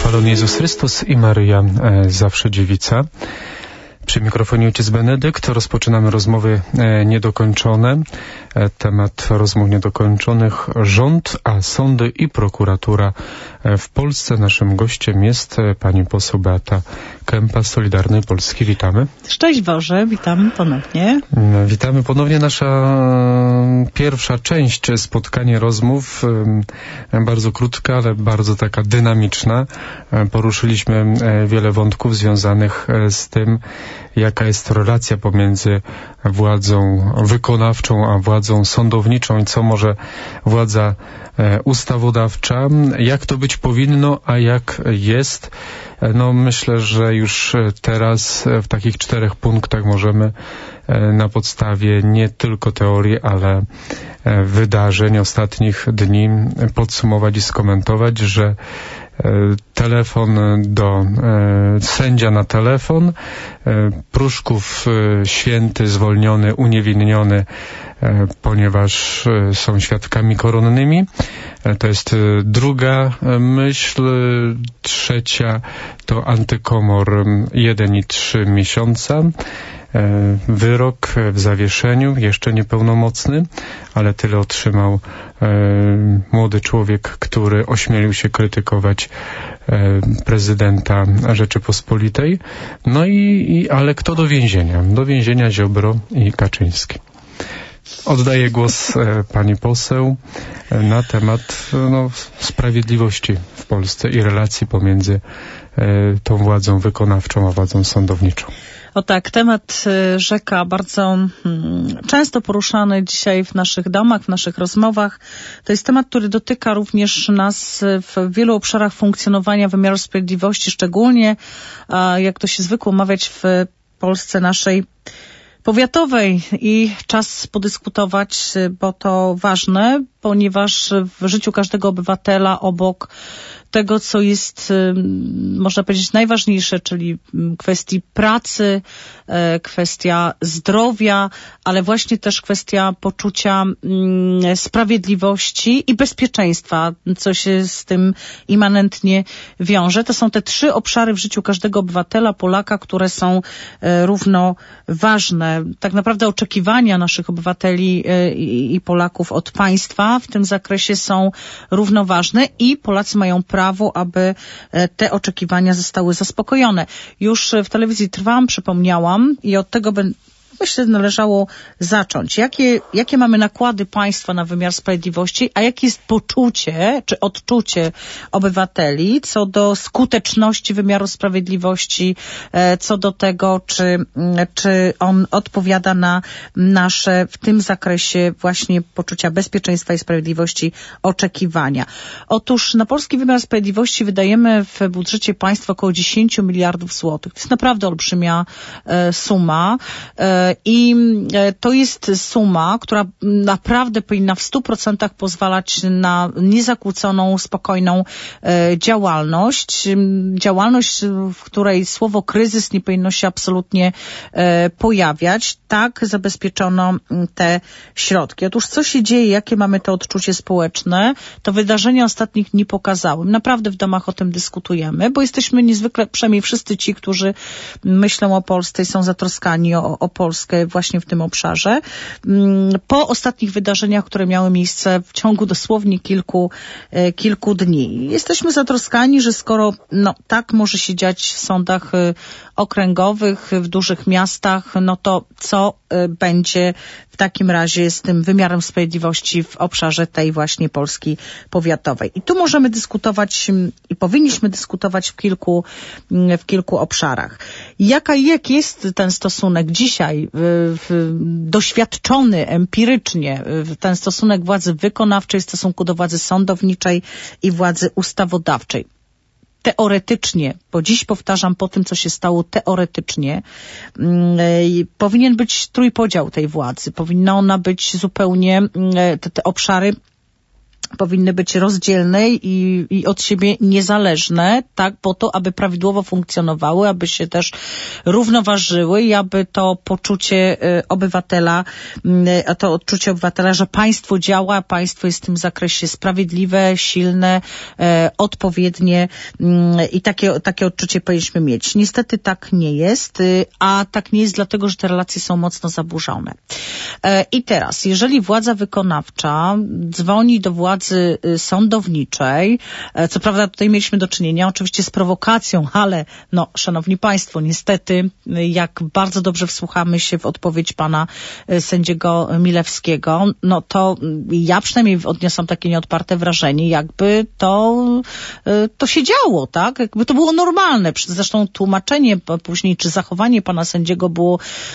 Pochwalony Jezus Chrystus i Maryja zawsze dziewica. Przy mikrofonie ojciec Benedykt. Rozpoczynamy rozmowy niedokończone. Temat rozmów niedokończonych: rząd, a sądy i prokuratura w Polsce. Naszym gościem jest pani poseł Beata Kempa z Solidarnej Polski. Witamy. Szczęść Boże, witamy ponownie. Witamy ponownie. Nasza pierwsza część, spotkanie rozmów, bardzo krótka, ale bardzo taka dynamiczna. Poruszyliśmy wiele wątków związanych z tym, jaka jest relacja pomiędzy władzą wykonawczą a władzą sądowniczą i co może władza ustawodawcza, jak to być powinno, a jak jest. No myślę, że już teraz w takich 4 punktach możemy na podstawie nie tylko teorii, ale wydarzeń ostatnich dni podsumować i skomentować, że telefon do sędzia na telefon, Pruszków święty, zwolniony, uniewinniony, ponieważ są świadkami koronnymi. To jest druga myśl. Trzecia to antykomor 1,3 miesiąca. Wyrok w zawieszeniu, jeszcze niepełnomocny, ale tyle otrzymał młody człowiek, który ośmielił się krytykować prezydenta Rzeczypospolitej. No ale kto do więzienia? Do więzienia Ziobro i Kaczyński. Oddaję głos pani poseł na temat sprawiedliwości w Polsce i relacji pomiędzy tą władzą wykonawczą a władzą sądowniczą. O tak, temat rzeka bardzo często poruszany dzisiaj w naszych domach, w naszych rozmowach. To jest temat, który dotyka również nas w wielu obszarach funkcjonowania wymiaru sprawiedliwości, szczególnie, jak to się zwykło mawiać, w Polsce naszej powiatowej. I czas podyskutować, bo to ważne, ponieważ w życiu każdego obywatela obok tego, co jest, można powiedzieć, najważniejsze, czyli kwestii pracy, kwestia zdrowia, ale właśnie też kwestia poczucia sprawiedliwości i bezpieczeństwa, co się z tym immanentnie wiąże. To są te 3 obszary w życiu każdego obywatela, Polaka, które są równo ważne. Tak naprawdę oczekiwania naszych obywateli i Polaków od państwa w tym zakresie są równoważne i Polacy mają prawo, aby te oczekiwania zostały zaspokojone. Już w telewizji Trwam przypomniałam i od tego myślę, należało zacząć. Jakie mamy nakłady państwa na wymiar sprawiedliwości, a jakie jest poczucie czy odczucie obywateli co do skuteczności wymiaru sprawiedliwości, co do tego, czy on odpowiada na nasze w tym zakresie właśnie poczucia bezpieczeństwa i sprawiedliwości oczekiwania. Otóż na polski wymiar sprawiedliwości wydajemy w budżecie państwa około 10 miliardów złotych. To jest naprawdę olbrzymia suma. I to jest suma, która naprawdę powinna w 100% pozwalać na niezakłóconą, spokojną działalność. Działalność, w której słowo kryzys nie powinno się absolutnie pojawiać. Tak zabezpieczono te środki. Otóż co się dzieje, jakie mamy to odczucie społeczne, to wydarzenia ostatnich dni pokazały. Naprawdę w domach o tym dyskutujemy, bo jesteśmy niezwykle, przynajmniej wszyscy ci, którzy myślą o Polsce i są zatroskani o Polskę właśnie w tym obszarze. Po ostatnich wydarzeniach, które miały miejsce w ciągu dosłownie kilku dni. Jesteśmy zatroskani, że skoro tak może się dziać w sądach okręgowych, w dużych miastach, no to co będzie w takim razie z tym wymiarem sprawiedliwości w obszarze tej właśnie Polski powiatowej. I tu możemy dyskutować i powinniśmy dyskutować w kilku obszarach. Jaki jest ten stosunek dzisiaj, doświadczony empirycznie, ten stosunek władzy wykonawczej w stosunku do władzy sądowniczej i władzy ustawodawczej? Teoretycznie, bo dziś powtarzam po tym, co się stało teoretycznie, powinien być trójpodział tej władzy. Powinna ona być zupełnie, te obszary powinny być rozdzielne i od siebie niezależne, tak, po to, aby prawidłowo funkcjonowały, aby się też równoważyły i aby to poczucie obywatela, że państwo działa, państwo jest w tym zakresie sprawiedliwe, silne, odpowiednie i takie odczucie powinniśmy mieć. Niestety tak nie jest, a tak nie jest dlatego, że te relacje są mocno zaburzone. I teraz, jeżeli władza wykonawcza dzwoni do władzy sądowniczej, co prawda tutaj mieliśmy do czynienia oczywiście z prowokacją, ale szanowni państwo, niestety jak bardzo dobrze wsłuchamy się w odpowiedź pana sędziego Milewskiego, to ja przynajmniej odniosłam takie nieodparte wrażenie, jakby to się działo, tak? Jakby to było normalne. Zresztą tłumaczenie później, czy zachowanie pana sędziego było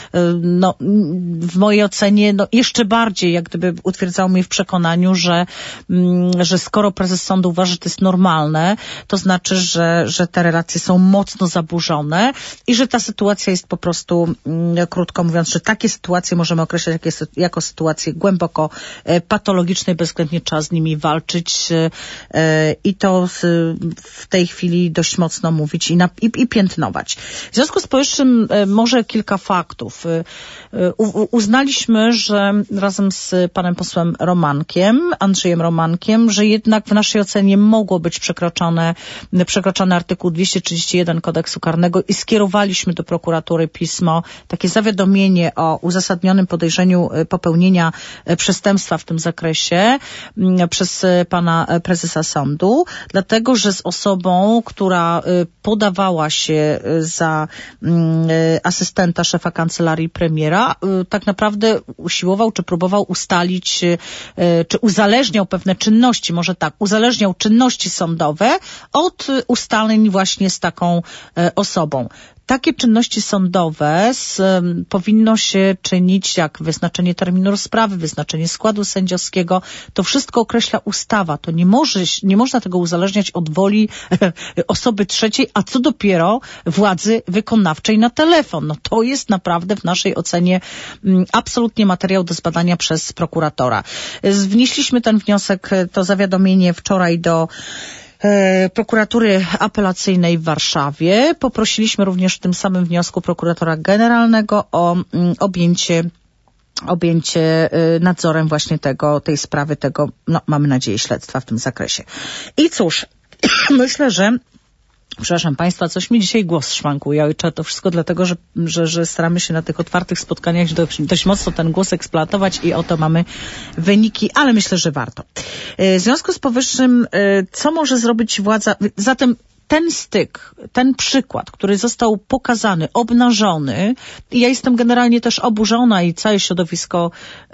w mojej ocenie jeszcze bardziej jak gdyby utwierdzało mnie w przekonaniu, że skoro prezes sądu uważa, że to jest normalne, to znaczy, że te relacje są mocno zaburzone i że ta sytuacja jest po prostu, krótko mówiąc, że takie sytuacje możemy określać jako sytuacje głęboko patologiczne i bezwzględnie trzeba z nimi walczyć i to w tej chwili dość mocno mówić i piętnować. W związku z powyższym może kilka faktów. Uznaliśmy, że razem z panem posłem Andrzejem Romankiem, że jednak w naszej ocenie mogło być przekroczony artykuł 231 Kodeksu Karnego i skierowaliśmy do prokuratury pismo, takie zawiadomienie o uzasadnionym podejrzeniu popełnienia przestępstwa w tym zakresie przez pana prezesa sądu, dlatego, że z osobą, która podawała się za asystenta szefa kancelarii premiera, tak naprawdę usiłował czy próbował ustalić, czy uzależniał pewne czynności, może tak, uzależniał czynności sądowe od ustaleń właśnie z taką osobą. Takie czynności sądowe powinno się czynić jak wyznaczenie terminu rozprawy, wyznaczenie składu sędziowskiego. To wszystko określa ustawa. To nie można tego uzależniać od woli osoby trzeciej, a co dopiero władzy wykonawczej na telefon. To jest naprawdę w naszej ocenie absolutnie materiał do zbadania przez prokuratora. Wnieśliśmy ten wniosek, to zawiadomienie wczoraj do prokuratury apelacyjnej w Warszawie. Poprosiliśmy również w tym samym wniosku prokuratora generalnego o objęcie nadzorem właśnie tej sprawy, mamy nadzieję, śledztwa w tym zakresie. I cóż, myślę, że przepraszam państwa, coś mi dzisiaj głos szwankuje, ojcze, to wszystko dlatego, że staramy się na tych otwartych spotkaniach dość mocno ten głos eksploatować i oto mamy wyniki, ale myślę, że warto. W związku z powyższym, co może zrobić władza? Zatem ten styk, ten przykład, który został pokazany, obnażony, i ja jestem generalnie też oburzona i całe środowisko,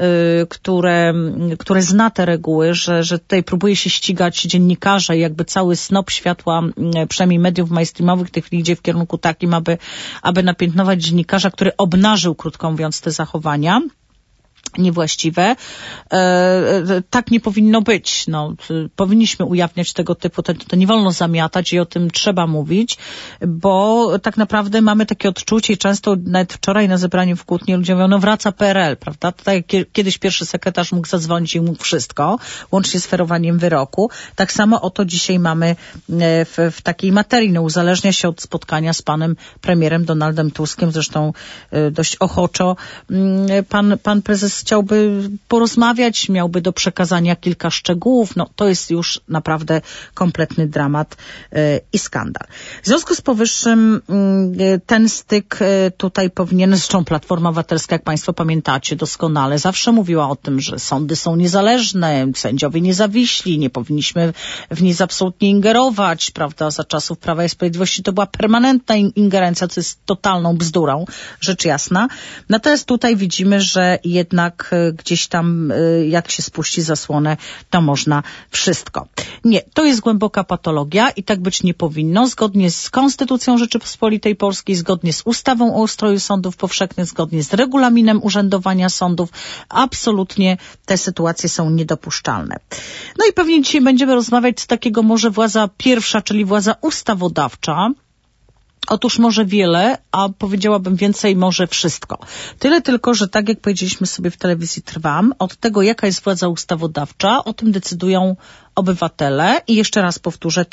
które zna te reguły, że tutaj próbuje się ścigać dziennikarza i jakby cały snop światła, przynajmniej mediów mainstreamowych w tej chwili idzie w kierunku takim, aby napiętnować dziennikarza, który obnażył, krótko mówiąc, te zachowania niewłaściwe. Tak nie powinno być. Powinniśmy ujawniać tego typu, to nie wolno zamiatać i o tym trzeba mówić, bo tak naprawdę mamy takie odczucie i często nawet wczoraj na zebraniu w Kłótnie ludzie mówią, wraca PRL, prawda? Tutaj kiedyś pierwszy sekretarz mógł zadzwonić i mógł wszystko, łącznie z ferowaniem wyroku. Tak samo oto dzisiaj mamy w takiej materii. Uzależnia się od spotkania z panem premierem Donaldem Tuskiem, zresztą dość ochoczo pan prezes chciałby porozmawiać, miałby do przekazania kilka szczegółów. To jest już naprawdę kompletny dramat i skandal. W związku z powyższym ten styk tutaj powinien, zresztą Platforma Obywatelska, jak państwo pamiętacie doskonale, zawsze mówiła o tym, że sądy są niezależne, sędziowie niezawiśli, nie powinniśmy w nic absolutnie ingerować, prawda, za czasów Prawa i Sprawiedliwości to była permanentna ingerencja, co jest totalną bzdurą, rzecz jasna. Natomiast tutaj widzimy, że jednak gdzieś tam, jak się spuści zasłonę, to można wszystko. Nie, to jest głęboka patologia i tak być nie powinno. Zgodnie z Konstytucją Rzeczypospolitej Polskiej, zgodnie z ustawą o ustroju sądów powszechnych, zgodnie z regulaminem urzędowania sądów, absolutnie te sytuacje są niedopuszczalne. I pewnie dzisiaj będziemy rozmawiać z takiego może władza pierwsza, czyli władza ustawodawcza, Otóż może wiele, a powiedziałabym więcej, może wszystko. Tyle tylko, że tak jak powiedzieliśmy sobie w telewizji Trwam, od tego jaka jest władza ustawodawcza, o tym decydują obywatele i jeszcze raz powtórzę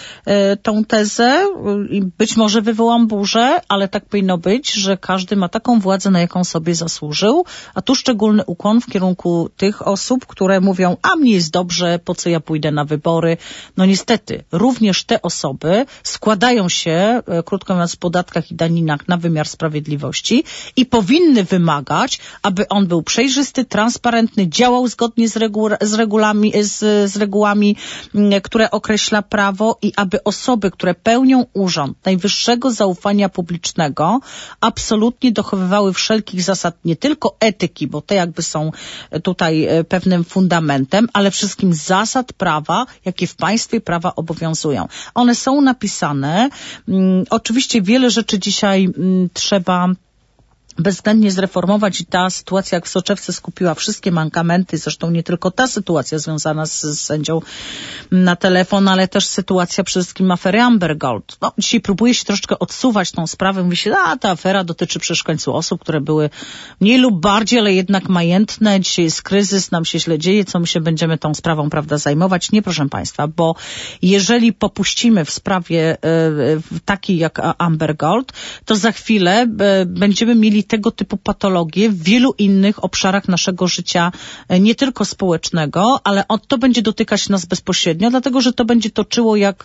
tą tezę i być może wywołam burzę, ale tak powinno być, że każdy ma taką władzę, na jaką sobie zasłużył, a tu szczególny ukłon w kierunku tych osób, które mówią, a mnie jest dobrze, po co ja pójdę na wybory. No niestety, również te osoby składają się, krótko mówiąc, w podatkach i daninach na wymiar sprawiedliwości i powinny wymagać, aby on był przejrzysty, transparentny, działał zgodnie z regułami, które określa prawo i aby osoby, które pełnią urząd najwyższego zaufania publicznego, absolutnie dochowywały wszelkich zasad nie tylko etyki, bo te jakby są tutaj pewnym fundamentem, ale wszystkim zasad prawa, jakie w państwie prawa obowiązują. One są napisane. Oczywiście wiele rzeczy dzisiaj trzeba bezwzględnie zreformować i ta sytuacja jak w soczewce skupiła wszystkie mankamenty, zresztą nie tylko ta sytuacja związana z sędzią na telefon, ale też sytuacja przede wszystkim afery Amber Gold. No, dzisiaj próbuje się troszeczkę odsuwać tą sprawę, mówi się, ta afera dotyczy przecież w końcu osób, które były mniej lub bardziej, ale jednak majętne, dzisiaj jest kryzys, nam się źle dzieje, co my się będziemy tą sprawą, prawda, zajmować? Nie, proszę państwa, bo jeżeli popuścimy w sprawie takiej jak Amber Gold, to za chwilę będziemy mieli tego typu patologie w wielu innych obszarach naszego życia, nie tylko społecznego, ale to będzie dotykać nas bezpośrednio, dlatego, że to będzie toczyło jak,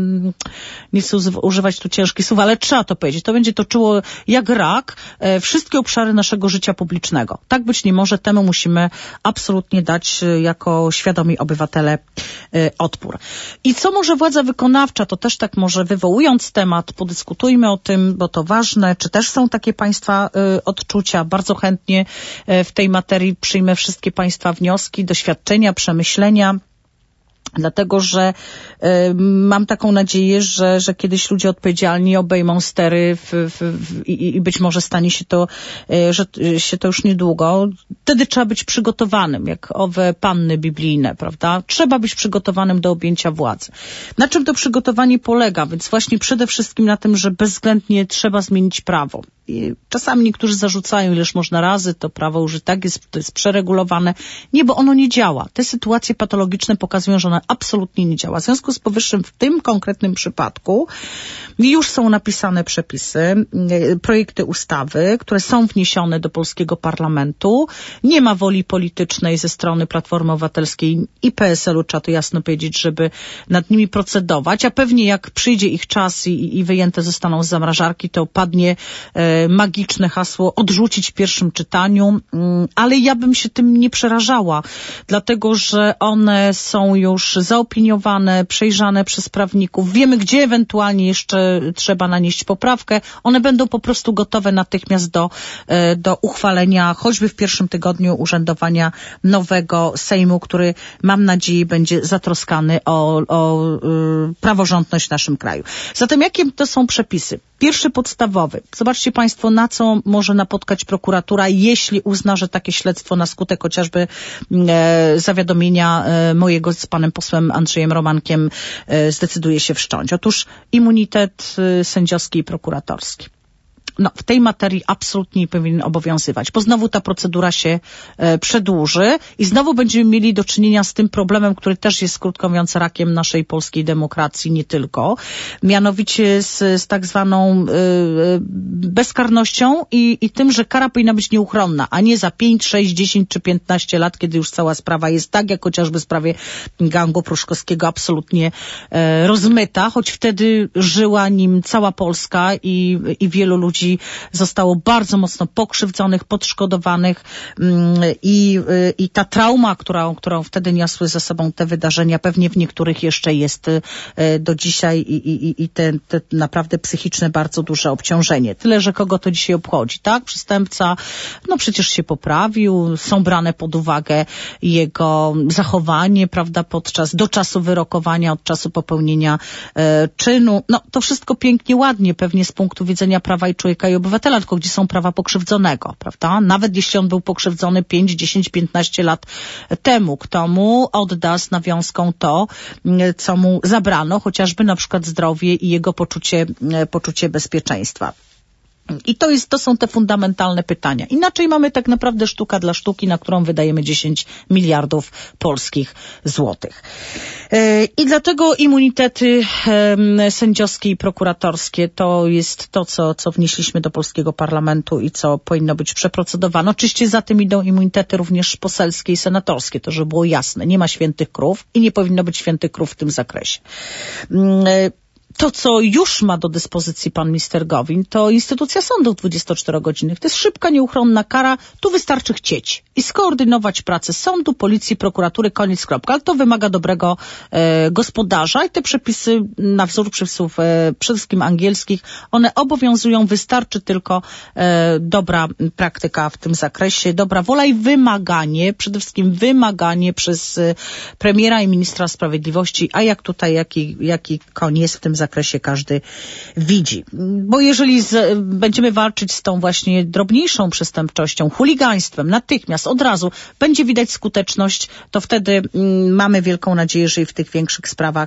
nie chcę używać tu ciężkich słów, ale trzeba to powiedzieć, to będzie toczyło jak rak wszystkie obszary naszego życia publicznego. Tak być nie może, temu musimy absolutnie dać jako świadomi obywatele odpór. I co może władza wykonawcza, to też tak może wywołując temat, podyskutujmy o tym, bo to ważne, czy też są takie państwa odczucia. Bardzo chętnie w tej materii przyjmę wszystkie państwa wnioski, doświadczenia, przemyślenia. Dlatego, że mam taką nadzieję, że kiedyś ludzie odpowiedzialni obejmą stery i być może stanie się to, że się to już niedługo. Wtedy trzeba być przygotowanym, jak owe panny biblijne, prawda? Trzeba być przygotowanym do objęcia władzy. Na czym to przygotowanie polega? Więc właśnie przede wszystkim na tym, że bezwzględnie trzeba zmienić prawo. I czasami niektórzy zarzucają, ileż można razy to prawo użyć, tak to jest przeregulowane. Nie, bo ono nie działa. Te sytuacje patologiczne pokazują, że ono absolutnie nie działa. W związku z powyższym w tym konkretnym przypadku już są napisane przepisy, projekty ustawy, które są wniesione do polskiego parlamentu. Nie ma woli politycznej ze strony Platformy Obywatelskiej i PSL-u, trzeba to jasno powiedzieć, żeby nad nimi procedować, a pewnie jak przyjdzie ich czas i wyjęte zostaną z zamrażarki, to padnie magiczne hasło odrzucić w pierwszym czytaniu, ale ja bym się tym nie przerażała, dlatego, że one są już zaopiniowane, przejrzane przez prawników. Wiemy, gdzie ewentualnie jeszcze trzeba nanieść poprawkę. One będą po prostu gotowe natychmiast do uchwalenia, choćby w pierwszym tygodniu urzędowania nowego Sejmu, który, mam nadzieję, będzie zatroskany o praworządność w naszym kraju. Zatem jakie to są przepisy? Pierwszy podstawowy. Zobaczcie państwo, na co może napotkać prokuratura, jeśli uzna, że takie śledztwo na skutek chociażby zawiadomienia mojego z panem posłem Andrzejem Romankiem zdecyduje się wszcząć. Otóż immunitet sędziowski i prokuratorski. No, w tej materii absolutnie nie powinien obowiązywać, bo znowu ta procedura się przedłuży i znowu będziemy mieli do czynienia z tym problemem, który też jest, krótko mówiąc, rakiem naszej polskiej demokracji, nie tylko. Mianowicie z tak zwaną bezkarnością i tym, że kara powinna być nieuchronna, a nie za 5, 6, 10 czy 15 lat, kiedy już cała sprawa jest tak, jak chociażby w sprawie gangu pruszkowskiego absolutnie rozmyta, choć wtedy żyła nim cała Polska i wielu ludzi zostało bardzo mocno pokrzywdzonych, podszkodowanych i ta trauma, którą wtedy niosły ze sobą te wydarzenia, pewnie w niektórych jeszcze jest do dzisiaj i te naprawdę psychiczne bardzo duże obciążenie. Tyle, że kogo to dzisiaj obchodzi, tak? Przestępca, no przecież się poprawił, są brane pod uwagę jego zachowanie, prawda, do czasu wyrokowania, od czasu popełnienia czynu. No to wszystko pięknie, ładnie, pewnie z punktu widzenia Prawa i człowieka i obywatela, tylko gdzie są prawa pokrzywdzonego, prawda? Nawet jeśli on był pokrzywdzony 5, 10, 15 lat temu, kto mu odda z nawiązką to, co mu zabrano, chociażby na przykład zdrowie i jego poczucie bezpieczeństwa. I to są te fundamentalne pytania. Inaczej mamy tak naprawdę sztuka dla sztuki, na którą wydajemy 10 miliardów polskich złotych. I dlatego immunitety sędziowskie i prokuratorskie to jest to, co wnieśliśmy do polskiego parlamentu i co powinno być przeprocedowane. Oczywiście za tym idą immunitety również poselskie i senatorskie, to żeby było jasne. Nie ma świętych krów i nie powinno być świętych krów w tym zakresie. To, co już ma do dyspozycji pan minister Gowin, to instytucja sądów 24-godzinnych. To jest szybka, nieuchronna kara. Tu wystarczy chcieć i skoordynować pracę sądu, policji, prokuratury, koniec, kropka. Ale to wymaga dobrego gospodarza i te przepisy na wzór przepisów przede wszystkim angielskich, one obowiązują. Wystarczy tylko dobra praktyka w tym zakresie, dobra wola i wymaganie, przede wszystkim wymaganie przez premiera i ministra sprawiedliwości, a jak tutaj, jaki koń jest w tym zakresie, każdy widzi. Bo jeżeli będziemy walczyć z tą właśnie drobniejszą przestępczością, chuligaństwem, natychmiast, od razu będzie widać skuteczność, to wtedy mamy wielką nadzieję, że i w tych większych sprawach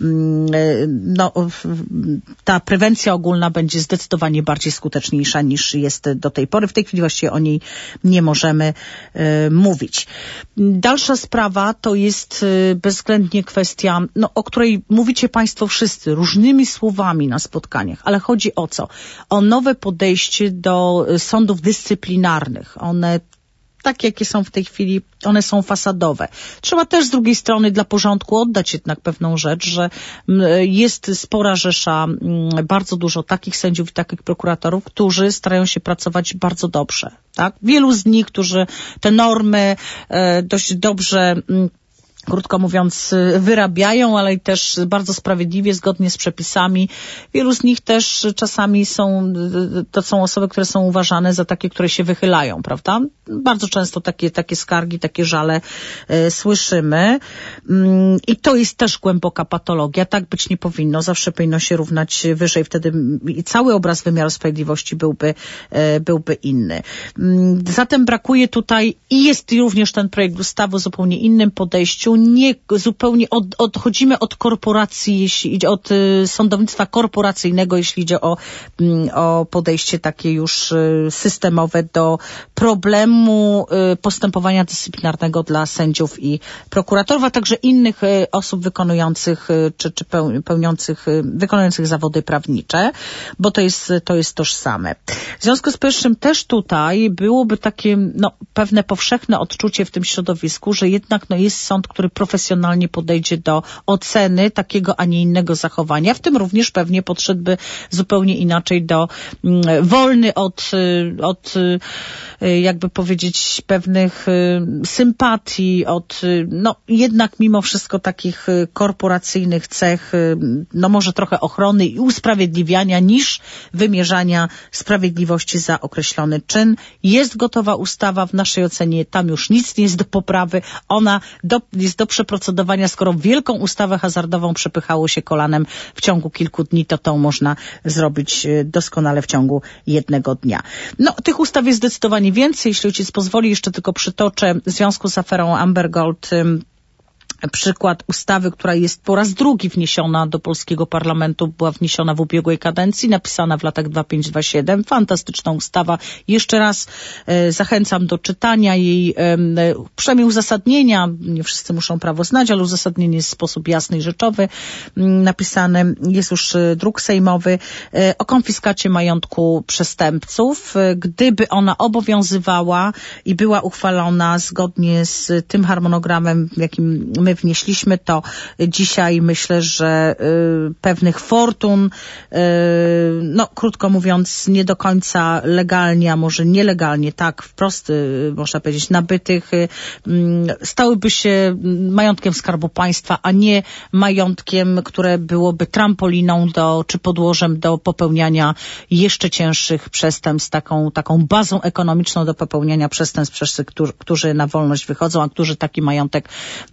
ta prewencja ogólna będzie zdecydowanie bardziej skuteczniejsza niż jest do tej pory. W tej chwili właściwie o niej nie możemy mówić. Dalsza sprawa to jest bezwzględnie kwestia, o której mówicie państwo wszyscy, różnymi słowami na spotkaniach, ale chodzi o co? O nowe podejście do sądów dyscyplinarnych. One, takie jakie są w tej chwili, one są fasadowe. Trzeba też z drugiej strony dla porządku oddać jednak pewną rzecz, że jest spora rzesza, bardzo dużo takich sędziów i takich prokuratorów, którzy starają się pracować bardzo dobrze. Tak? Wielu z nich, którzy te normy dość dobrze, krótko mówiąc, wyrabiają, ale i też bardzo sprawiedliwie, zgodnie z przepisami. Wielu z nich też czasami to są osoby, które są uważane za takie, które się wychylają, prawda? Bardzo często takie skargi, takie żale słyszymy. I to jest też głęboka patologia. Tak być nie powinno. Zawsze powinno się równać wyżej. Wtedy i cały obraz wymiaru sprawiedliwości byłby inny. Zatem brakuje tutaj i jest również ten projekt ustawy o zupełnie innym podejściu. Nie zupełnie odchodzimy od korporacji, jeśli idzie od sądownictwa korporacyjnego, jeśli idzie o podejście takie już systemowe do problemu postępowania dyscyplinarnego dla sędziów i prokuratorów, a także innych osób wykonujących wykonujących zawody prawnicze, bo to jest tożsame. W związku z powyższym też tutaj byłoby takie pewne powszechne odczucie w tym środowisku, że jednak jest sąd, który profesjonalnie podejdzie do oceny takiego, a nie innego zachowania. W tym również pewnie podszedłby zupełnie inaczej wolny od jakby powiedzieć pewnych sympatii, od jednak mimo wszystko takich korporacyjnych cech, może trochę ochrony i usprawiedliwiania niż wymierzania sprawiedliwości za określony czyn. Jest gotowa ustawa, w naszej ocenie tam już nic nie jest do poprawy. Ona jest do przeprocedowania. Skoro wielką ustawę hazardową przepychało się kolanem w ciągu kilku dni, to tą można zrobić doskonale w ciągu jednego dnia. Tych ustaw jest zdecydowanie więcej. Jeśli ojciec pozwoli, jeszcze tylko przytoczę w związku z aferą Amber Gold przykład ustawy, która jest po raz drugi wniesiona do polskiego parlamentu, była wniesiona w ubiegłej kadencji, napisana w latach 25-27. Fantastyczna ustawa. Jeszcze raz zachęcam do czytania jej, przynajmniej uzasadnienia. Nie wszyscy muszą prawo znać, ale uzasadnienie jest w sposób jasny i rzeczowy. Napisane jest już druk sejmowy o konfiskacie majątku przestępców. Gdyby ona obowiązywała i była uchwalona zgodnie z tym harmonogramem, w jakim my wnieśliśmy, to dzisiaj myślę, że pewnych fortun, krótko mówiąc, nie do końca legalnie, a może nielegalnie, tak wprost można powiedzieć, nabytych, stałyby się majątkiem Skarbu Państwa, a nie majątkiem, które byłoby trampoliną czy podłożem do popełniania jeszcze cięższych przestępstw, taką bazą ekonomiczną do popełniania przestępstw przez tych, którzy na wolność wychodzą, a którzy taki majątek nabyli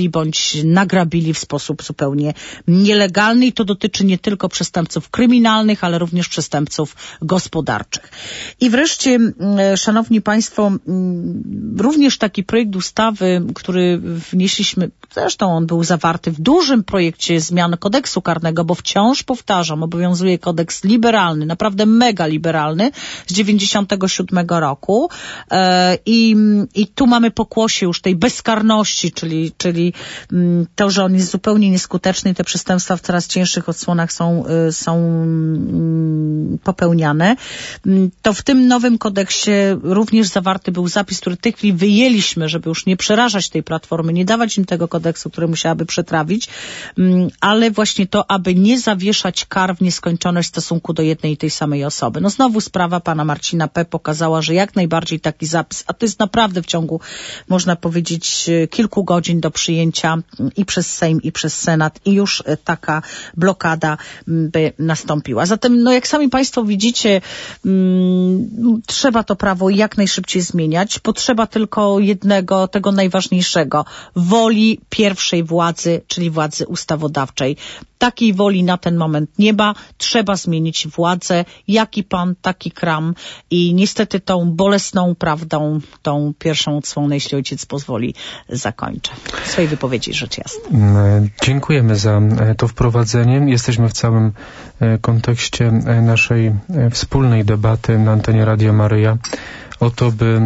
ukradli bądź nagrabili w sposób zupełnie nielegalny i to dotyczy nie tylko przestępców kryminalnych, ale również przestępców gospodarczych. I wreszcie, szanowni państwo, również taki projekt ustawy, który wnieśliśmy, zresztą on był zawarty w dużym projekcie zmian kodeksu karnego, bo wciąż, powtarzam, obowiązuje kodeks liberalny, naprawdę mega liberalny z 97 roku i tu mamy pokłosie już tej bezkarności, czyli to, że on jest zupełnie nieskuteczny i te przestępstwa w coraz cięższych odsłonach są popełniane. To w tym nowym kodeksie również zawarty był zapis, który w tej chwili wyjęliśmy, żeby już nie przerażać tej platformy, nie dawać im tego kodeksu, który musiałaby przetrawić, ale właśnie to, aby nie zawieszać kar w nieskończoność w stosunku do jednej i tej samej osoby. No znowu sprawa pana Marcina P. pokazała, że jak najbardziej taki zapis, a to jest naprawdę w ciągu, można powiedzieć, kilku godzin do przyjęcia i przez Sejm, i przez Senat i już taka blokada by nastąpiła. Zatem, no jak sami państwo widzicie, trzeba to prawo jak najszybciej zmieniać. Potrzeba tylko jednego, tego najważniejszego, woli pierwszej władzy, czyli władzy ustawodawczej. Takiej woli na ten moment nie ma. Trzeba zmienić władzę. Jaki pan, taki kram. I niestety tą bolesną prawdą, tą pierwszą odsłonę, jeśli ojciec pozwoli, zakończę swojej wypowiedzi, rzecz jasna. Dziękujemy za to wprowadzenie. Jesteśmy w całym kontekście naszej wspólnej debaty na antenie Radia Maryja o to, by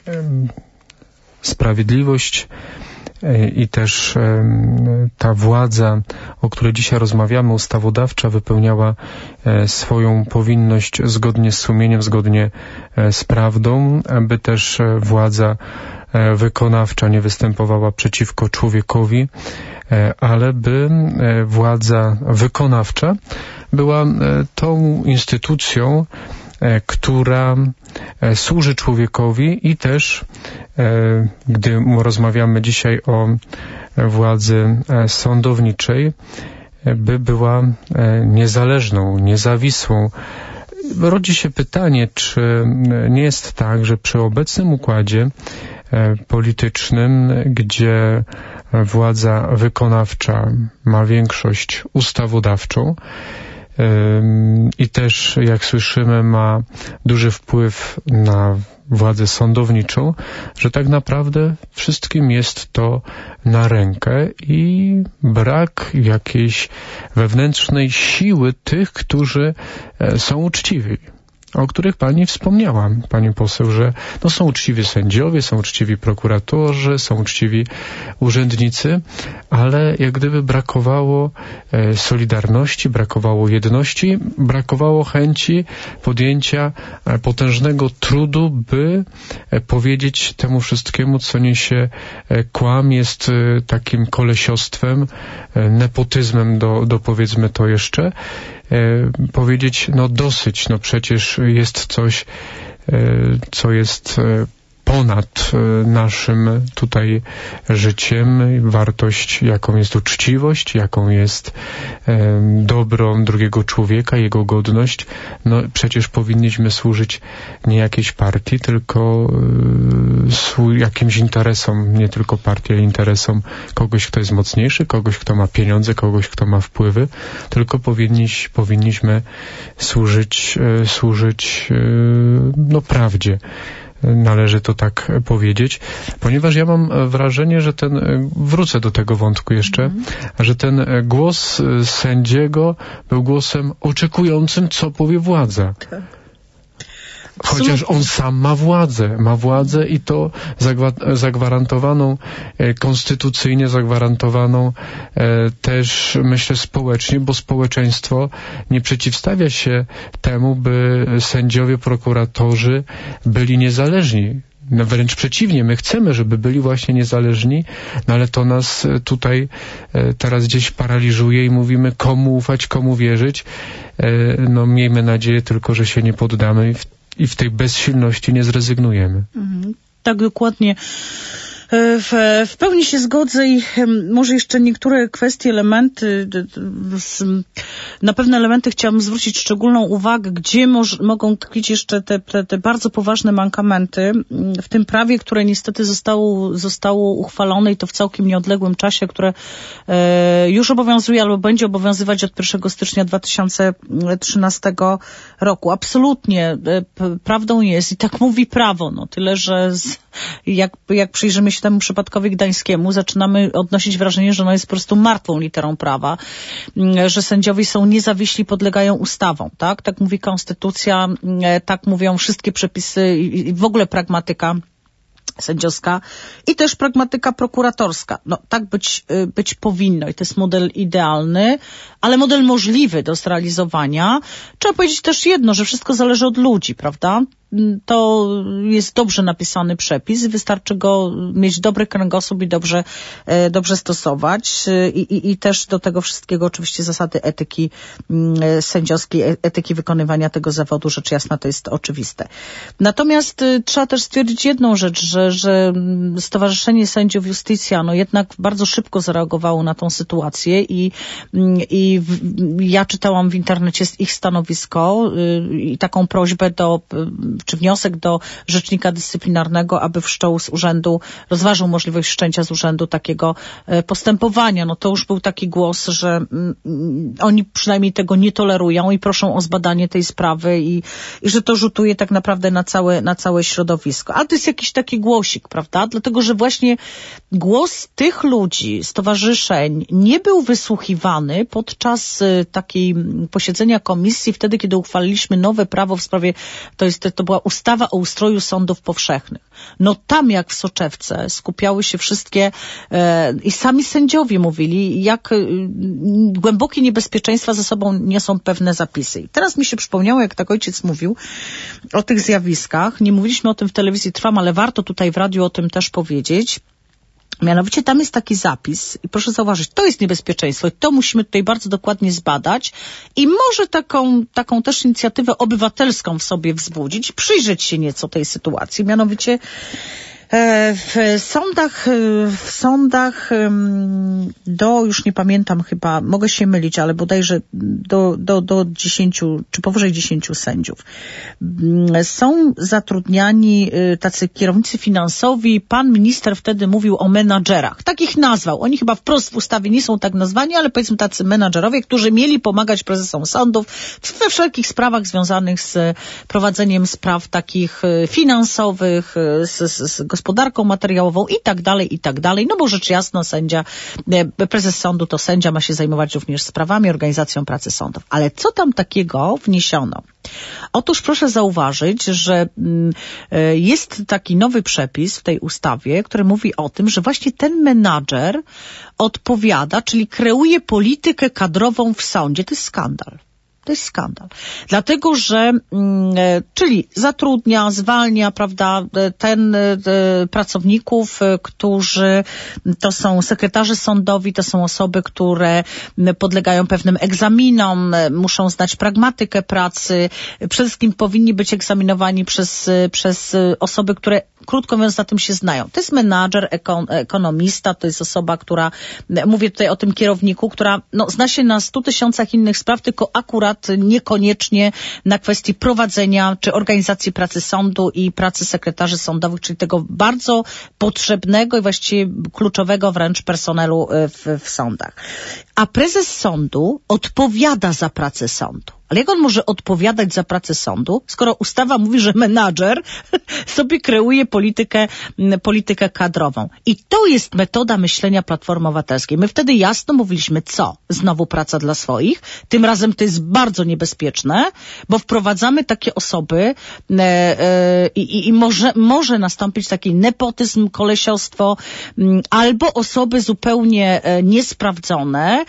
sprawiedliwość i też ta władza, o której dzisiaj rozmawiamy, ustawodawcza, wypełniała swoją powinność zgodnie z sumieniem, zgodnie z prawdą, aby też władza wykonawcza nie występowała przeciwko człowiekowi, ale by władza wykonawcza była tą instytucją, która służy człowiekowi i też, gdy rozmawiamy dzisiaj o władzy sądowniczej, by była niezależną, niezawisłą. Rodzi się pytanie, czy nie jest tak, że przy obecnym układzie politycznym, gdzie władza wykonawcza ma większość ustawodawczą, i też, jak słyszymy, ma duży wpływ na władzę sądowniczą, że tak naprawdę wszystkim jest to na rękę i brak jakiejś wewnętrznej siły tych, którzy są uczciwi, o których pani wspomniała, pani poseł, że no, są uczciwi sędziowie, są uczciwi prokuratorzy, są uczciwi urzędnicy, ale jak gdyby brakowało solidarności, brakowało jedności, brakowało chęci podjęcia potężnego trudu, by powiedzieć temu wszystkiemu, co niesie kłam, jest takim kolesiostwem, nepotyzmem do powiedzmy to jeszcze, powiedzieć, no dosyć, no przecież jest coś, co jest ponad naszym tutaj życiem, wartość, jaką jest uczciwość, jaką jest dobro drugiego człowieka, jego godność. No przecież powinniśmy służyć nie jakiejś partii, tylko jakimś interesom, nie tylko partii, ale interesom kogoś, kto jest mocniejszy, kogoś, kto ma pieniądze, kogoś, kto ma wpływy, tylko powinniśmy służyć no prawdzie. Należy to tak powiedzieć, ponieważ ja mam wrażenie, że wrócę do tego wątku jeszcze, że ten głos sędziego był głosem oczekującym, co powie władza. Chociaż on sam ma władzę i to zagwarantowaną konstytucyjnie, zagwarantowaną też, myślę, społecznie, bo społeczeństwo nie przeciwstawia się temu, by sędziowie, prokuratorzy byli niezależni. No wręcz przeciwnie, my chcemy, żeby byli właśnie niezależni, no ale to nas tutaj teraz gdzieś paraliżuje i mówimy, komu ufać, komu wierzyć. No miejmy nadzieję tylko, że się nie poddamy i w tej bezsilności nie zrezygnujemy. Tak dokładnie W pełni się zgodzę i może jeszcze niektóre kwestie, elementy, na pewne elementy chciałabym zwrócić szczególną uwagę, gdzie mogą tkwić jeszcze te bardzo poważne mankamenty w tym prawie, które niestety zostało uchwalone i to w całkiem nieodległym czasie, które już obowiązuje albo będzie obowiązywać od 1 stycznia 2013 roku. Absolutnie prawdą jest i tak mówi prawo, no tyle, że jak przyjrzymy się temu przypadkowi gdańskiemu, zaczynamy odnosić wrażenie, że ono jest po prostu martwą literą prawa, że sędziowie są niezawiśli, podlegają ustawom, tak? Tak mówi konstytucja, tak mówią wszystkie przepisy i w ogóle pragmatyka sędziowska i też pragmatyka prokuratorska. No tak być powinno i to jest model idealny, ale model możliwy do zrealizowania. Trzeba powiedzieć też jedno, że wszystko zależy od ludzi, prawda? To jest dobrze napisany przepis, wystarczy go mieć dobry kręgosłup i dobrze stosować i też do tego wszystkiego oczywiście zasady etyki sędziowskiej, etyki wykonywania tego zawodu, rzecz jasna, to jest oczywiste. Natomiast trzeba też stwierdzić jedną rzecz, że Stowarzyszenie Sędziów Iustitia jednak bardzo szybko zareagowało na tą sytuację i ja czytałam w internecie ich stanowisko i taką prośbę czy wniosek do rzecznika dyscyplinarnego, aby wszczął z urzędu, rozważył możliwość wszczęcia z urzędu takiego postępowania. No to już był taki głos, że oni przynajmniej tego nie tolerują i proszą o zbadanie tej sprawy i że to rzutuje tak naprawdę na całe środowisko. Ale to jest jakiś taki głosik, prawda? Dlatego, że właśnie głos tych ludzi, stowarzyszeń nie był wysłuchiwany podczas takiej posiedzenia komisji, wtedy, kiedy uchwaliliśmy nowe prawo w sprawie, to była ustawa o ustroju sądów powszechnych. No tam jak w soczewce skupiały się wszystkie i sami sędziowie mówili, jak głębokie niebezpieczeństwa ze sobą niosą pewne zapisy. I teraz mi się przypomniało, jak tak ojciec mówił o tych zjawiskach. Nie mówiliśmy o tym w telewizji Trwam, ale warto tutaj w radiu o tym też powiedzieć. Mianowicie tam jest taki zapis i proszę zauważyć, to jest niebezpieczeństwo i to musimy tutaj bardzo dokładnie zbadać i może taką też inicjatywę obywatelską w sobie wzbudzić, przyjrzeć się nieco tej sytuacji. Mianowicie w sądach już nie pamiętam chyba, mogę się mylić, ale bodajże do 10 czy powyżej 10 sędziów. Są zatrudniani tacy kierownicy finansowi. Pan minister wtedy mówił o menadżerach. Tak ich nazwał. Oni chyba wprost w ustawie nie są tak nazwani, ale powiedzmy tacy menadżerowie, którzy mieli pomagać prezesom sądów we wszelkich sprawach związanych z prowadzeniem spraw takich finansowych, z gospodarką materiałową i tak dalej, no bo rzecz jasna prezes sądu to sędzia, ma się zajmować również sprawami, organizacją pracy sądów. Ale co tam takiego wniesiono? Otóż proszę zauważyć, że jest taki nowy przepis w tej ustawie, który mówi o tym, że właśnie ten menadżer odpowiada, czyli kreuje politykę kadrową w sądzie. To jest skandal. To jest skandal. Dlatego, że czyli zatrudnia, zwalnia, prawda, pracowników, którzy to są sekretarze sądowi, to są osoby, które podlegają pewnym egzaminom, muszą znać pragmatykę pracy, przede wszystkim powinni być egzaminowani przez osoby, które krótko mówiąc na tym się znają. To jest menadżer, ekonomista, to jest osoba, która, mówię tutaj o tym kierowniku, która zna się na 100 000 innych spraw, tylko akurat niekoniecznie na kwestii prowadzenia czy organizacji pracy sądu i pracy sekretarzy sądowych, czyli tego bardzo potrzebnego i właściwie kluczowego wręcz personelu w sądach. A prezes sądu odpowiada za pracę sądu. Ale jak on może odpowiadać za pracę sądu, skoro ustawa mówi, że menadżer sobie kreuje politykę kadrową. I to jest metoda myślenia Platformy Obywatelskiej. My wtedy jasno mówiliśmy, co? Znowu praca dla swoich. Tym razem to jest bardzo niebezpieczne, bo wprowadzamy takie osoby i może nastąpić taki nepotyzm, kolesiostwo, albo osoby zupełnie niesprawdzone,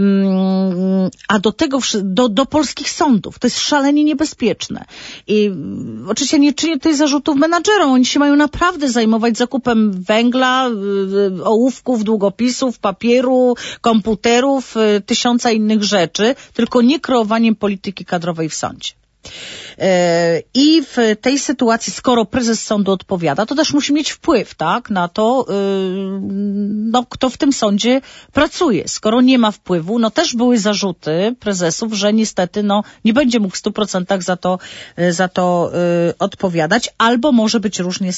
a do tego do polskich sądów. To jest szalenie niebezpieczne. I oczywiście nie czynię tutaj zarzutów menadżerom. Oni się mają naprawdę zajmować zakupem węgla, ołówków, długopisów, papieru, komputerów, 1000 innych rzeczy, tylko nie kreowaniem polityki kadrowej w sądzie. I w tej sytuacji, skoro prezes sądu odpowiada, to też musi mieć wpływ, tak, na to, no, kto w tym sądzie pracuje. Skoro nie ma wpływu, no też były zarzuty prezesów, że niestety, no, nie będzie mógł w 100% za to odpowiadać, albo może być różnie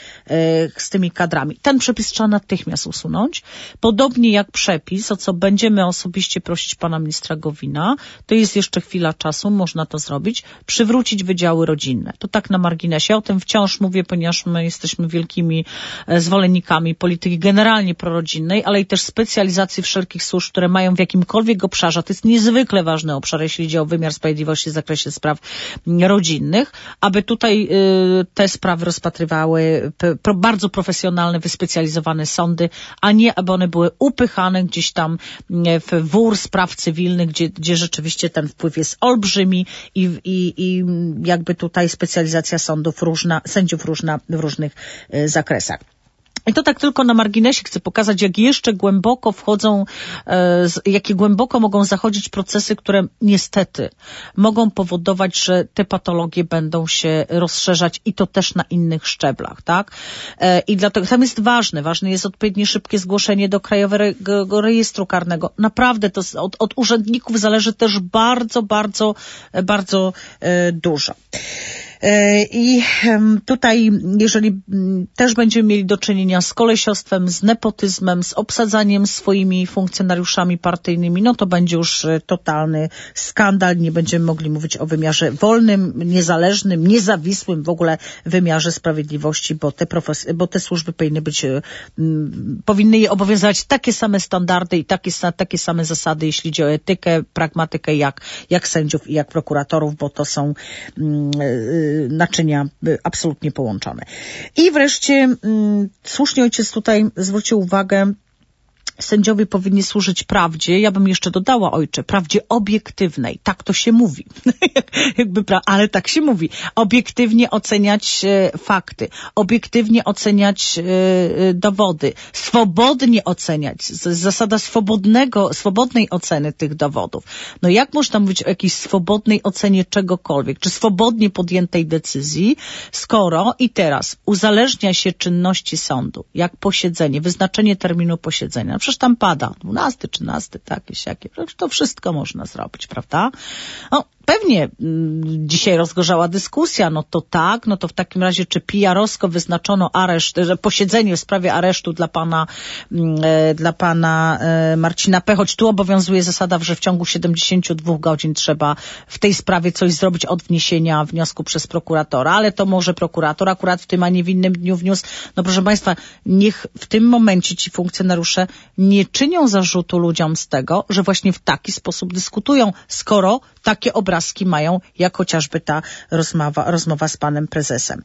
z tymi kadrami. Ten przepis trzeba natychmiast usunąć. Podobnie jak przepis, o co będziemy osobiście prosić pana ministra Gowina, to jest jeszcze chwila czasu, można to zrobić, przywrócić wydziały rodzinne. To tak na marginesie. O tym wciąż mówię, ponieważ my jesteśmy wielkimi zwolennikami polityki generalnie prorodzinnej, ale i też specjalizacji wszelkich służb, które mają w jakimkolwiek obszarze. To jest niezwykle ważny obszar, jeśli idzie o wymiar sprawiedliwości w zakresie spraw rodzinnych, aby tutaj te sprawy rozpatrywały bardzo profesjonalne, wyspecjalizowane sądy, a nie aby one były upychane gdzieś tam w wór spraw cywilnych, gdzie rzeczywiście ten wpływ jest olbrzymi i jakby tutaj specjalizacja sędziów różna w różnych zakresach. I to tak tylko na marginesie chcę pokazać, jak jeszcze głęboko wchodzą, jakie głęboko mogą zachodzić procesy, które niestety mogą powodować, że te patologie będą się rozszerzać i to też na innych szczeblach, tak? I dlatego tam jest ważne jest odpowiednie szybkie zgłoszenie do Krajowego Rejestru Karnego. Naprawdę to od urzędników zależy też bardzo, bardzo, bardzo dużo. I tutaj, jeżeli też będziemy mieli do czynienia z kolesiostwem, z nepotyzmem, z obsadzaniem swoimi funkcjonariuszami partyjnymi, no to będzie już totalny skandal. Nie będziemy mogli mówić o wymiarze wolnym, niezależnym, niezawisłym w ogóle wymiarze sprawiedliwości, bo te służby powinny je obowiązywać takie same standardy i takie same zasady, jeśli chodzi o etykę, pragmatykę, jak sędziów i jak prokuratorów, bo to są naczynia absolutnie połączone. I wreszcie słusznie ojciec tutaj zwrócił uwagę, sędziowie powinni służyć prawdzie. Ja bym jeszcze dodała, ojcze, prawdzie obiektywnej. Tak to się mówi. Ale tak się mówi. Obiektywnie oceniać fakty. Obiektywnie oceniać dowody. Swobodnie oceniać. Zasada swobodnej oceny tych dowodów. No jak można mówić o jakiejś swobodnej ocenie czegokolwiek? Czy swobodnie podjętej decyzji, skoro i teraz uzależnia się czynności sądu, jak posiedzenie, wyznaczenie terminu posiedzenia. Przecież tam pada 12, 13, takie, siakie. To wszystko można zrobić, prawda? No, pewnie dzisiaj rozgorzała dyskusja, no to tak, no to w takim razie czy PR-owsko wyznaczono areszt, że posiedzenie w sprawie aresztu dla pana Marcina P., choć tu obowiązuje zasada, że w ciągu 72 godzin trzeba w tej sprawie coś zrobić od wniesienia wniosku przez prokuratora, ale to może prokurator akurat w tym, a nie w innym dniu wniósł. No proszę państwa, niech w tym momencie ci funkcjonariusze nie czynią zarzutu ludziom z tego, że właśnie w taki sposób dyskutują, skoro takie obrazki mają, jak chociażby ta rozmowa z panem prezesem.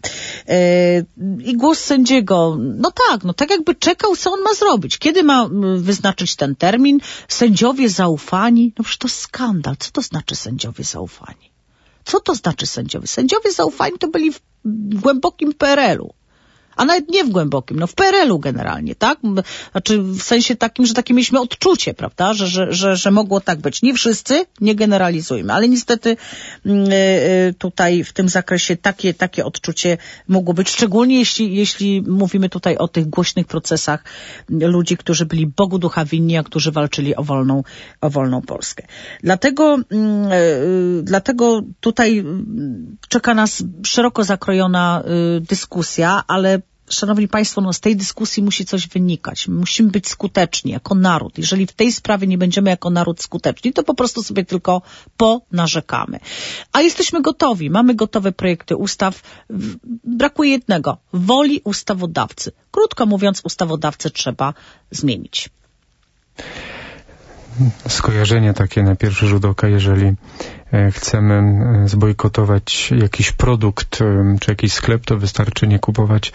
I głos sędziego, no tak jakby czekał, co on ma zrobić. Kiedy ma wyznaczyć ten termin? Sędziowie zaufani? No przecież to skandal. Co to znaczy sędziowie zaufani? Co to znaczy sędziowie? Sędziowie zaufani to byli w głębokim PRL-u. A nawet nie w głębokim, no w PRL-u generalnie, tak? Znaczy w sensie takim, że takie mieliśmy odczucie, prawda? Że mogło tak być. Nie wszyscy, nie generalizujmy, ale niestety tutaj w tym zakresie takie odczucie mogło być, szczególnie jeśli mówimy tutaj o tych głośnych procesach ludzi, którzy byli Bogu ducha winni, a którzy walczyli o wolną Polskę. Dlatego tutaj czeka nas szeroko zakrojona dyskusja, ale szanowni państwo, no z tej dyskusji musi coś wynikać. Musimy być skuteczni jako naród. Jeżeli w tej sprawie nie będziemy jako naród skuteczni, to po prostu sobie tylko ponarzekamy. A jesteśmy gotowi. Mamy gotowe projekty ustaw. Brakuje jednego. Woli ustawodawcy. Krótko mówiąc, ustawodawcę trzeba zmienić. Skojarzenie takie na pierwszy rzut oka, jeżeli chcemy zbojkotować jakiś produkt czy jakiś sklep, to wystarczy nie kupować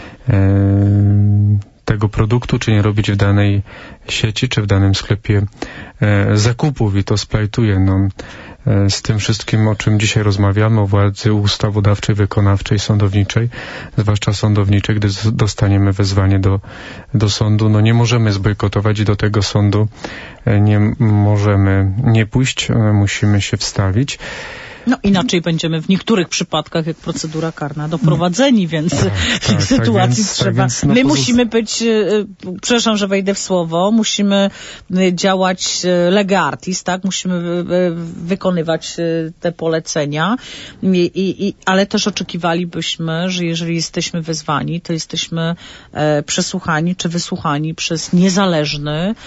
tego produktu, czy nie robić w danej sieci, czy w danym sklepie zakupów i to splajtuje z tym wszystkim, o czym dzisiaj rozmawiamy, o władzy ustawodawczej, wykonawczej, sądowniczej, zwłaszcza sądowniczej, gdy dostaniemy wezwanie do sądu, no nie możemy zbojkotować i do tego sądu nie możemy nie pójść, musimy się wstawić. No inaczej będziemy w niektórych przypadkach, jak procedura karna, doprowadzeni, więc w tej sytuacji trzeba... My musimy być, przepraszam, że wejdę w słowo, musimy działać lege artis, tak? Musimy wykonywać te polecenia, ale też oczekiwalibyśmy, że jeżeli jesteśmy wezwani, to jesteśmy przesłuchani czy wysłuchani przez niezależny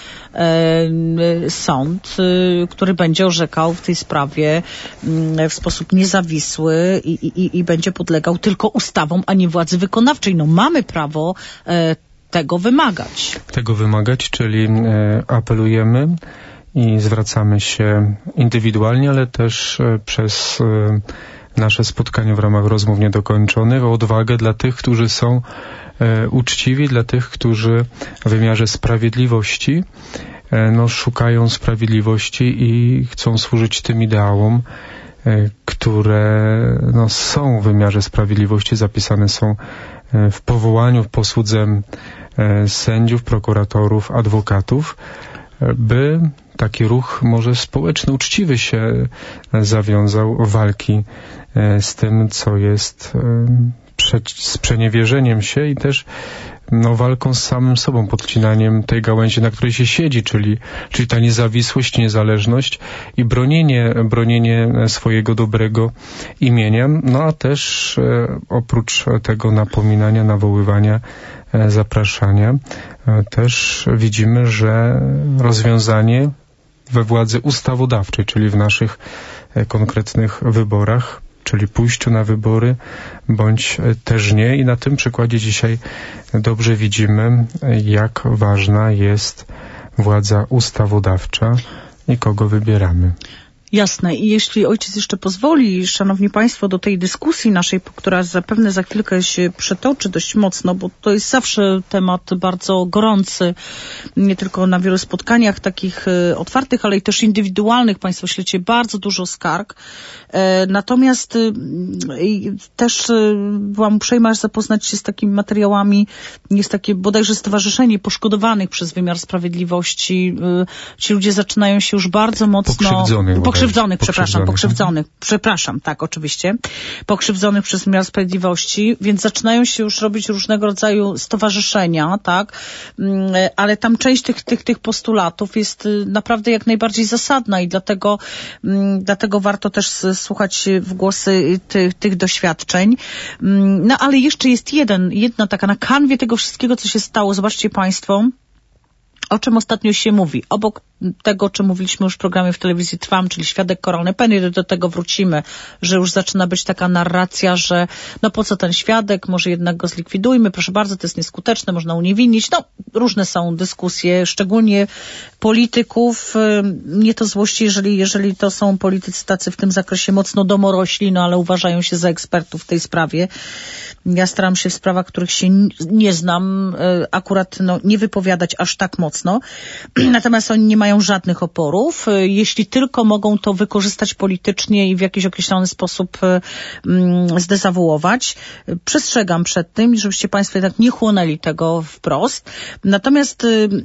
sąd, który będzie orzekał w tej sprawie w sposób niezawisły i będzie podlegał tylko ustawom, a nie władzy wykonawczej. No mamy prawo tego wymagać. Czyli apelujemy i zwracamy się indywidualnie, ale też przez nasze spotkanie w ramach rozmów niedokończonych o odwagę dla tych, którzy są uczciwi, dla tych, którzy w wymiarze sprawiedliwości szukają sprawiedliwości i chcą służyć tym ideałom, które są w wymiarze sprawiedliwości, zapisane są w powołaniu, w posłudze sędziów, prokuratorów, adwokatów, by taki ruch może społeczny, uczciwy się zawiązał walki z tym, co jest sprzeniewierzeniem się i też walką z samym sobą, podcinaniem tej gałęzi, na której się siedzi, czyli ta niezawisłość, niezależność i bronienie swojego dobrego imienia, a też oprócz tego napominania, nawoływania, zapraszania, też widzimy, że rozwiązanie we władzy ustawodawczej, czyli w naszych konkretnych wyborach, czyli pójściu na wybory, bądź też nie. I na tym przykładzie dzisiaj dobrze widzimy, jak ważna jest władza ustawodawcza i kogo wybieramy. Jasne. I jeśli ojciec jeszcze pozwoli, szanowni państwo, do tej dyskusji naszej, która zapewne za chwilkę się przetoczy dość mocno, bo to jest zawsze temat bardzo gorący, nie tylko na wielu spotkaniach takich otwartych, ale i też indywidualnych. Państwo śledzicie bardzo dużo skarg. Natomiast też byłam uprzejma zapoznać się z takimi materiałami. Jest takie bodajże stowarzyszenie poszkodowanych przez wymiar sprawiedliwości. Ci ludzie zaczynają się już bardzo mocno... Pokrzywdzonych przez wymiar sprawiedliwości, więc zaczynają się już robić różnego rodzaju stowarzyszenia, tak, ale tam część tych postulatów jest naprawdę jak najbardziej zasadna i dlatego warto też słuchać w głosy tych doświadczeń. No ale jeszcze jest jedna taka na kanwie tego wszystkiego, co się stało. Zobaczcie państwo, o czym ostatnio się mówi. Obok tego, o czym mówiliśmy już w programie w telewizji Trwam, czyli świadek koronny, pewnie do tego wrócimy, że już zaczyna być taka narracja, że po co ten świadek, może jednak go zlikwidujmy, proszę bardzo, to jest nieskuteczne, można uniewinnić. Różne są dyskusje, szczególnie polityków. Nie to złości, jeżeli to są politycy tacy w tym zakresie mocno domorośli, ale uważają się za ekspertów w tej sprawie. Ja staram się w sprawach, których się nie znam, akurat nie wypowiadać aż tak mocno. Natomiast oni nie mają żadnych oporów. Jeśli tylko mogą to wykorzystać politycznie i w jakiś określony sposób zdezawuować. Przestrzegam przed tym, żebyście państwo jednak nie chłonęli tego wprost. Natomiast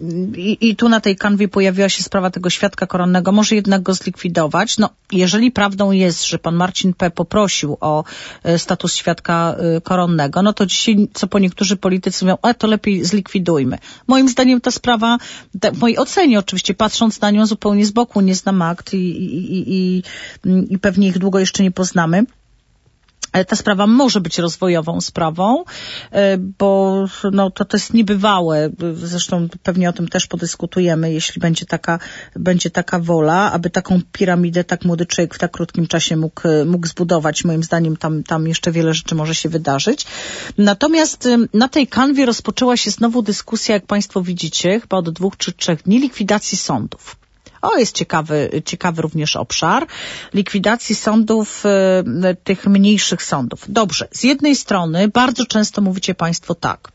i tu na tej kanwie pojawiła się sprawa tego świadka koronnego. Może jednak go zlikwidować. Jeżeli prawdą jest, że pan Marcin P. poprosił o status świadka koronnego, to dzisiaj, co po niektórzy politycy mówią, to lepiej zlikwidujmy. Moim zdaniem ta sprawa, w mojej ocenie oczywiście, patrząc na nią zupełnie z boku, nie znam akt i pewnie ich długo jeszcze nie poznamy. Ta sprawa może być rozwojową sprawą, bo to jest niebywałe. Zresztą pewnie o tym też podyskutujemy, jeśli będzie taka wola, aby taką piramidę tak młody człowiek w tak krótkim czasie mógł zbudować. Moim zdaniem tam jeszcze wiele rzeczy może się wydarzyć. Natomiast na tej kanwie rozpoczęła się znowu dyskusja, jak państwo widzicie, chyba od 2 czy 3 dni, likwidacji sądów. Jest ciekawy również obszar likwidacji sądów, tych mniejszych sądów. Dobrze, z jednej strony bardzo często mówicie państwo tak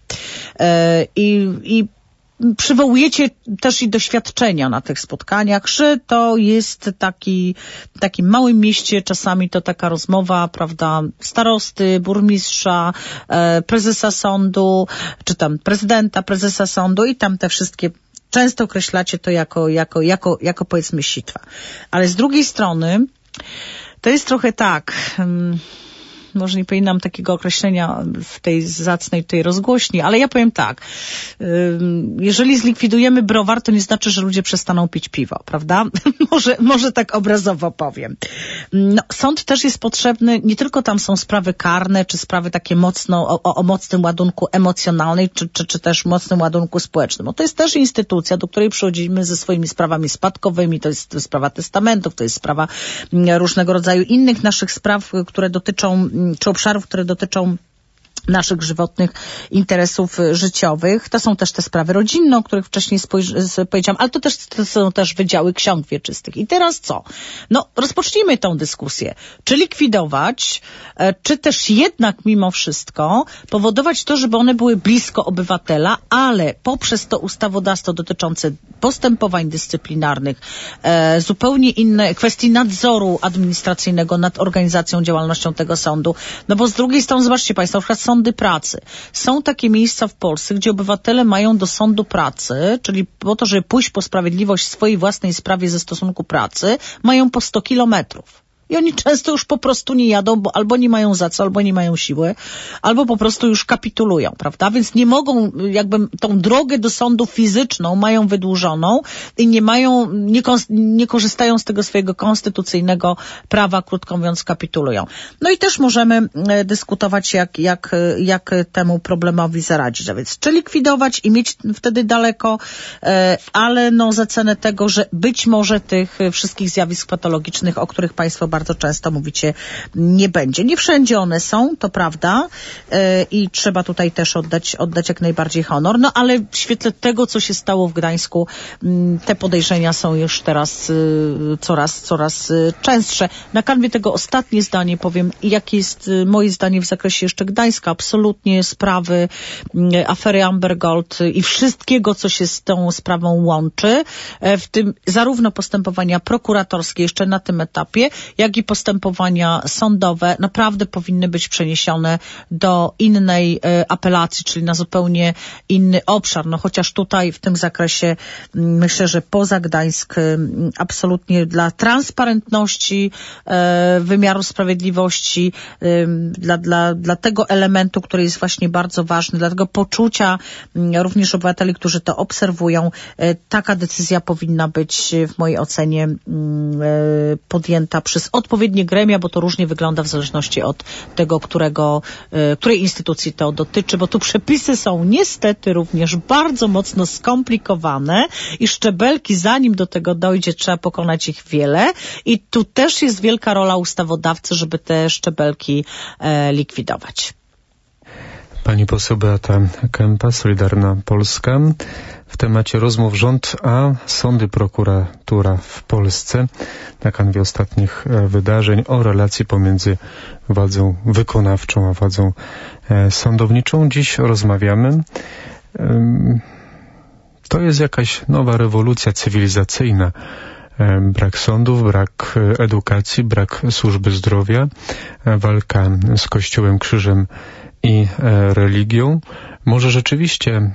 i przywołujecie też i doświadczenia na tych spotkaniach, że to jest takim małym mieście, czasami to taka rozmowa, prawda, starosty, burmistrza, prezesa sądu, czy tam prezydenta, prezesa sądu i tam te wszystkie. Często określacie to jako powiedzmy sitwa. Ale z drugiej strony To jest trochę tak... Może nie powinnam takiego określenia w tej zacnej tej rozgłośni, ale ja powiem tak. Jeżeli zlikwidujemy browar, to nie znaczy, że ludzie przestaną pić piwo, prawda? może tak obrazowo powiem. No, sąd też jest potrzebny, nie tylko tam są sprawy karne, czy sprawy takie mocno, o mocnym ładunku emocjonalnym, czy też mocnym ładunku społecznym. No, to jest też instytucja, do której przychodzimy ze swoimi sprawami spadkowymi, to jest sprawa testamentów, to jest sprawa różnego rodzaju innych naszych spraw, które dotyczą czy obszarów, które dotyczą naszych żywotnych interesów życiowych. To są też te sprawy rodzinne, o których wcześniej powiedziałam, ale to są też wydziały ksiąg wieczystych. I teraz co? No, rozpocznijmy tą dyskusję. Czy likwidować, czy też jednak mimo wszystko powodować to, żeby one były blisko obywatela, ale poprzez to ustawodawstwo dotyczące postępowań dyscyplinarnych, zupełnie inne kwestii nadzoru administracyjnego nad organizacją, działalnością tego sądu. No bo z drugiej strony, zobaczcie Państwo, na przykład sądy pracy. Są takie miejsca w Polsce, gdzie obywatele mają do sądu pracy, czyli po to, żeby pójść po sprawiedliwość w swojej własnej sprawie ze stosunku pracy, mają po 100 kilometrów. I oni często już po prostu nie jadą, bo albo nie mają za co, albo nie mają siły, albo po prostu już kapitulują, prawda? Więc nie mogą, jakby tą drogę do sądu fizyczną mają wydłużoną i nie korzystają z tego swojego konstytucyjnego prawa, krótko mówiąc, kapitulują. No i też możemy dyskutować, jak temu problemowi zaradzić. A więc czy likwidować i mieć wtedy daleko, ale no za cenę tego, że być może tych wszystkich zjawisk patologicznych, o których Państwo bardzo często mówicie, nie będzie. Nie wszędzie one są, to prawda, i trzeba tutaj też oddać jak najbardziej honor, no ale w świetle tego, co się stało w Gdańsku, te podejrzenia są już teraz coraz częstsze. Na kanwie tego ostatnie zdanie powiem, jakie jest moje zdanie w zakresie jeszcze Gdańska. Absolutnie sprawy afery Amber Gold i wszystkiego, co się z tą sprawą łączy, w tym zarówno postępowania prokuratorskie jeszcze na tym etapie, jak i postępowania sądowe naprawdę powinny być przeniesione do innej apelacji, czyli na zupełnie inny obszar. No chociaż tutaj w tym zakresie myślę, że poza Gdańsk absolutnie dla wymiaru sprawiedliwości, dla tego elementu, który jest właśnie bardzo ważny, dla tego poczucia również obywateli, którzy to obserwują, taka decyzja powinna być w mojej ocenie podjęta przez odpowiednie gremia, bo to różnie wygląda w zależności od tego, której instytucji to dotyczy, bo tu przepisy są niestety również bardzo mocno skomplikowane i szczebelki, zanim do tego dojdzie, trzeba pokonać ich wiele i tu też jest wielka rola ustawodawcy, żeby te szczebelki likwidować. Pani poseł Beata Kępa, Solidarna Polska. W temacie rozmów rząd a sądy, prokuratura w Polsce na kanwie ostatnich wydarzeń o relacji pomiędzy władzą wykonawczą a władzą sądowniczą. Dziś rozmawiamy. To jest jakaś nowa rewolucja cywilizacyjna. Brak sądów, brak edukacji, brak służby zdrowia, walka z Kościołem, krzyżem i religią. Może rzeczywiście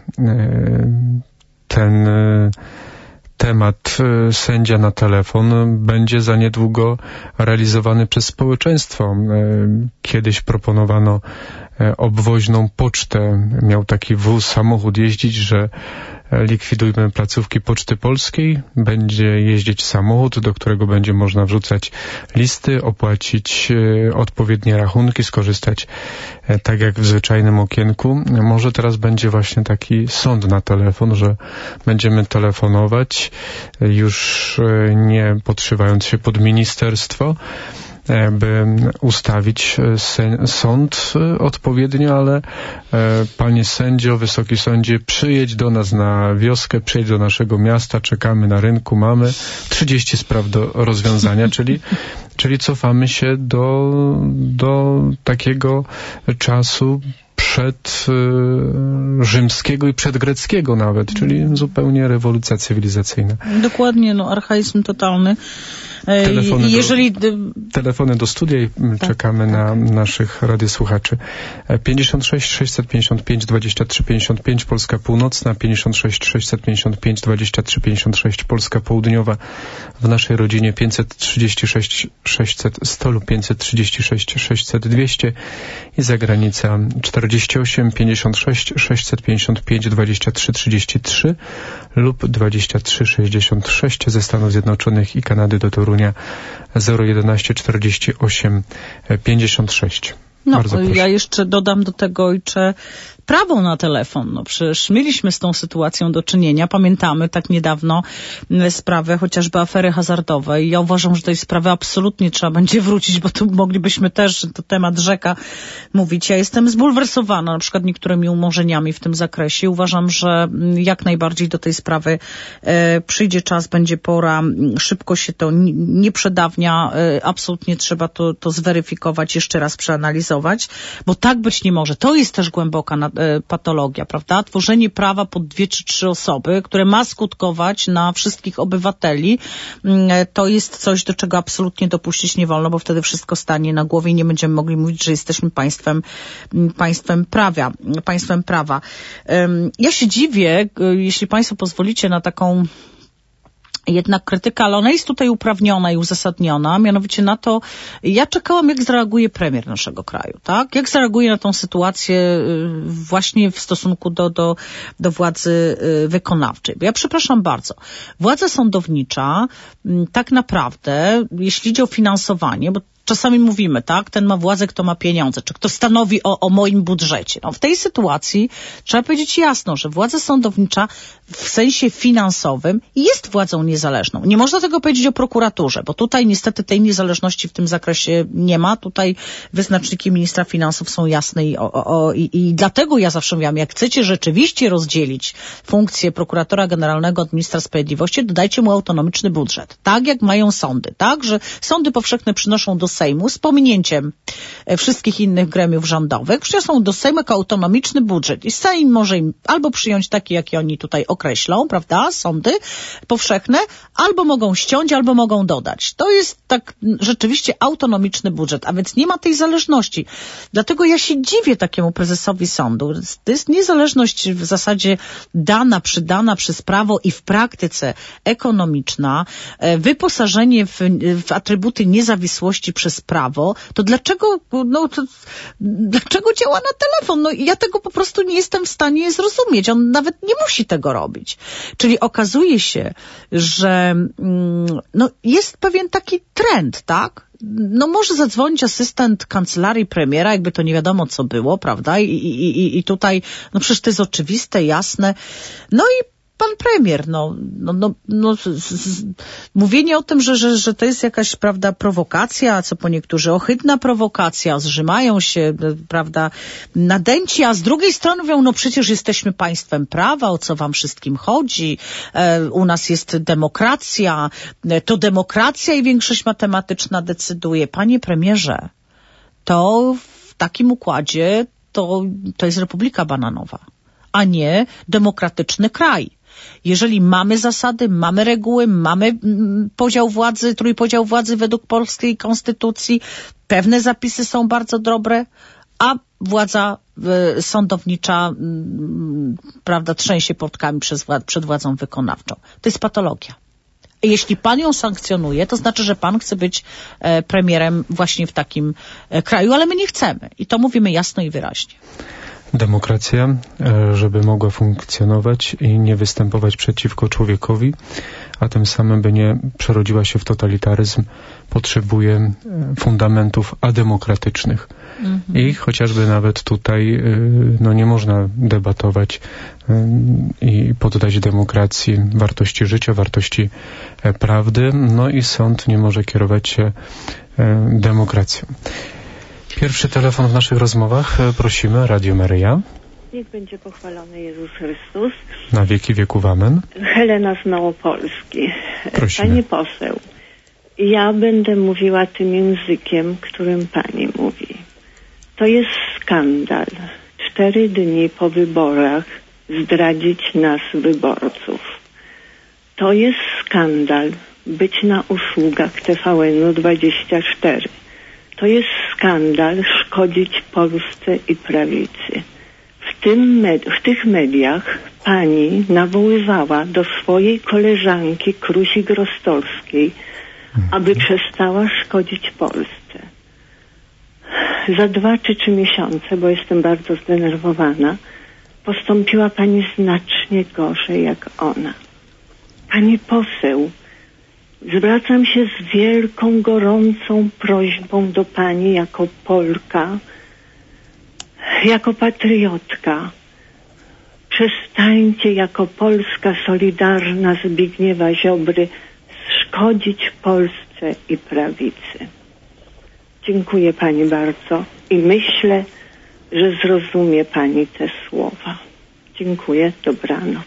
ten temat sędzia na telefon będzie za niedługo realizowany przez społeczeństwo. Kiedyś proponowano obwoźną pocztę. Miał taki samochód jeździć, że likwidujmy placówki Poczty Polskiej, będzie jeździć samochód, do którego będzie można wrzucać listy, opłacić odpowiednie rachunki, skorzystać tak jak w zwyczajnym okienku. Może teraz będzie właśnie taki sąd na telefon, że będziemy telefonować, już nie podszywając się pod ministerstwo, by ustawić sąd odpowiednio, ale panie sędzio, wysoki sądzie, przyjedź do nas na wioskę, przyjedź do naszego miasta, czekamy na rynku, mamy 30 spraw do rozwiązania, czyli cofamy się do takiego czasu przed rzymskiego i przedgreckiego nawet, czyli zupełnie rewolucja cywilizacyjna. Dokładnie, archaizm totalny. Telefony do studia i czekamy na naszych radiosłuchaczy. 56 655 23 55 Polska Północna, 56 655 23 56 Polska Południowa. W naszej rodzinie 536 600 100 lub 536 600 200 i zagranica 48 56 655 23 33 lub 23 66 ze Stanów Zjednoczonych i Kanady do Torunia 011 48 56. No, ja jeszcze dodam do tego, ojcze, prawo na telefon. No przecież mieliśmy z tą sytuacją do czynienia. Pamiętamy tak niedawno sprawę chociażby afery hazardowej. Ja uważam, że tej sprawy absolutnie trzeba będzie wrócić, bo tu moglibyśmy też, to temat rzeka, mówić. Ja jestem zbulwersowana na przykład niektórymi umorzeniami w tym zakresie. Uważam, że jak najbardziej do tej sprawy przyjdzie czas, będzie pora. Szybko się to nie przedawnia. Absolutnie trzeba to zweryfikować, jeszcze raz przeanalizować, bo tak być nie może. To jest też głęboka patologia, prawda? Tworzenie prawa pod 2 czy 3 osoby, które ma skutkować na wszystkich obywateli, to jest coś, do czego absolutnie dopuścić nie wolno, bo wtedy wszystko stanie na głowie i nie będziemy mogli mówić, że jesteśmy państwem prawa. Ja się dziwię, jeśli państwo pozwolicie na taką jednak krytyka, ale ona jest tutaj uprawniona i uzasadniona, mianowicie na to, ja czekałam, jak zareaguje premier naszego kraju, tak? Jak zareaguje na tą sytuację właśnie w stosunku do władzy wykonawczej. Bo ja przepraszam bardzo, władza sądownicza tak naprawdę, jeśli idzie o finansowanie, bo czasami mówimy, tak, ten ma władzę, kto ma pieniądze, czy kto stanowi o moim budżecie. No, w tej sytuacji trzeba powiedzieć jasno, że władza sądownicza w sensie finansowym jest władzą niezależną. Nie można tego powiedzieć o prokuraturze, bo tutaj niestety tej niezależności w tym zakresie nie ma. Tutaj wyznaczniki ministra finansów są jasne i dlatego ja zawsze mówiłam, jak chcecie rzeczywiście rozdzielić funkcję prokuratora generalnego od ministra sprawiedliwości, dodajcie mu autonomiczny budżet. Tak jak mają sądy, tak, że sądy powszechne przynoszą do Sejmu z pominięciem wszystkich innych gremiów rządowych, przyniosą do Sejmu jako autonomiczny budżet i Sejm może im albo przyjąć taki, jaki oni tutaj określą, prawda, sądy powszechne, albo mogą ściąć, albo mogą dodać. To jest tak rzeczywiście autonomiczny budżet, a więc nie ma tej zależności. Dlatego ja się dziwię takiemu prezesowi sądu. To jest niezależność w zasadzie przydana przez prawo i w praktyce ekonomiczna, wyposażenie w atrybuty niezawisłości przez prawo, to dlaczego działa na telefon? No ja tego po prostu nie jestem w stanie zrozumieć. On nawet nie musi tego robić. Czyli okazuje się, że jest pewien taki trend, tak? No może zadzwonić asystent kancelarii premiera, jakby to nie wiadomo co było, prawda? I tutaj, no przecież to jest oczywiste, jasne. No i pan premier, mówienie o tym, że to jest jakaś, prawda, prowokacja, co po niektórzy ohydna prowokacja, zrzymają się, prawda, nadęci, a z drugiej strony mówią, no przecież jesteśmy państwem prawa, o co wam wszystkim chodzi, u nas jest demokracja, to demokracja i większość matematyczna decyduje. Panie premierze, to w takim układzie to jest Republika Bananowa, a nie demokratyczny kraj. Jeżeli mamy zasady, mamy reguły, mamy podział władzy, trójpodział władzy według polskiej konstytucji, pewne zapisy są bardzo dobre, a władza sądownicza, prawda, trzęsie portkami przed władzą wykonawczą. To jest patologia. Jeśli pan ją sankcjonuje, to znaczy, że pan chce być premierem właśnie w takim kraju, ale my nie chcemy. I to mówimy jasno i wyraźnie. Demokracja, żeby mogła funkcjonować i nie występować przeciwko człowiekowi, a tym samym by nie przerodziła się w totalitaryzm, potrzebuje fundamentów ademokratycznych. I chociażby nawet tutaj nie można debatować i poddać demokracji wartości życia, wartości prawdy, i sąd nie może kierować się demokracją. Pierwszy telefon w naszych rozmowach. Prosimy, Radio Maryja. Niech będzie pochwalony Jezus Chrystus. Na wieki wieków amen. Helena z Małopolski. Prosimy. Pani poseł, ja będę mówiła tym językiem, którym pani mówi. To jest skandal. 4 dni po wyborach zdradzić nas wyborców. To jest skandal, być na usługach TVN-u 24. To jest skandal szkodzić Polsce i prawicy. W tych mediach pani nawoływała do swojej koleżanki Krusik-Rostowskiej, aby przestała szkodzić Polsce. Za 2 czy 3 miesiące, bo jestem bardzo zdenerwowana, postąpiła pani znacznie gorzej jak ona. Pani poseł, zwracam się z wielką, gorącą prośbą do pani jako Polka, jako patriotka. Przestańcie jako Polska Solidarna Zbigniewa Ziobry szkodzić Polsce i prawicy. Dziękuję pani bardzo i myślę, że zrozumie pani te słowa. Dziękuję, dobranoc.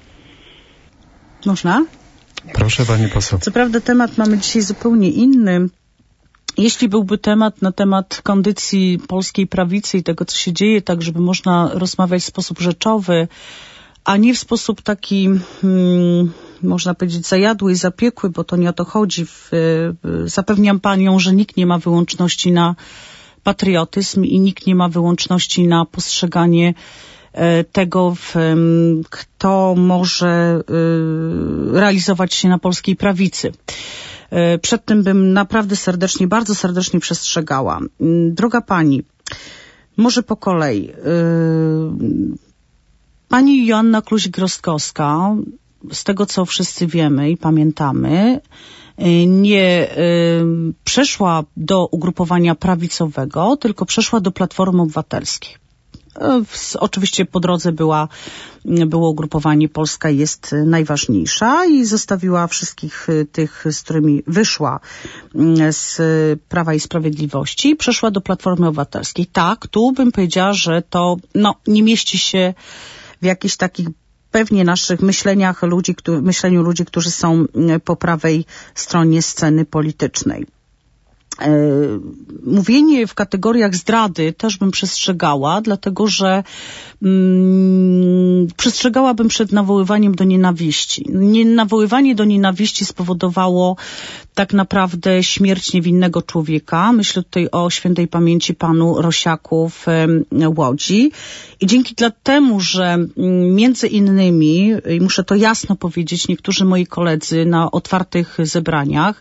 Można? Proszę pani poseł. Co prawda temat mamy dzisiaj zupełnie inny. Jeśli byłby temat na temat kondycji polskiej prawicy i tego, co się dzieje, tak żeby można rozmawiać w sposób rzeczowy, a nie w sposób taki, można powiedzieć, zajadły i zapiekły, bo to nie o to chodzi. Zapewniam panią, że nikt nie ma wyłączności na patriotyzm i nikt nie ma wyłączności na postrzeganie tego, kto może realizować się na polskiej prawicy. Przed tym bym naprawdę serdecznie, bardzo serdecznie przestrzegała. Droga pani, może po kolei. Pani Joanna Kluzik-Rostkowska, z tego co wszyscy wiemy i pamiętamy, nie przeszła do ugrupowania prawicowego, tylko przeszła do Platformy Obywatelskiej. Oczywiście po drodze było ugrupowanie Polska jest najważniejsza i zostawiła wszystkich tych, z którymi wyszła z Prawa i Sprawiedliwości i przeszła do Platformy Obywatelskiej. Tak, tu bym powiedziała, że to nie mieści się w jakichś takich pewnie naszych myśleniu ludzi, którzy są po prawej stronie sceny politycznej. Mówienie w kategoriach zdrady też bym przestrzegała, dlatego że przestrzegałabym przed nawoływaniem do nienawiści. Nawoływanie do nienawiści spowodowało tak naprawdę śmierć niewinnego człowieka. Myślę tutaj o świętej pamięci panu Rosiaku w Łodzi. I dzięki temu, że między innymi, i muszę to jasno powiedzieć, niektórzy moi koledzy na otwartych zebraniach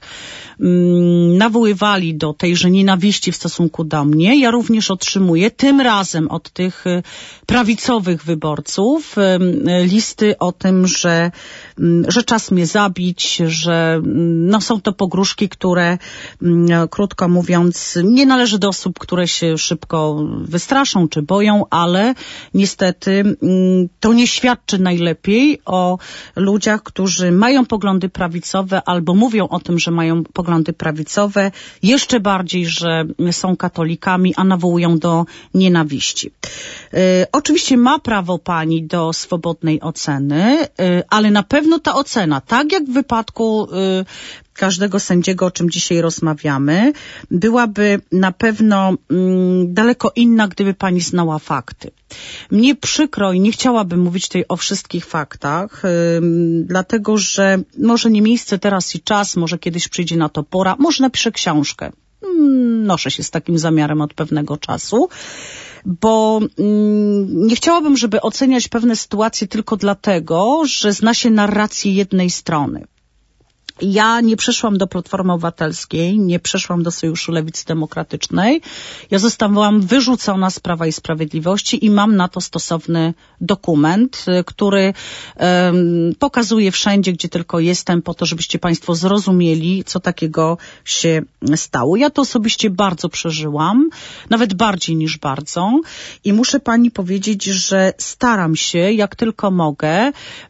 nawoływali do tejże nienawiści w stosunku do mnie. Ja również otrzymuję, tym razem od tych prawicowych wyborców, listy o tym, że czas mnie zabić, że są to pogróżki, które, krótko mówiąc, nie należy do osób, które się szybko wystraszą czy boją, ale niestety to nie świadczy najlepiej o ludziach, którzy mają poglądy prawicowe albo mówią o tym, że mają poglądy prawicowe, jeszcze bardziej, że są katolikami, a nawołują do nienawiści. Oczywiście ma prawo pani do swobodnej oceny, ale na pewno ta ocena, tak jak w wypadku każdego sędziego, o czym dzisiaj rozmawiamy, byłaby na pewno daleko inna, gdyby pani znała fakty. Mnie przykro i nie chciałabym mówić tutaj o wszystkich faktach, dlatego że może nie miejsce teraz i czas, może kiedyś przyjdzie na to pora, może napiszę książkę. Noszę się z takim zamiarem od pewnego czasu, bo nie chciałabym, żeby oceniać pewne sytuacje tylko dlatego, że zna się narrację jednej strony. Ja nie przeszłam do Platformy Obywatelskiej, nie przeszłam do Sojuszu Lewicy Demokratycznej. Ja zostałam wyrzucona z Prawa i Sprawiedliwości i mam na to stosowny dokument, który pokazuje wszędzie, gdzie tylko jestem, po to, żebyście państwo zrozumieli, co takiego się stało. Ja to osobiście bardzo przeżyłam, nawet bardziej niż bardzo i muszę pani powiedzieć, że staram się, jak tylko mogę,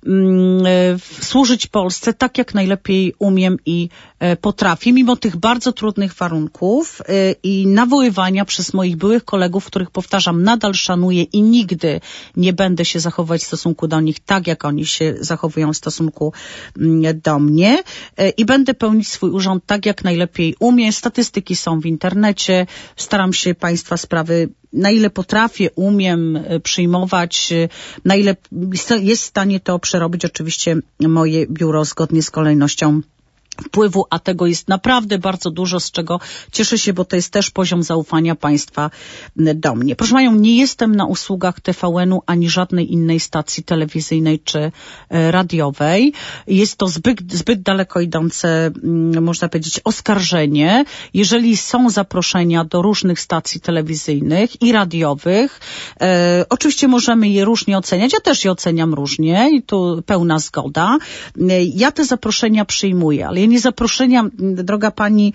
służyć Polsce tak, jak najlepiej umiem i potrafię, mimo tych bardzo trudnych warunków i nawoływania przez moich byłych kolegów, których, powtarzam, nadal szanuję i nigdy nie będę się zachowywać w stosunku do nich tak, jak oni się zachowują w stosunku do mnie i będę pełnić swój urząd tak, jak najlepiej umiem. Statystyki są w internecie, staram się państwa sprawy na ile potrafię, umiem przyjmować, na ile jest w stanie to przerobić oczywiście moje biuro zgodnie z kolejnością wpływu, a tego jest naprawdę bardzo dużo, z czego cieszę się, bo to jest też poziom zaufania państwa do mnie. Proszę Panią, nie jestem na usługach TVN-u ani żadnej innej stacji telewizyjnej czy radiowej. Jest to zbyt daleko idące, można powiedzieć, oskarżenie. Jeżeli są zaproszenia do różnych stacji telewizyjnych i radiowych, oczywiście możemy je różnie oceniać. Ja też je oceniam różnie i tu pełna zgoda. Ja te zaproszenia przyjmuję, ale nie zaproszenia, droga pani,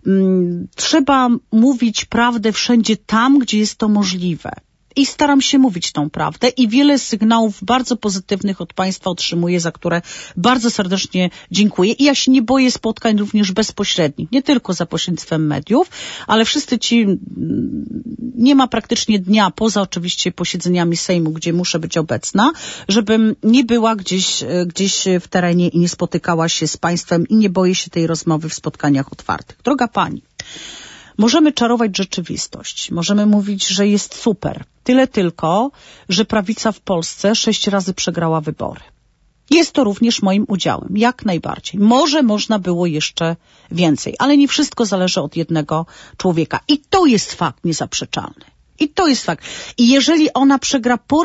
trzeba mówić prawdę wszędzie tam, gdzie jest to możliwe. I staram się mówić tą prawdę i wiele sygnałów bardzo pozytywnych od państwa otrzymuję, za które bardzo serdecznie dziękuję. I ja się nie boję spotkań również bezpośrednich, nie tylko za pośrednictwem mediów, ale wszyscy ci, nie ma praktycznie dnia, poza oczywiście posiedzeniami Sejmu, gdzie muszę być obecna, żebym nie była gdzieś w terenie i nie spotykała się z państwem i nie boję się tej rozmowy w spotkaniach otwartych. Droga pani, możemy czarować rzeczywistość, możemy mówić, że jest super. Tyle tylko, że prawica w Polsce 6 razy przegrała wybory. Jest to również moim udziałem, jak najbardziej. Może można było jeszcze więcej, ale nie wszystko zależy od jednego człowieka. I to jest fakt niezaprzeczalny. I to jest fakt. I jeżeli ona przegra po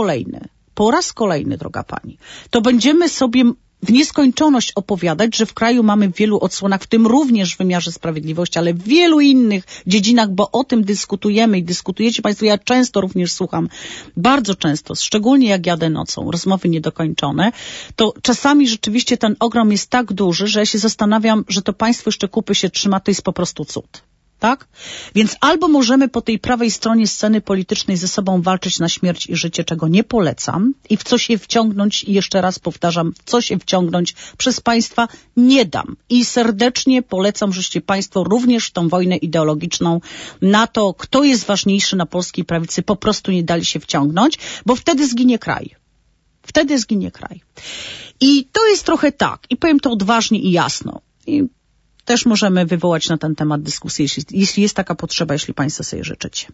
raz kolejny, droga pani, to będziemy sobie w nieskończoność opowiadać, że w kraju mamy w wielu odsłonach, w tym również w wymiarze sprawiedliwości, ale w wielu innych dziedzinach, bo o tym dyskutujemy i dyskutujecie państwo. Ja często również słucham, bardzo często, szczególnie jak jadę nocą, rozmowy niedokończone, to czasami rzeczywiście ten ogrom jest tak duży, że ja się zastanawiam, że to państwo jeszcze kupy się trzyma, to jest po prostu cud. Tak? Więc albo możemy po tej prawej stronie sceny politycznej ze sobą walczyć na śmierć i życie, czego nie polecam, i w co się wciągnąć, i jeszcze raz powtarzam, w co się wciągnąć przez państwa nie dam. I serdecznie polecam, żeście państwo również w tą wojnę ideologiczną na to, kto jest ważniejszy na polskiej prawicy, po prostu nie dali się wciągnąć, bo wtedy zginie kraj. Wtedy zginie kraj. I to jest trochę tak, i powiem to odważnie i jasno. I też możemy wywołać na ten temat dyskusję, jeśli jest taka potrzeba, jeśli państwo sobie życzycie.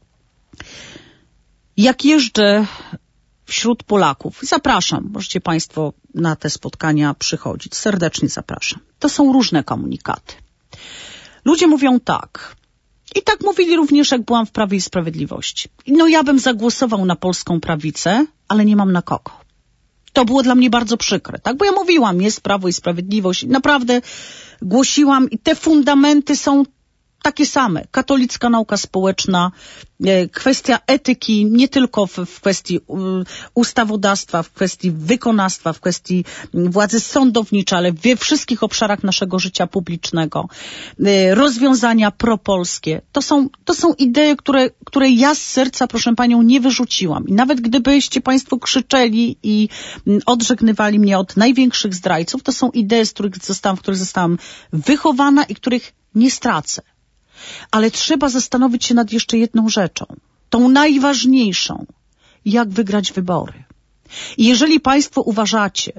Jak jeżdżę wśród Polaków, zapraszam, możecie państwo na te spotkania przychodzić, serdecznie zapraszam. To są różne komunikaty. Ludzie mówią tak, i tak mówili również, jak byłam w Prawie i Sprawiedliwości. No ja bym zagłosował na polską prawicę, ale nie mam na kogo. To było dla mnie bardzo przykre, tak? Bo ja mówiłam, jest Prawo i Sprawiedliwość. Naprawdę głosiłam i te fundamenty są takie same. Katolicka nauka społeczna, kwestia etyki, nie tylko w kwestii ustawodawstwa, w kwestii wykonawstwa, w kwestii władzy sądowniczej, ale we wszystkich obszarach naszego życia publicznego. Rozwiązania propolskie. To są idee, które ja z serca, proszę panią, nie wyrzuciłam. I nawet gdybyście państwo krzyczeli i odżegnywali mnie od największych zdrajców, to są idee, w których zostałam wychowana i których nie stracę. Ale trzeba zastanowić się nad jeszcze jedną rzeczą, tą najważniejszą, jak wygrać wybory. I jeżeli państwo uważacie,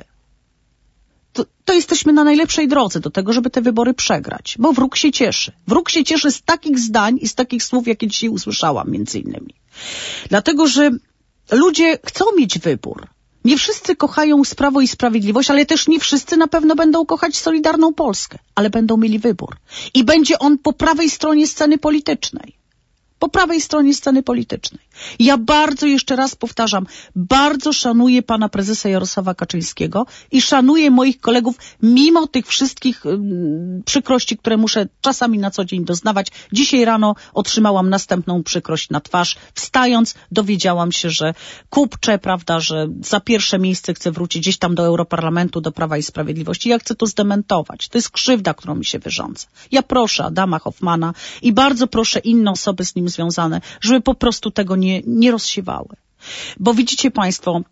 to jesteśmy na najlepszej drodze do tego, żeby te wybory przegrać, bo wróg się cieszy. Wróg się cieszy z takich zdań i z takich słów, jakie dzisiaj usłyszałam między innymi. Dlatego, że ludzie chcą mieć wybór. Nie wszyscy kochają Prawo i Sprawiedliwość, ale też nie wszyscy na pewno będą kochać Solidarną Polskę, ale będą mieli wybór. I będzie on po prawej stronie sceny politycznej. Po prawej stronie sceny politycznej. Ja bardzo, jeszcze raz powtarzam, bardzo szanuję pana prezesa Jarosława Kaczyńskiego i szanuję moich kolegów, mimo tych wszystkich przykrości, które muszę czasami na co dzień doznawać. Dzisiaj rano otrzymałam następną przykrość na twarz. Wstając, dowiedziałam się, że kupczę, prawda, że za pierwsze miejsce chcę wrócić gdzieś tam do Europarlamentu, do Prawa i Sprawiedliwości. Ja chcę to zdementować. To jest krzywda, którą mi się wyrządza. Ja proszę Adama Hoffmana i bardzo proszę inne osoby z nim związane, żeby po prostu tego nie rozsiewały. Bo widzicie państwo,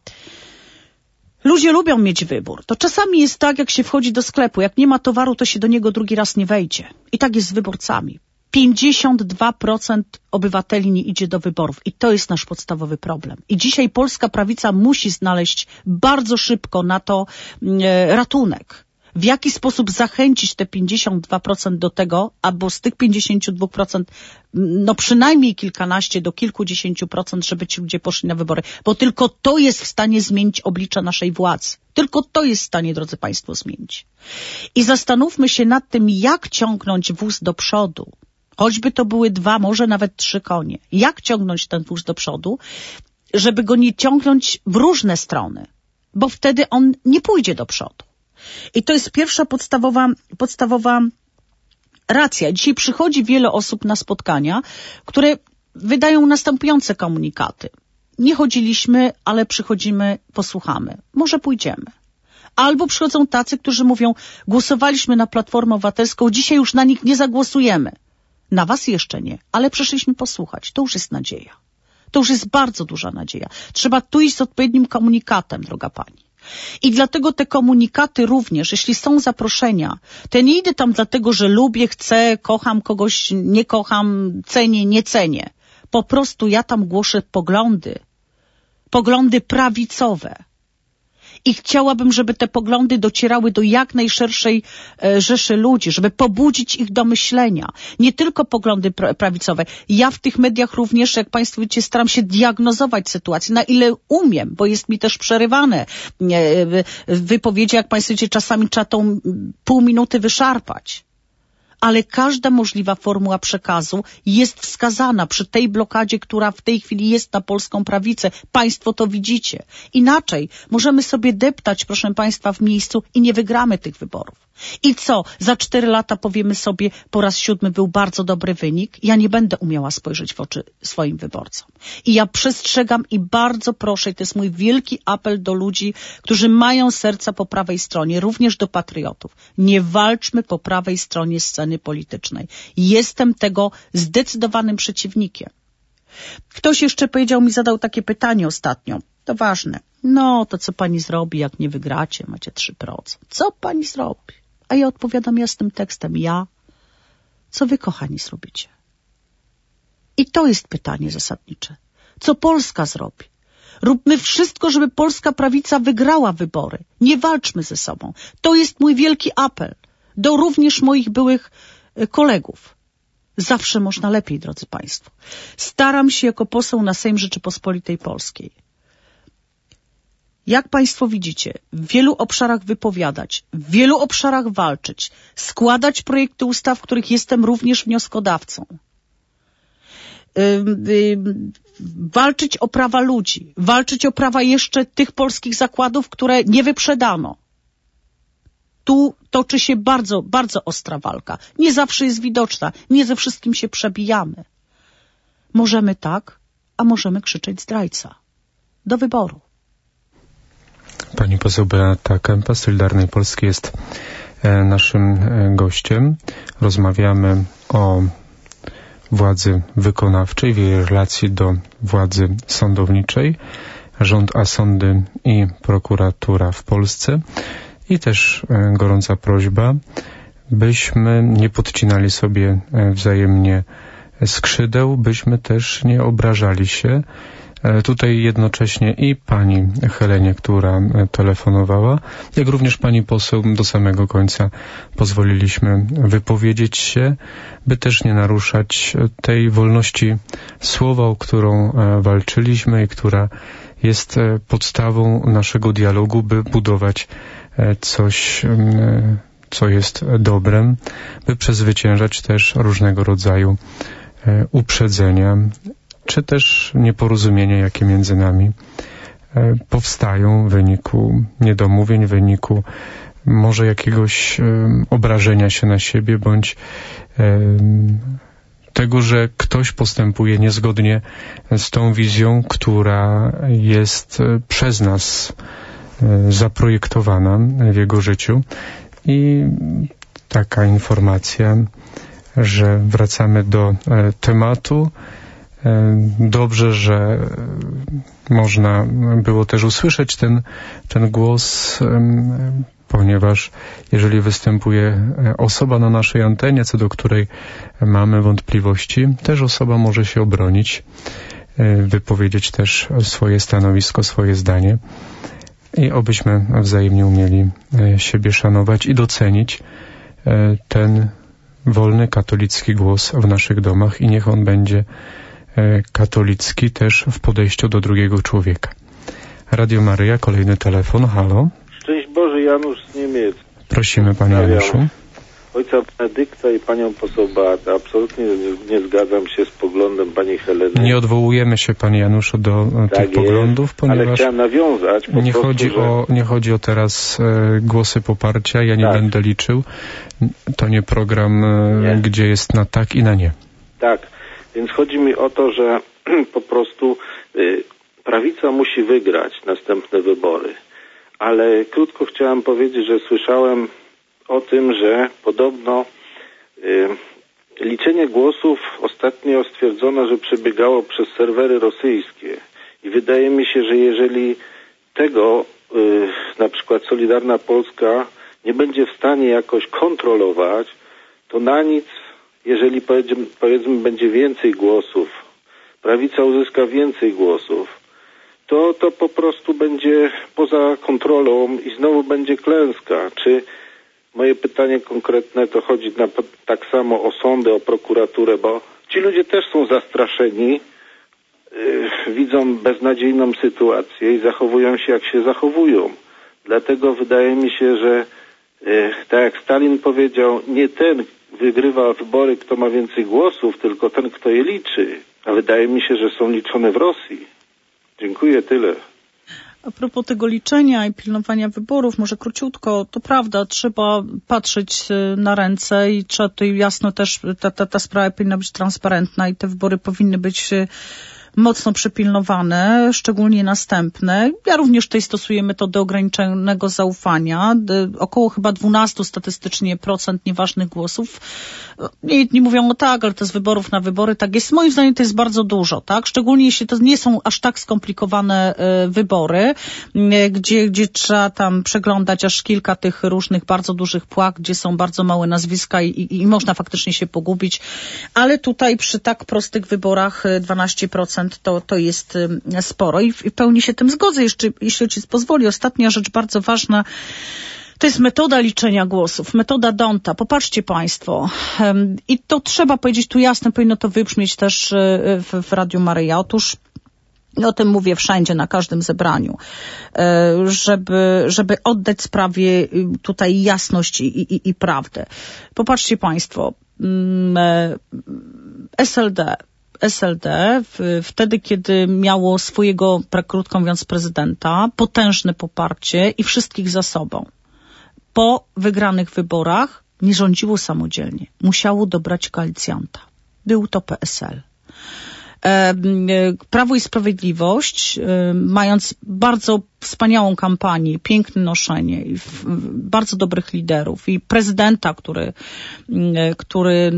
ludzie lubią mieć wybór. To czasami jest tak, jak się wchodzi do sklepu, jak nie ma towaru, to się do niego drugi raz nie wejdzie. I tak jest z wyborcami. 52% obywateli nie idzie do wyborów i to jest nasz podstawowy problem. I dzisiaj polska prawica musi znaleźć bardzo szybko na to ratunek. W jaki sposób zachęcić te 52% do tego, albo z tych 52%, no przynajmniej kilkanaście do kilkudziesięciu procent, żeby ci ludzie poszli na wybory. Bo tylko to jest w stanie zmienić oblicze naszej władzy. Tylko to jest w stanie, drodzy Państwo, zmienić. I zastanówmy się nad tym, jak ciągnąć wóz do przodu. Choćby to były 2, może nawet 3 konie. Jak ciągnąć ten wóz do przodu, żeby go nie ciągnąć w różne strony, bo wtedy on nie pójdzie do przodu. I to jest pierwsza podstawowa racja. Dzisiaj przychodzi wiele osób na spotkania, które wydają następujące komunikaty. Nie chodziliśmy, ale przychodzimy, posłuchamy. Może pójdziemy. Albo przychodzą tacy, którzy mówią, głosowaliśmy na Platformę Obywatelską, dzisiaj już na nich nie zagłosujemy. Na was jeszcze nie, ale przyszliśmy posłuchać. To już jest nadzieja. To już jest bardzo duża nadzieja. Trzeba tu iść z odpowiednim komunikatem, droga pani. I dlatego te komunikaty również, jeśli są zaproszenia, to ja nie idę tam dlatego, że lubię, chcę, kocham kogoś, nie kocham, cenię, nie cenię. Po prostu ja tam głoszę poglądy prawicowe. I chciałabym, żeby te poglądy docierały do jak najszerszej rzeszy ludzi, żeby pobudzić ich do myślenia. Nie tylko poglądy prawicowe. Ja w tych mediach również, jak Państwo wiecie, staram się diagnozować sytuację, na ile umiem, bo jest mi też przerywane. W wypowiedzi, jak Państwo wiecie, czasami trzeba tą pół minuty wyszarpać. Ale każda możliwa formuła przekazu jest wskazana przy tej blokadzie, która w tej chwili jest na polską prawicę. Państwo to widzicie. Inaczej możemy sobie deptać, proszę Państwa, w miejscu i nie wygramy tych wyborów. I co? Za 4 lata powiemy sobie, po raz 7 był bardzo dobry wynik. Ja nie będę umiała spojrzeć w oczy swoim wyborcom. I ja przestrzegam i bardzo proszę, i to jest mój wielki apel do ludzi, którzy mają serca po prawej stronie, również do patriotów. Nie walczmy po prawej stronie sceny politycznej. Jestem tego zdecydowanym przeciwnikiem. Ktoś jeszcze zadał takie pytanie ostatnio. To ważne. No, to co pani zrobi, jak nie wygracie, macie 3%. Co pani zrobi? A ja odpowiadam jasnym tekstem. Co wy, kochani, zrobicie? I to jest pytanie zasadnicze. Co Polska zrobi? Róbmy wszystko, żeby polska prawica wygrała wybory. Nie walczmy ze sobą. To jest mój wielki apel do również moich byłych kolegów. Zawsze można lepiej, drodzy Państwo. Staram się jako poseł na Sejm Rzeczypospolitej Polskiej, jak Państwo widzicie, w wielu obszarach wypowiadać, w wielu obszarach walczyć, składać projekty ustaw, w których jestem również wnioskodawcą. Walczyć o prawa ludzi, walczyć o prawa jeszcze tych polskich zakładów, które nie wyprzedano. Tu toczy się bardzo, bardzo ostra walka. Nie zawsze jest widoczna, nie ze wszystkim się przebijamy. Możemy tak, a możemy krzyczeć zdrajca. Do wyboru. Pani poseł Beata Kępa z Solidarnej Polski jest naszym gościem. Rozmawiamy o władzy wykonawczej, w jej relacji do władzy sądowniczej, rząd a sądy i prokuratura w Polsce. I też gorąca prośba, byśmy nie podcinali sobie wzajemnie skrzydeł, byśmy też nie obrażali się. Tutaj jednocześnie i pani Helenie, która telefonowała, jak również pani poseł do samego końca pozwoliliśmy wypowiedzieć się, by też nie naruszać tej wolności słowa, o którą walczyliśmy i która jest podstawą naszego dialogu, by budować coś, co jest dobrem, by przezwyciężać też różnego rodzaju uprzedzenia, czy też nieporozumienia, jakie między nami powstają w wyniku niedomówień, w wyniku może jakiegoś obrażenia się na siebie, bądź tego, że ktoś postępuje niezgodnie z tą wizją, która jest przez nas zaprojektowana w jego życiu. I taka informacja, że wracamy do tematu. Dobrze, że można było też usłyszeć ten głos, ponieważ jeżeli występuje osoba na naszej antenie, co do której mamy wątpliwości, też osoba może się obronić, wypowiedzieć też swoje stanowisko, swoje zdanie i obyśmy wzajemnie umieli siebie szanować i docenić ten wolny, katolicki głos w naszych domach i niech on będzie katolicki też w podejściu do drugiego człowieka. Radio Maryja, kolejny telefon, halo. Szczęść Boże, Janusz z Niemiec. Prosimy, panie Januszu. Ojca Benedykta i panią poseł Beatę. Absolutnie nie zgadzam się z poglądem pani Heleny. Nie odwołujemy się, panie Januszu, do tych poglądów, ponieważ ale chciałem nawiązać nie chodzi o teraz głosy poparcia, ja nie będę liczył. To nie program, gdzie jest na tak i na nie. Tak, więc chodzi mi o to, że po prostu prawica musi wygrać następne wybory. Ale krótko chciałem powiedzieć, że słyszałem o tym, że podobno liczenie głosów ostatnio stwierdzono, że przebiegało przez serwery rosyjskie. I wydaje mi się, że jeżeli tego na przykład Solidarna Polska nie będzie w stanie jakoś kontrolować, to na nic, jeżeli powiedzmy będzie więcej głosów, prawica uzyska więcej głosów, to po prostu będzie poza kontrolą i znowu będzie klęska. Czy moje pytanie konkretne to chodzi tak samo o sądy, o prokuraturę, bo ci ludzie też są zastraszeni, widzą beznadziejną sytuację i zachowują się jak się zachowują. Dlatego wydaje mi się, że tak jak Stalin powiedział, nie ten wygrywa wybory, kto ma więcej głosów, tylko ten, kto je liczy. A wydaje mi się, że są liczone w Rosji. Dziękuję, tyle. A propos tego liczenia i pilnowania wyborów, może króciutko, to prawda, trzeba patrzeć na ręce i trzeba tutaj jasno też, ta sprawa powinna być transparentna i te wybory powinny być mocno przypilnowane, szczególnie następne. Ja również tutaj stosuję metodę ograniczonego zaufania. Około chyba 12 statystycznie procent nieważnych głosów. Jedni mówią, tak, ale to z wyborów na wybory, tak jest. Moim zdaniem to jest bardzo dużo, tak? Szczególnie jeśli to nie są aż tak skomplikowane wybory, gdzie trzeba tam przeglądać aż kilka tych różnych bardzo dużych płak, gdzie są bardzo małe nazwiska i można faktycznie się pogubić. Ale tutaj przy tak prostych wyborach 12% to jest sporo i w pełni się tym zgodzę. Jeszcze, jeśli ojciec pozwoli, ostatnia rzecz bardzo ważna, to jest metoda liczenia głosów, metoda D'Hondta. Popatrzcie państwo, i to trzeba powiedzieć tu jasno, powinno to wybrzmieć też w Radiu Maryja. Otóż o tym mówię wszędzie, na każdym zebraniu, żeby oddać sprawie tutaj jasność i prawdę. Popatrzcie państwo, SLD wtedy, kiedy miało swojego, krótko mówiąc, prezydenta, potężne poparcie i wszystkich za sobą. Po wygranych wyborach nie rządziło samodzielnie. Musiało dobrać koalicjanta. Był to PSL. Prawo i Sprawiedliwość, mając bardzo wspaniałą kampanię, piękne noszenie, i bardzo dobrych liderów i prezydenta, który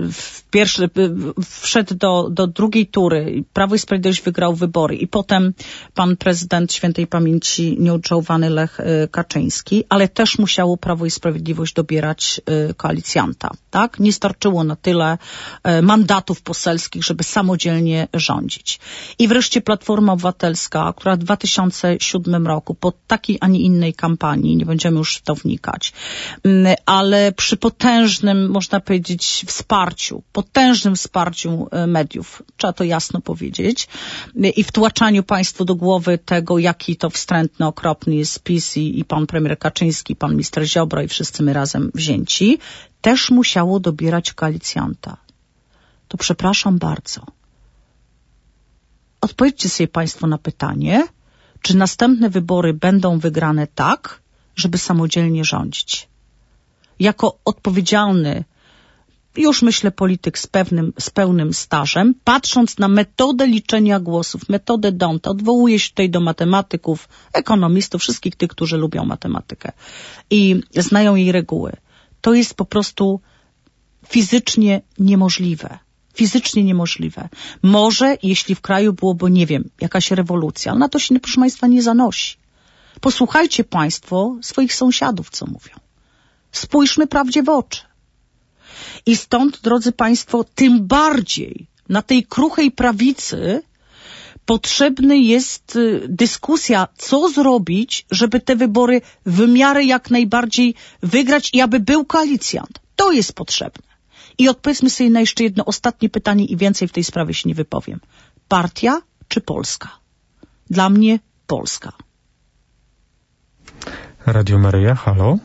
wszedł do drugiej tury. Prawo i Sprawiedliwość wygrał wybory i potem pan prezydent świętej pamięci nieodżałowany Lech Kaczyński, ale też musiało Prawo i Sprawiedliwość dobierać koalicjanta, tak? Nie starczyło na tyle mandatów poselskich, żeby samodzielnie rządzić. I wreszcie Platforma Obywatelska, która w 2007 roku po takiej, a nie innej kampanii, nie będziemy już w to wnikać, ale przy potężnym, można powiedzieć, potężnym wsparciu mediów, trzeba to jasno powiedzieć, i wtłaczaniu państwu do głowy tego, jaki to wstrętny, okropny jest PiS i pan premier Kaczyński, pan minister Ziobro i wszyscy my razem wzięci, też musiało dobierać koalicjanta. To przepraszam bardzo. Odpowiedzcie sobie państwo na pytanie, czy następne wybory będą wygrane tak, żeby samodzielnie rządzić. Jako odpowiedzialny, już myślę, polityk z pełnym stażem, patrząc na metodę liczenia głosów, metodę D'Hondta, odwołuję się tutaj do matematyków, ekonomistów, wszystkich tych, którzy lubią matematykę i znają jej reguły. To jest po prostu fizycznie niemożliwe. Fizycznie niemożliwe. Może, jeśli w kraju byłoby, nie wiem, jakaś rewolucja, ale na to się, proszę państwa, nie zanosi. Posłuchajcie państwo swoich sąsiadów, co mówią. Spójrzmy prawdzie w oczy. I stąd, drodzy państwo, tym bardziej na tej kruchej prawicy potrzebny jest dyskusja, co zrobić, żeby te wybory w miarę jak najbardziej wygrać i aby był koalicjant. To jest potrzebne. I odpowiedzmy sobie na jeszcze jedno ostatnie pytanie i więcej w tej sprawie się nie wypowiem. Partia czy Polska? Dla mnie Polska. Radio Maryja, halo.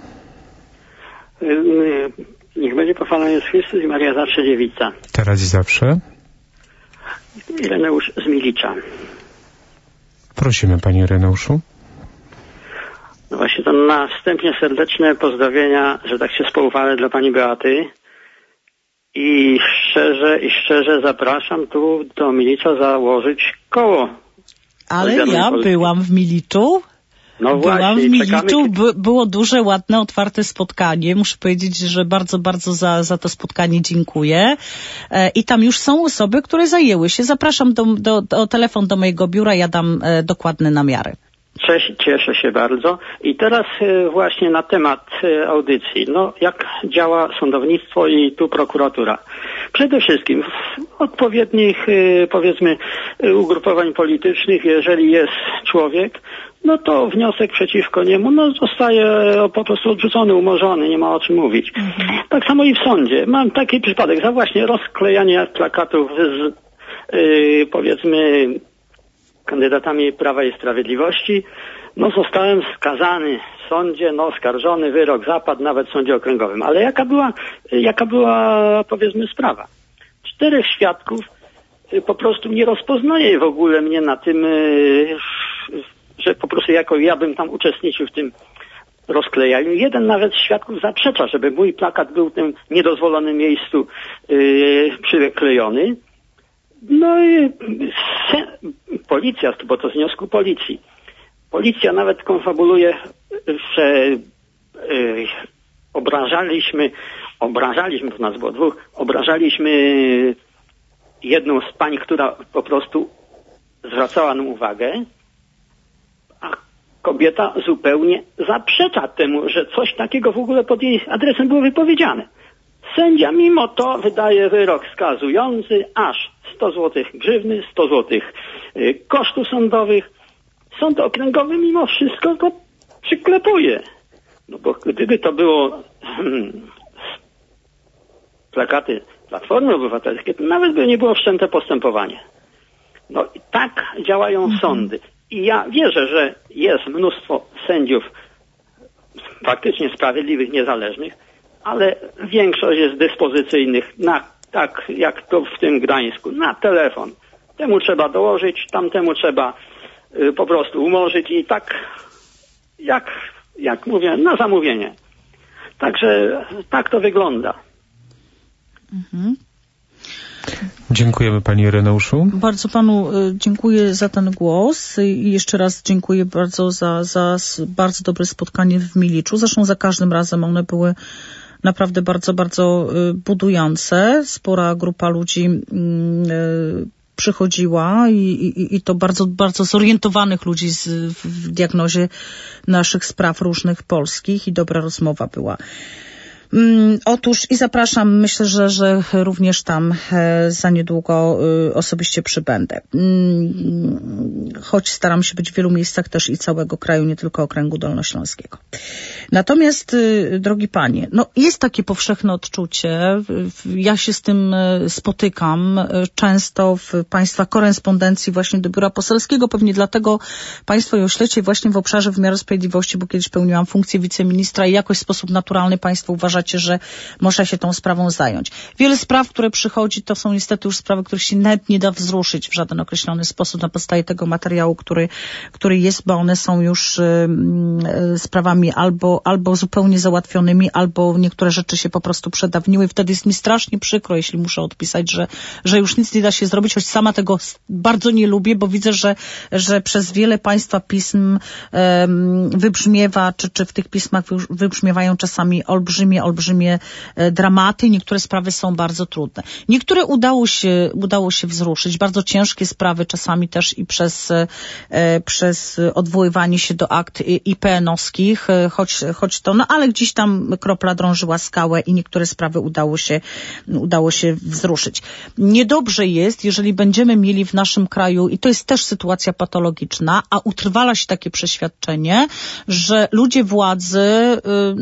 Niech będzie pochwalony Jezus Chrystus i Maria zawsze dziewica. Teraz i zawsze. Ireneusz z Milicza. Prosimy, panie Ireneuszu. No właśnie, to następnie serdeczne pozdrowienia, że tak się spoufale dla pani Beaty. I szczerze zapraszam tu do Milicza założyć koło. Ale ja byłam w Miliczu. No Byłam właśnie, w Miliczu, było duże, ładne, otwarte spotkanie. Muszę powiedzieć, że bardzo, bardzo za to spotkanie dziękuję. I tam już są osoby, które zajęły się. Zapraszam do telefon do mojego biura, ja dam dokładne namiary. Cześć, cieszę się bardzo. I teraz właśnie na temat audycji. No, jak działa sądownictwo i tu prokuratura? Przede wszystkim w odpowiednich, powiedzmy, ugrupowań politycznych, jeżeli jest człowiek, no to wniosek przeciwko niemu, no zostaje po prostu odrzucony, umorzony, nie ma o czym mówić. Tak samo i w sądzie. Mam taki przypadek za właśnie rozklejanie plakatów z, powiedzmy, kandydatami Prawa i Sprawiedliwości. No zostałem skazany w sądzie, no oskarżony, wyrok zapadł nawet w sądzie okręgowym. Ale jaka była, powiedzmy, sprawa? 4 świadków po prostu nie rozpoznaje w ogóle mnie na tym, że po prostu jako ja bym tam uczestniczył w tym rozklejaniu. Jeden nawet z świadków zaprzecza, żeby mój plakat był w tym niedozwolonym miejscu przyklejony. No i policja, bo to z wniosku policji. Policja nawet konfabuluje, że obrażaliśmy, to nas było 2, obrażaliśmy jedną z pań, która po prostu zwracała nam uwagę, a kobieta zupełnie zaprzecza temu, że coś takiego w ogóle pod jej adresem było wypowiedziane. Sędzia mimo to wydaje wyrok skazujący aż 100 zł grzywny, 100 zł kosztów sądowych. Sąd okręgowy mimo wszystko go przyklepuje. No bo gdyby to było plakaty Platformy Obywatelskiej, to nawet by nie było wszczęte postępowanie. No i tak działają sądy. I ja wierzę, że jest mnóstwo sędziów faktycznie sprawiedliwych, niezależnych, ale większość jest dyspozycyjnych na, tak jak to w tym Gdańsku, na telefon. Temu trzeba dołożyć, tamtemu trzeba po prostu umorzyć i tak, jak mówię, na zamówienie. Także tak to wygląda. Dziękujemy panie Ireneuszu. Bardzo panu dziękuję za ten głos i jeszcze raz dziękuję bardzo za bardzo dobre spotkanie w Miliczu. Zresztą za każdym razem one były naprawdę bardzo, bardzo budujące. Spora grupa ludzi przychodziła i to bardzo, bardzo zorientowanych ludzi w diagnozie naszych spraw różnych polskich i dobra rozmowa była. Otóż i zapraszam, myślę, że również tam za niedługo osobiście przybędę. Choć staram się być w wielu miejscach też i całego kraju, nie tylko okręgu dolnośląskiego. Natomiast, drogi panie, no jest takie powszechne odczucie, ja się z tym spotykam często w państwa korespondencji właśnie do biura poselskiego, pewnie dlatego państwo ją śledzicie właśnie w obszarze wymiaru sprawiedliwości, bo kiedyś pełniłam funkcję wiceministra i jakoś w sposób naturalny państwo uważacie, że można się tą sprawą zająć. Wiele spraw, które przychodzi, to są niestety już sprawy, których się nawet nie da wzruszyć w żaden określony sposób na podstawie tego materiału, który jest, bo one są już sprawami albo zupełnie załatwionymi, albo niektóre rzeczy się po prostu przedawniły. Wtedy jest mi strasznie przykro, jeśli muszę odpisać, że już nic nie da się zrobić, choć sama tego bardzo nie lubię, bo widzę, że przez wiele państwa pism wybrzmiewa, czy w tych pismach wybrzmiewają czasami olbrzymie dramaty. Niektóre sprawy są bardzo trudne. Niektóre udało się wzruszyć. Bardzo ciężkie sprawy, czasami też i przez odwoływanie się do akt IPN-owskich, choć to, no ale gdzieś tam kropla drążyła skałę i niektóre sprawy udało się wzruszyć. Niedobrze jest, jeżeli będziemy mieli w naszym kraju, i to jest też sytuacja patologiczna, a utrwala się takie przeświadczenie, że ludzie władzy,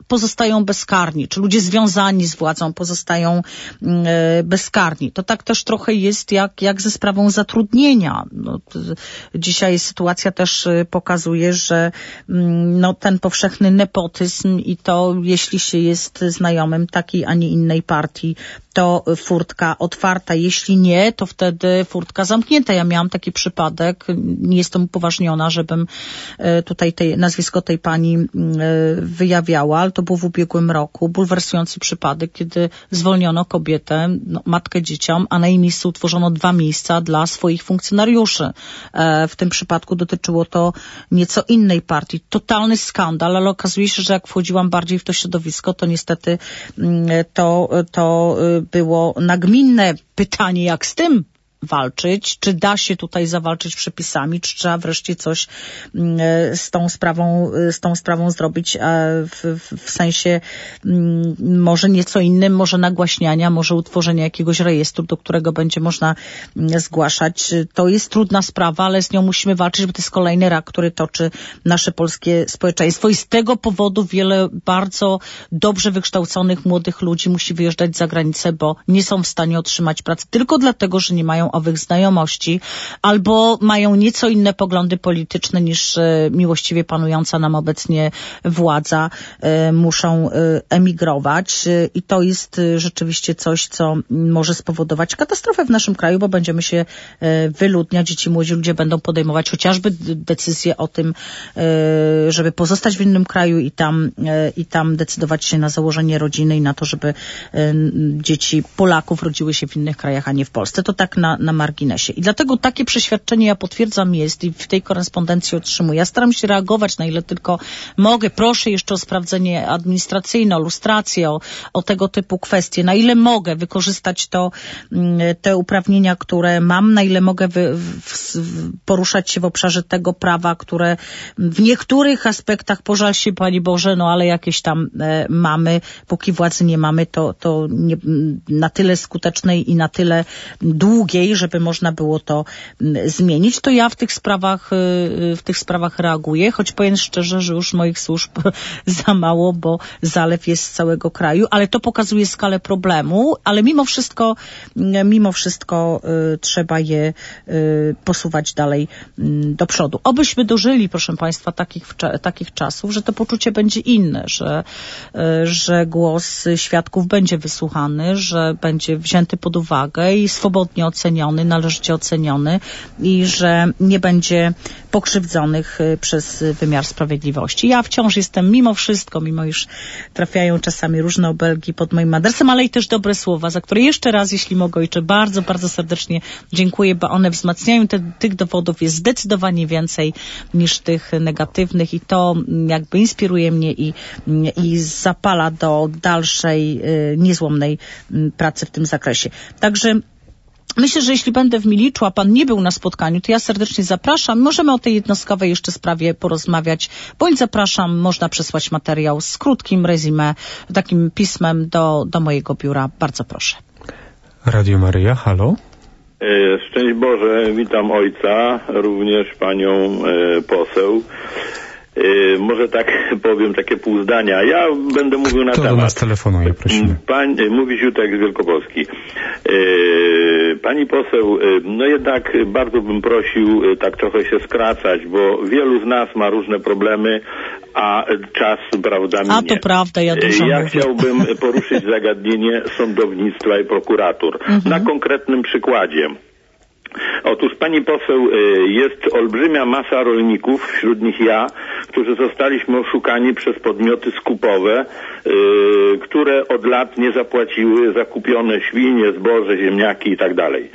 pozostają bezkarni, czy ludzie związani z władzą pozostają bezkarni. To tak też trochę jest jak ze sprawą zatrudnienia. No, dzisiaj sytuacja też pokazuje, że ten powszechny nepotyzm i to, jeśli się jest znajomym takiej, a nie innej partii, to furtka otwarta. Jeśli nie, to wtedy furtka zamknięta. Ja miałam taki przypadek, nie jestem upoważniona, żebym tutaj nazwisko tej pani wyjawiała, ale to było w ubiegłym roku. Bulwersujący przypadek, kiedy zwolniono kobietę, matkę dzieciom, a na jej miejscu utworzono 2 miejsca dla swoich funkcjonariuszy. W tym przypadku dotyczyło to nieco innej partii. Totalny skandal, ale okazuje się, że jak wchodziłam bardziej w to środowisko, to niestety to było nagminne pytanie, jak z tym walczyć, czy da się tutaj zawalczyć przepisami, czy trzeba wreszcie coś z tą sprawą zrobić w sensie może nieco innym, może nagłaśniania, może utworzenia jakiegoś rejestru, do którego będzie można zgłaszać. To jest trudna sprawa, ale z nią musimy walczyć, bo to jest kolejny rak, który toczy nasze polskie społeczeństwo i z tego powodu wiele bardzo dobrze wykształconych młodych ludzi musi wyjeżdżać za granicę, bo nie są w stanie otrzymać pracy tylko dlatego, że nie mają owych znajomości, albo mają nieco inne poglądy polityczne niż miłościwie panująca nam obecnie władza, muszą emigrować i to jest rzeczywiście coś, co może spowodować katastrofę w naszym kraju, bo będziemy się wyludniać, ci młodzi ludzie będą podejmować chociażby decyzję o tym, żeby pozostać w innym kraju i tam decydować się na założenie rodziny i na to, żeby dzieci Polaków rodziły się w innych krajach, a nie w Polsce. To tak na marginesie. I dlatego takie przeświadczenie, ja potwierdzam, jest i w tej korespondencji otrzymuję. Ja staram się reagować, na ile tylko mogę. Proszę jeszcze o sprawdzenie administracyjne, o lustrację, o tego typu kwestie. Na ile mogę wykorzystać te uprawnienia, które mam, na ile mogę poruszać się w obszarze tego prawa, które w niektórych aspektach, pożal się Pani Boże, ale jakieś tam mamy, póki władzy nie mamy, to nie, na tyle skutecznej i na tyle długiej, żeby można było to zmienić, to ja w tych sprawach reaguję, choć powiem szczerze, że już moich służb za mało, bo zalew jest z całego kraju, ale to pokazuje skalę problemu, ale mimo wszystko trzeba je posuwać dalej do przodu. Obyśmy dożyli, proszę Państwa, takich czasów, że to poczucie będzie inne, że głos świadków będzie wysłuchany, że będzie wzięty pod uwagę i swobodnie oceniony, należycie oceniony i że nie będzie pokrzywdzonych przez wymiar sprawiedliwości. Ja wciąż jestem mimo wszystko, mimo iż trafiają czasami różne obelgi pod moim adresem, ale i też dobre słowa, za które jeszcze raz, jeśli mogę, ojcze, bardzo, bardzo serdecznie dziękuję, bo one wzmacniają tych dowodów jest zdecydowanie więcej niż tych negatywnych i to jakby inspiruje mnie i zapala do dalszej, niezłomnej pracy w tym zakresie. Także myślę, że jeśli będę w Miliczu, a Pan nie był na spotkaniu, to ja serdecznie zapraszam. Możemy o tej jednostkowej jeszcze sprawie porozmawiać, bądź zapraszam, można przesłać materiał z krótkim rezumé, takim pismem do mojego biura. Bardzo proszę. Radio Maryja, halo. Szczęść Boże, witam ojca, również panią poseł. Może tak powiem, takie pół zdania. Ja będę mówił na temat. Kto do nas telefonuje, prosimy? Mówi Ziutek z Wielkopolski. Pani poseł, jednak bardzo bym prosił tak trochę się skracać, bo wielu z nas ma różne problemy, a czas, prawda, minie. A to prawda, ja dużo mówię. Chciałbym poruszyć zagadnienie sądownictwa i prokuratur. Na konkretnym przykładzie. Otóż pani poseł, jest olbrzymia masa rolników, wśród nich ja, którzy zostaliśmy oszukani przez podmioty skupowe, które od lat nie zapłaciły za kupione świnie, zboże, ziemniaki i tak dalej.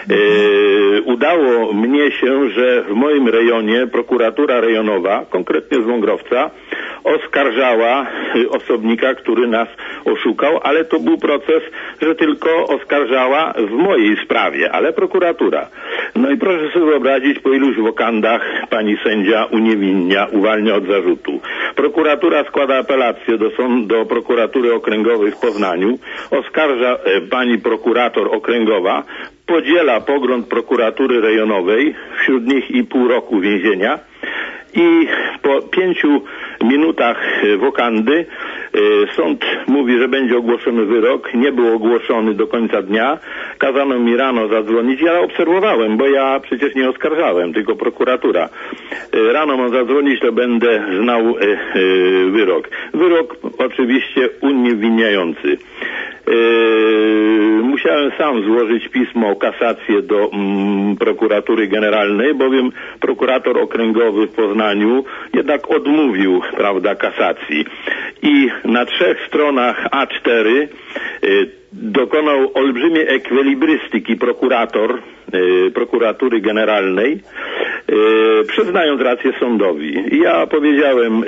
Udało mnie się, że w moim rejonie prokuratura rejonowa, konkretnie z Wągrowca, oskarżała osobnika, który nas oszukał, ale to był proces, że tylko oskarżała w mojej sprawie, ale prokuratura. No i proszę sobie wyobrazić, po iluś wokandach pani sędzia uniewinnia, uwalnia od zarzutu. Prokuratura składa apelację do prokuratury okręgowej w Poznaniu, oskarża pani prokurator okręgowa, podziela pogląd prokuratury rejonowej, wśród nich i pół roku więzienia, i po 5 minutach wokandy Sąd mówi, że będzie ogłoszony wyrok. Nie był ogłoszony do końca dnia. Kazano mi rano zadzwonić. Ja obserwowałem, bo ja przecież nie oskarżałem, tylko prokuratura. Rano mam zadzwonić, to będę znał wyrok. Wyrok oczywiście uniewinniający. Musiałem sam złożyć pismo o kasację do prokuratury generalnej, bowiem prokurator okręgowy w Poznaniu jednak odmówił, prawda, kasacji. I na 3 stronach A4 dokonał olbrzymiej ekwilibrystyki prokurator prokuratury generalnej, przyznając rację sądowi. Ja powiedziałem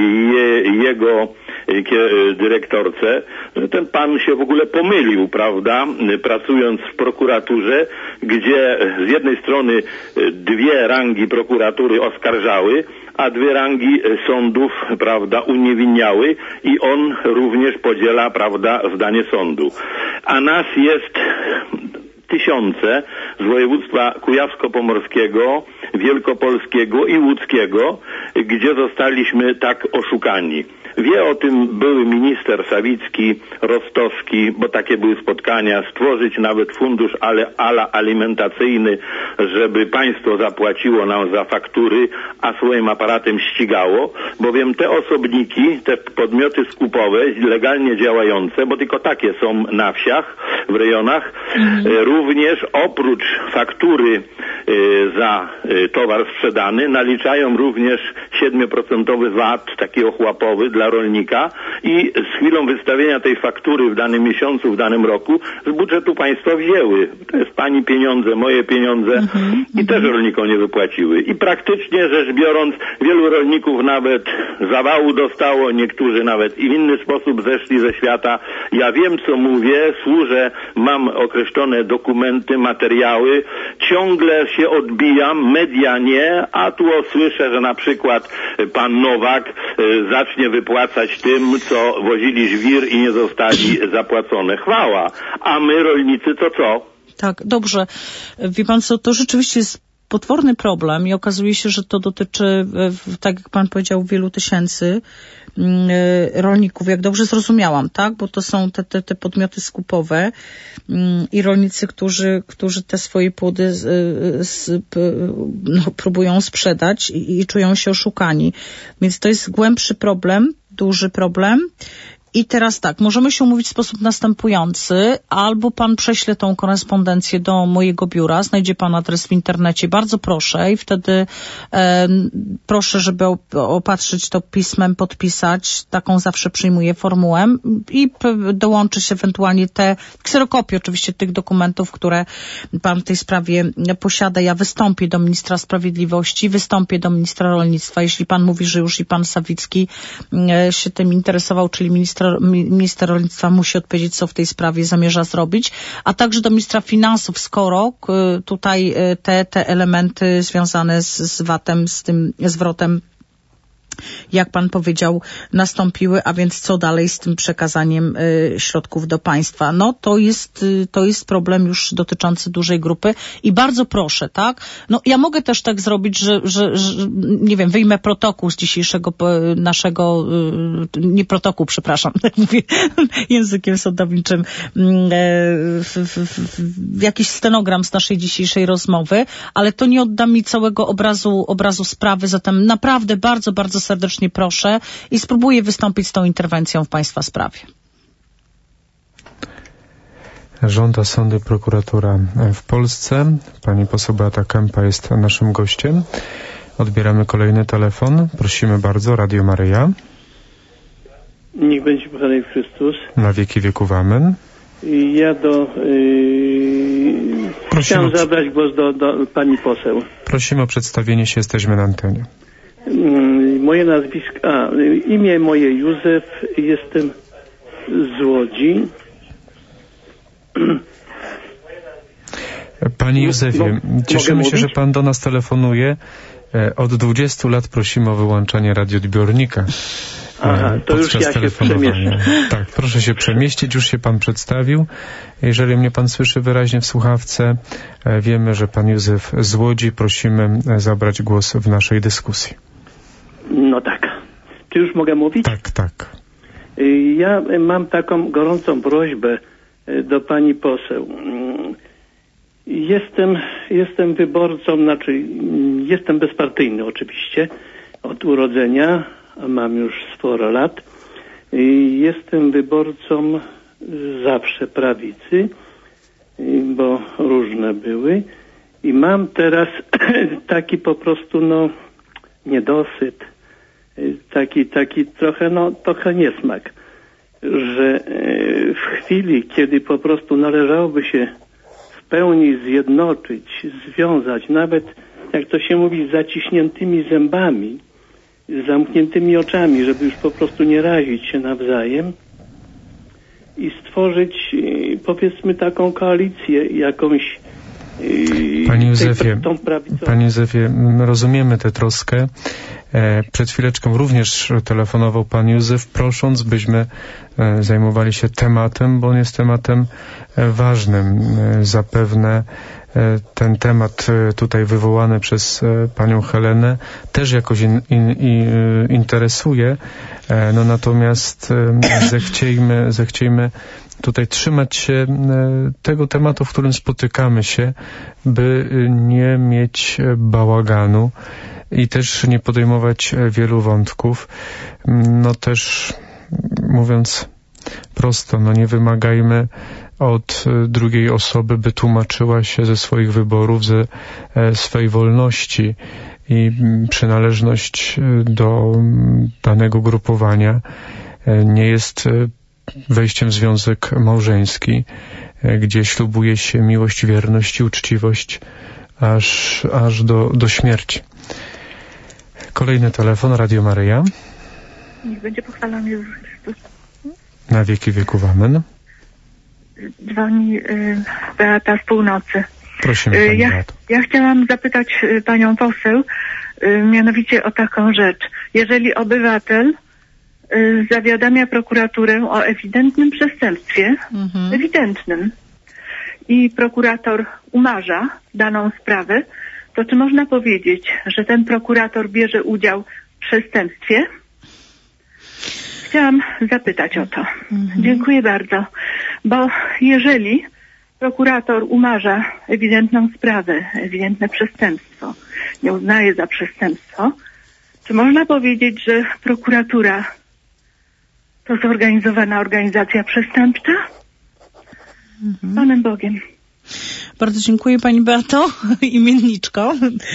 jego dyrektorce, że ten pan się w ogóle pomylił, prawda, pracując w prokuraturze, gdzie z jednej strony 2 rangi prokuratury oskarżały, a 2 rangi sądów, prawda, uniewinniały i on również podziela, prawda, zdanie sądu. A nas jest tysiące z województwa kujawsko-pomorskiego, wielkopolskiego i łódzkiego, gdzie zostaliśmy tak oszukani. Wie o tym były minister Sawicki, Rostowski, bo takie były spotkania, stworzyć nawet fundusz alimentacyjny, żeby państwo zapłaciło nam za faktury, a swoim aparatem ścigało, bowiem te osobniki, te podmioty skupowe, legalnie działające, bo tylko takie są na wsiach, w rejonach, również oprócz faktury za towar sprzedany, naliczają również 7% VAT, taki ochłapowy dla rolnika i z chwilą wystawienia tej faktury w danym miesiącu, w danym roku z budżetu państwa wzięły. To jest pani pieniądze, moje pieniądze i też rolnikom nie wypłaciły. I praktycznie rzecz biorąc, wielu rolników nawet zawału dostało, niektórzy nawet i w inny sposób zeszli ze świata. Ja wiem, co mówię, służę, mam określone dokumenty, materiały, ciągle się odbijam, media nie, a tu słyszę, że na przykład pan Nowak zacznie wypłacać tym, co wozili żwir i nie zostali zapłacone. Chwała. A my, rolnicy, to co? Tak, dobrze. Wie pan co, to rzeczywiście jest potworny problem i okazuje się, że to dotyczy, tak jak pan powiedział, wielu tysięcy rolników, jak dobrze zrozumiałam, tak? Bo to są te podmioty skupowe i rolnicy, którzy te swoje płody próbują sprzedać i czują się oszukani. Więc to jest głębszy problem, duży problem. I teraz tak, możemy się umówić w sposób następujący, albo pan prześle tą korespondencję do mojego biura, znajdzie pan adres w internecie, bardzo proszę i wtedy proszę, żeby opatrzyć to pismem, podpisać, taką zawsze przyjmuję formułę i dołączy się ewentualnie te kserokopie oczywiście tych dokumentów, które pan w tej sprawie posiada. Ja wystąpię do ministra sprawiedliwości, wystąpię do ministra rolnictwa, jeśli pan mówi, że już i pan Sawicki się tym interesował, czyli minister rolnictwa musi odpowiedzieć, co w tej sprawie zamierza zrobić, a także do ministra finansów, skoro tutaj te elementy związane z VAT-em, z tym zwrotem, jak pan powiedział, nastąpiły, a więc co dalej z tym przekazaniem środków do państwa? No to jest problem już dotyczący dużej grupy i bardzo proszę, tak? No ja mogę też tak zrobić, że nie wiem, wyjmę protokół z dzisiejszego naszego, nie protokół, przepraszam, tak mówię językiem sądowniczym, jakiś stenogram z naszej dzisiejszej rozmowy, ale to nie odda mi całego obrazu sprawy, zatem naprawdę bardzo, bardzo serdecznie proszę i spróbuję wystąpić z tą interwencją w państwa sprawie. Żąda sądy prokuratura w Polsce. Pani poseł Beata Kępa jest naszym gościem. Odbieramy kolejny telefon. Prosimy bardzo, Radio Maryja. Niech będzie pochwalony Chrystus. Na wieki wieków amen. Ja chciałem zabrać głos do pani poseł. Prosimy o przedstawienie się, jesteśmy na antenie. Moje nazwisko, imię moje Józef, jestem z Łodzi. Panie Józefie, cieszymy się, że pan do nas telefonuje. Od 20 lat prosimy o wyłączanie radioodbiornika. Aha, to już ja się przemieszczę. Tak, proszę się przemieścić, już się pan przedstawił. Jeżeli mnie pan słyszy wyraźnie w słuchawce, wiemy, że pan Józef z Łodzi, prosimy zabrać głos w naszej dyskusji. No tak. Czy już mogę mówić? Tak, tak. Ja mam taką gorącą prośbę do pani poseł. Jestem wyborcą, jestem bezpartyjny oczywiście od urodzenia, a mam już sporo lat. Jestem wyborcą zawsze prawicy, bo różne były. I mam teraz taki po prostu, niedosyt, taki trochę niesmak, że w chwili, kiedy po prostu należałoby się w pełni zjednoczyć, związać, nawet jak to się mówi, z zaciśniętymi zębami, z zamkniętymi oczami, żeby już po prostu nie razić się nawzajem i stworzyć, powiedzmy, taką koalicję jakąś. Panie Józefie, rozumiemy tę troskę. Przed chwileczką również telefonował pan Józef, prosząc, byśmy zajmowali się tematem, bo on jest tematem ważnym. Zapewne ten temat tutaj wywołany przez panią Helenę też jakoś interesuje. Natomiast zechciejmy tutaj trzymać się tego tematu, w którym spotykamy się, by nie mieć bałaganu i też nie podejmować wielu wątków. Też mówiąc prosto, nie wymagajmy od drugiej osoby, by tłumaczyła się ze swoich wyborów, ze swej wolności i przynależność do danego grupowania nie jest wejściem w związek małżeński, gdzie ślubuje się miłość, wierność i uczciwość aż do śmierci. Kolejny telefon, Radio Maryja. Niech będzie pochwalony Jezus Chrystus. Na wieki wieków, amen. Dzwoni Beata z północy. Prosimy, pani Beato. Ja chciałam zapytać panią poseł mianowicie o taką rzecz. Jeżeli obywatel zawiadamia prokuraturę o ewidentnym przestępstwie, ewidentnym, i prokurator umarza daną sprawę, to czy można powiedzieć, że ten prokurator bierze udział w przestępstwie? Chciałam zapytać o to. Dziękuję bardzo. Bo jeżeli prokurator umarza ewidentną sprawę, ewidentne przestępstwo, nie uznaje za przestępstwo, czy można powiedzieć, że prokuratura to zorganizowana organizacja przestępcza? Panem Bogiem. Bardzo dziękuję pani Beato, imienniczko.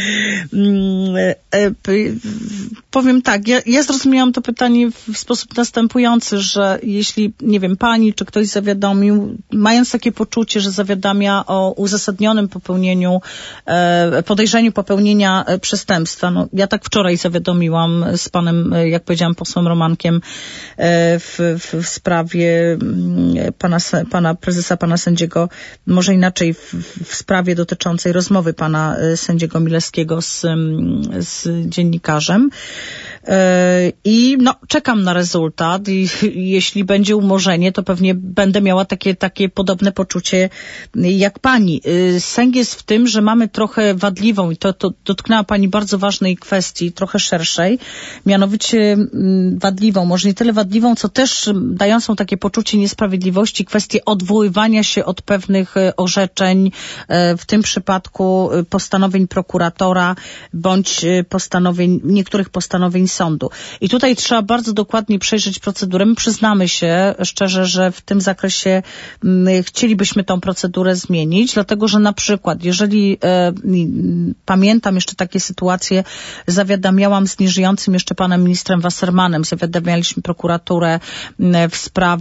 Powiem tak, ja zrozumiałam to pytanie w sposób następujący, że jeśli, nie wiem, pani czy ktoś zawiadomił, mając takie poczucie, że zawiadamia o uzasadnionym podejrzeniu popełnienia przestępstwa. Ja tak wczoraj zawiadomiłam z panem, jak powiedziałam, posłem Romankiem w sprawie pana prezesa, pana sędziego, może inaczej w sprawie dotyczącej rozmowy pana sędziego Milewskiego z dziennikarzem. I czekam na rezultat i jeśli będzie umorzenie, to pewnie będę miała takie podobne poczucie jak pani. Sęk jest w tym, że mamy trochę wadliwą, i to dotknęła pani bardzo ważnej kwestii, trochę szerszej, mianowicie wadliwą, może nie tyle wadliwą, co też dającą takie poczucie niesprawiedliwości, kwestię odwoływania się od pewnych orzeczeń, w tym przypadku postanowień prokuratora, bądź niektórych postanowień sądu. I tutaj trzeba bardzo dokładnie przejrzeć procedurę. My przyznamy się szczerze, że w tym zakresie chcielibyśmy tą procedurę zmienić, dlatego że na przykład, jeżeli pamiętam jeszcze takie sytuacje, zawiadamiałam z nieżyjącym jeszcze panem ministrem Wassermanem, zawiadamialiśmy prokuraturę w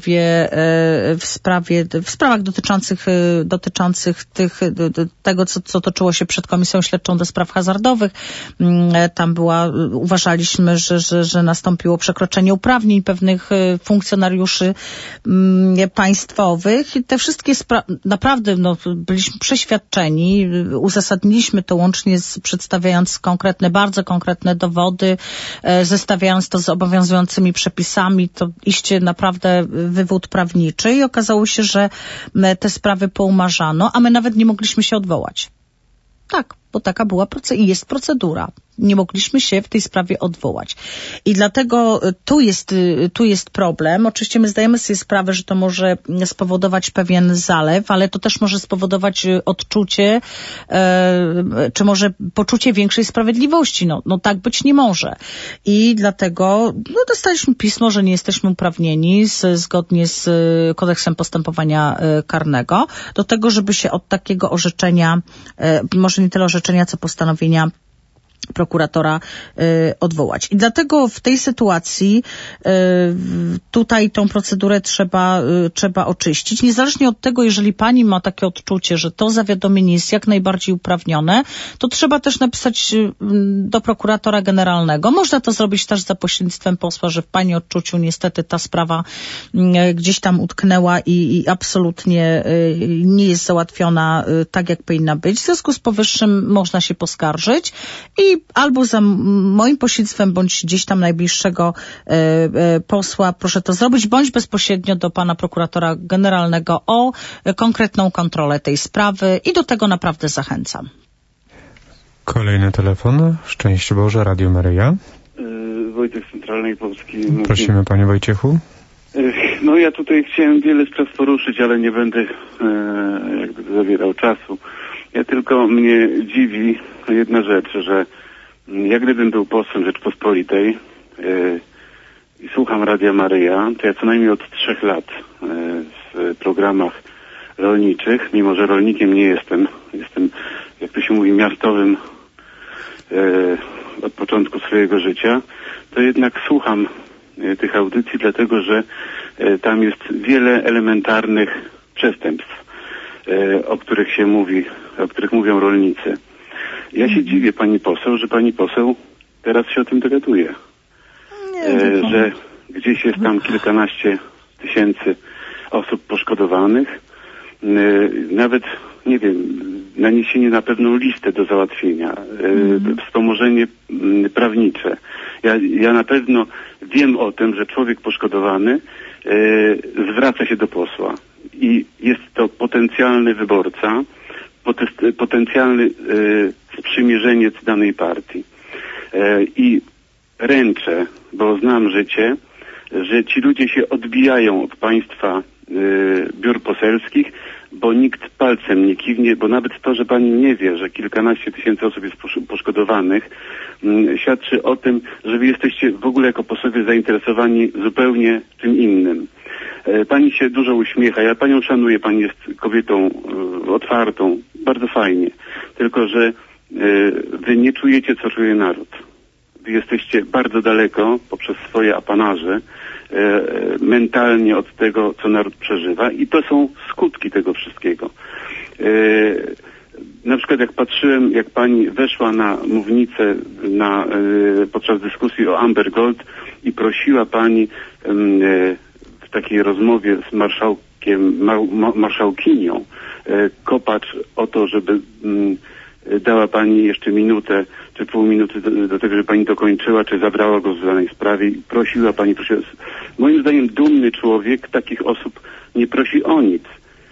sprawach dotyczących tego, co toczyło się przed Komisją Śledczą do Spraw Hazardowych. Tam uważaliśmy, że nastąpiło przekroczenie uprawnień pewnych funkcjonariuszy państwowych. I te wszystkie naprawdę byliśmy przeświadczeni, uzasadniliśmy to łącznie przedstawiając bardzo konkretne dowody, zestawiając to z obowiązującymi przepisami. To iście naprawdę wywód prawniczy i okazało się, że te sprawy poumarzano, a my nawet nie mogliśmy się odwołać. Tak. bo taka była i jest procedura. Nie mogliśmy się w tej sprawie odwołać. I dlatego tu jest problem. Oczywiście my zdajemy sobie sprawę, że to może spowodować pewien zalew, ale to też może spowodować odczucie, czy może poczucie większej sprawiedliwości. No tak być nie może. I dlatego dostaliśmy pismo, że nie jesteśmy uprawnieni zgodnie z kodeksem postępowania karnego do tego, żeby się od takiego orzeczenia, może nie tyle orzeczenia, co postanowienia prokuratora odwołać. I dlatego w tej sytuacji tutaj tą procedurę trzeba oczyścić. Niezależnie od tego, jeżeli pani ma takie odczucie, że to zawiadomienie jest jak najbardziej uprawnione, to trzeba też napisać do prokuratora generalnego. Można to zrobić też za pośrednictwem posła, że w pani odczuciu niestety ta sprawa gdzieś tam utknęła i absolutnie nie jest załatwiona tak, jak powinna być. W związku z powyższym można się poskarżyć i albo za moim pośrednictwem, bądź gdzieś tam najbliższego posła proszę to zrobić, bądź bezpośrednio do pana prokuratora generalnego o konkretną kontrolę tej sprawy i do tego naprawdę zachęcam. Kolejny telefon. Szczęść Boże, Radio Maryja. Wojciech z Centralnej Polski. Prosimy, panie Wojciechu. No ja tutaj chciałem wiele spraw poruszyć, ale nie będę jakby zabierał czasu. Ja tylko mnie dziwi jedna rzecz, że ja gdybym był posłem Rzeczpospolitej i słucham Radia Maryja, to ja co najmniej od 3 lat w programach rolniczych, mimo że rolnikiem nie jestem, jak to się mówi, miastowym od początku swojego życia, to jednak słucham tych audycji, dlatego że tam jest wiele elementarnych przestępstw, o których się mówi, o których mówią rolnicy. Ja się dziwię, pani poseł, że pani poseł teraz się o tym dowiaduje. Że gdzieś jest tam kilkanaście tysięcy osób poszkodowanych. Nawet, nie wiem, naniesienie na pewną listę do załatwienia. Wspomożenie prawnicze. Ja na pewno wiem o tym, że człowiek poszkodowany zwraca się do posła. I jest to potencjalny wyborca, potencjalny sprzymierzeniec danej partii. I ręczę, bo znam życie, że ci ludzie się odbijają od państwa biur poselskich, bo nikt palcem nie kiwnie, bo nawet to, że pani nie wie, że kilkanaście tysięcy osób jest poszkodowanych, świadczy o tym, że wy jesteście w ogóle jako posłowie zainteresowani zupełnie czym innym. Pani się dużo uśmiecha, ja panią szanuję, pani jest kobietą otwartą, bardzo fajnie. Tylko że wy nie czujecie, co czuje naród. Wy jesteście bardzo daleko, poprzez swoje apanarze, mentalnie od tego, co naród przeżywa i to są skutki tego wszystkiego. Na przykład jak patrzyłem, jak pani weszła na mównicę podczas dyskusji o Amber Gold i prosiła pani w takiej rozmowie z marszałkinią Kopacz o to, żeby dała pani jeszcze minutę czy pół minuty do tego, żeby pani dokończyła, czy zabrała go w danej sprawie i prosiła. Moim zdaniem dumny człowiek takich osób nie prosi o nic.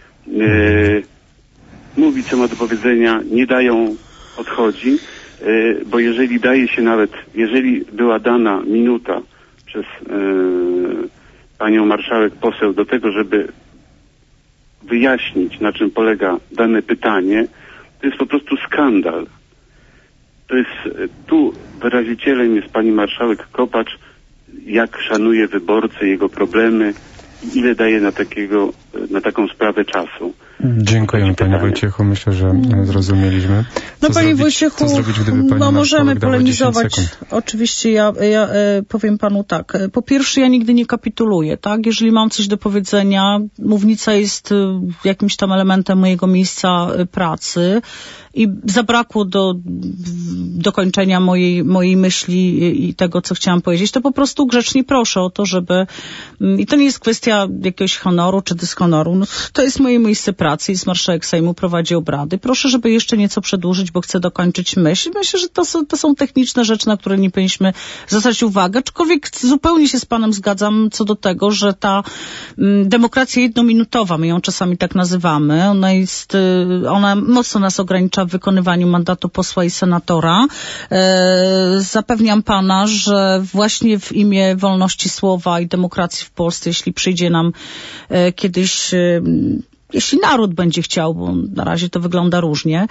Mówi, co ma do powiedzenia, nie dają, odchodzi, bo jeżeli daje się jeżeli była dana minuta przez panią marszałek poseł do tego, żeby wyjaśnić, na czym polega dane pytanie, to jest po prostu skandal. To jest, tu wyrazicielem jest pani marszałek Kopacz, jak szanuje wyborcę, jego problemy, ile daje na taką sprawę czasu. Dziękujemy, panie Wojciechu. Myślę, że zrozumieliśmy. No, panie Wojciechu, możemy polemizować. Oczywiście ja powiem panu tak. Po pierwsze, ja nigdy nie kapituluję, tak? Jeżeli mam coś do powiedzenia, mównica jest jakimś tam elementem mojego miejsca pracy i zabrakło do dokończenia mojej myśli i tego, co chciałam powiedzieć, to po prostu grzecznie proszę o to, żeby... I to nie jest kwestia jakiegoś honoru czy dyshonoru. No, to jest moje miejsce pracy. pracy, jest marszałek Sejmu, prowadzi obrady. Proszę, żeby jeszcze nieco przedłużyć, bo chcę dokończyć myśl. Myślę, że to są techniczne rzeczy, na które nie powinniśmy zwracać uwagę, aczkolwiek zupełnie się z panem zgadzam co do tego, że ta demokracja jednominutowa, my ją czasami tak nazywamy, ona mocno nas ogranicza w wykonywaniu mandatu posła i senatora. Zapewniam pana, że właśnie w imię wolności słowa i demokracji w Polsce, jeśli przyjdzie nam kiedyś, jeśli naród będzie chciał, bo na razie to wygląda różnie,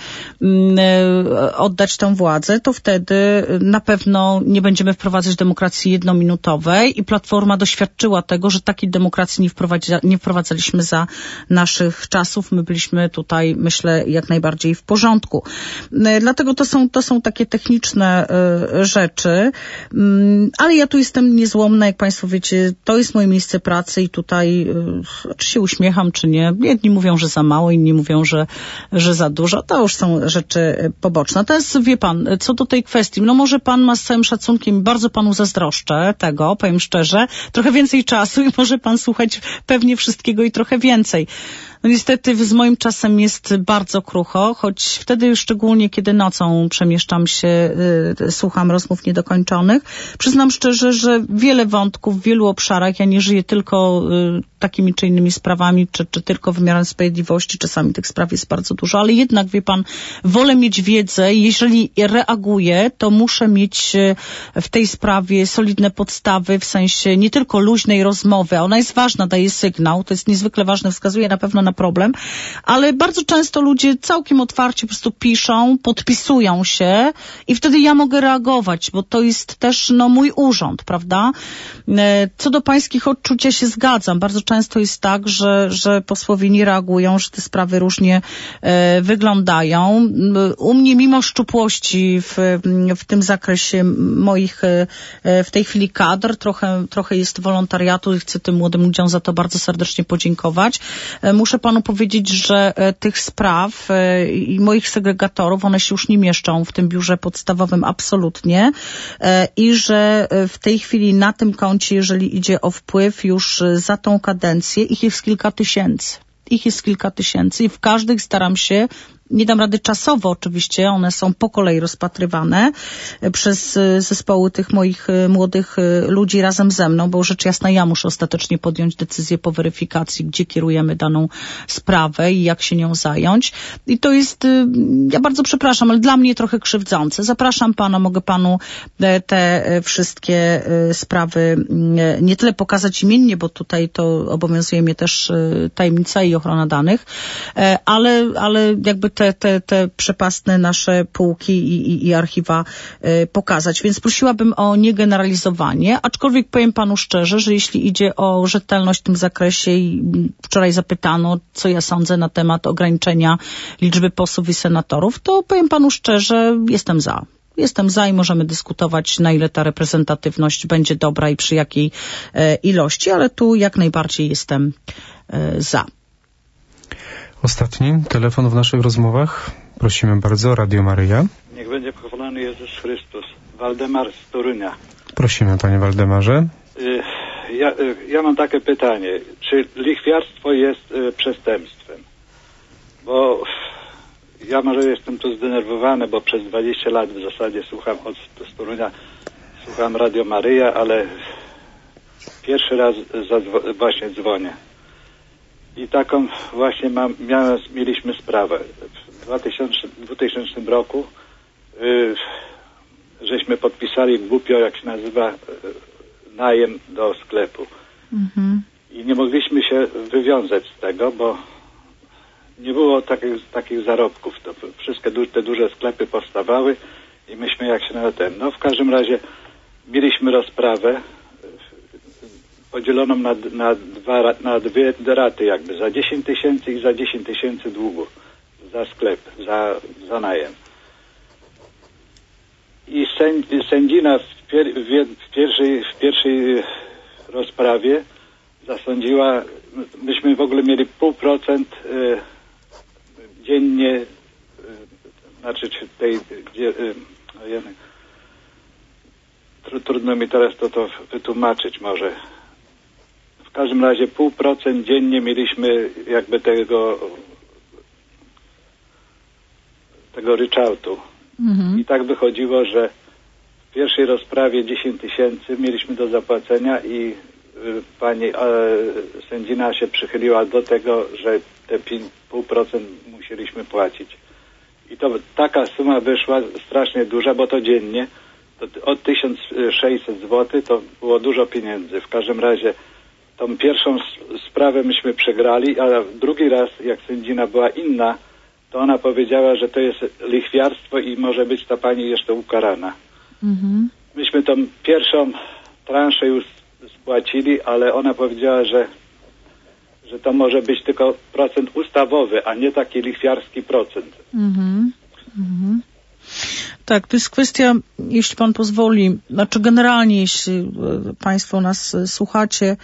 oddać tę władzę, to wtedy na pewno nie będziemy wprowadzać demokracji jednominutowej i Platforma doświadczyła tego, że takiej demokracji nie wprowadzaliśmy za naszych czasów. My byliśmy tutaj, myślę, jak najbardziej w porządku. Dlatego to są takie techniczne rzeczy, ale ja tu jestem niezłomna, jak państwo wiecie, to jest moje miejsce pracy i tutaj czy się uśmiecham, czy nie, jedni mówią, że za mało, inni mówią, że za dużo. To już są rzeczy poboczne. Teraz wie pan, co do tej kwestii, no może pan ma z całym szacunkiem, bardzo panu zazdroszczę tego, powiem szczerze, trochę więcej czasu i może pan słuchać pewnie wszystkiego i trochę więcej. No niestety z moim czasem jest bardzo krucho, choć wtedy szczególnie, kiedy nocą przemieszczam się, słucham rozmów niedokończonych. Przyznam szczerze, że wiele wątków w wielu obszarach, ja nie żyję tylko takimi czy innymi sprawami, czy tylko wymiarem sprawiedliwości, czasami tych spraw jest bardzo dużo, ale jednak, wie pan, wolę mieć wiedzę, jeżeli reaguję, to muszę mieć w tej sprawie solidne podstawy, w sensie nie tylko luźnej rozmowy, a ona jest ważna, daje sygnał, to jest niezwykle ważne, wskazuje na pewno na problem, ale bardzo często ludzie całkiem otwarcie po prostu piszą, podpisują się i wtedy ja mogę reagować, bo to jest też mój urząd, prawda? Co do pańskich odczuć ja się zgadzam. Bardzo często jest tak, że posłowie nie reagują, że te sprawy różnie wyglądają. U mnie mimo szczupłości w tym zakresie moich w tej chwili kadr, trochę jest wolontariatu i chcę tym młodym ludziom za to bardzo serdecznie podziękować. Muszę panu powiedzieć, że tych spraw i moich segregatorów, one się już nie mieszczą w tym biurze podstawowym absolutnie i że w tej chwili na tym koncie, jeżeli idzie o wpływ już za tą kadencję, ich jest kilka tysięcy i w każdych staram się, nie dam rady czasowo oczywiście, one są po kolei rozpatrywane przez zespoły tych moich młodych ludzi razem ze mną, bo rzecz jasna ja muszę ostatecznie podjąć decyzję po weryfikacji, gdzie kierujemy daną sprawę i jak się nią zająć. I to jest, ja bardzo przepraszam, ale dla mnie trochę krzywdzące. Zapraszam pana, mogę panu te wszystkie sprawy nie tyle pokazać imiennie, bo tutaj to obowiązuje mnie też tajemnica i ochrona danych, ale jakby te przepastne nasze półki i archiwa pokazać. Więc prosiłabym o niegeneralizowanie, aczkolwiek powiem panu szczerze, że jeśli idzie o rzetelność w tym zakresie i wczoraj zapytano, co ja sądzę na temat ograniczenia liczby posłów i senatorów, to powiem panu szczerze, jestem za. Jestem za i możemy dyskutować, na ile ta reprezentatywność będzie dobra i przy jakiej ilości, ale tu jak najbardziej jestem za. Ostatni telefon w naszych rozmowach. Prosimy bardzo, Radio Maryja. Niech będzie pochwalony Jezus Chrystus. Waldemar z Torunia. Prosimy, panie Waldemarze. Ja mam takie pytanie. Czy lichwiarstwo jest przestępstwem? Bo ja może jestem tu zdenerwowany, bo przez 20 lat w zasadzie słucham z Torunia, słucham Radio Maryja, ale pierwszy raz właśnie dzwonię. I taką właśnie mieliśmy sprawę. W 2000 roku żeśmy podpisali głupio, jak się nazywa, najem do sklepu. Mhm. I nie mogliśmy się wywiązać z tego, bo nie było takich zarobków. To wszystkie te duże sklepy powstawały i myśmy jak się w każdym razie mieliśmy rozprawę podzieloną na dwie raty jakby, za 10 tysięcy i za 10 tysięcy długu za sklep, za najem. I sędzina w pierwszej rozprawie zasądziła, myśmy w ogóle mieli 0,5% dziennie, znaczy tej, trudno mi teraz to wytłumaczyć może. W każdym razie 0,5% dziennie mieliśmy jakby tego tego ryczałtu. I tak wychodziło, że w pierwszej rozprawie 10 000 mieliśmy do zapłacenia i pani sędzina się przychyliła do tego, że te 0,5% musieliśmy płacić. I to taka suma wyszła strasznie duża, bo to dziennie, to od 1600 zł to było dużo pieniędzy. W każdym razie tą pierwszą sprawę myśmy przegrali, a drugi raz, jak sędzina była inna, to ona powiedziała, że to jest lichwiarstwo i może być ta pani jeszcze ukarana. Myśmy tą pierwszą transzę już spłacili, ale ona powiedziała, że to może być tylko procent ustawowy, a nie taki lichwiarski procent. Tak, to jest kwestia, jeśli pan pozwoli, znaczy generalnie, jeśli państwo nas słuchacie,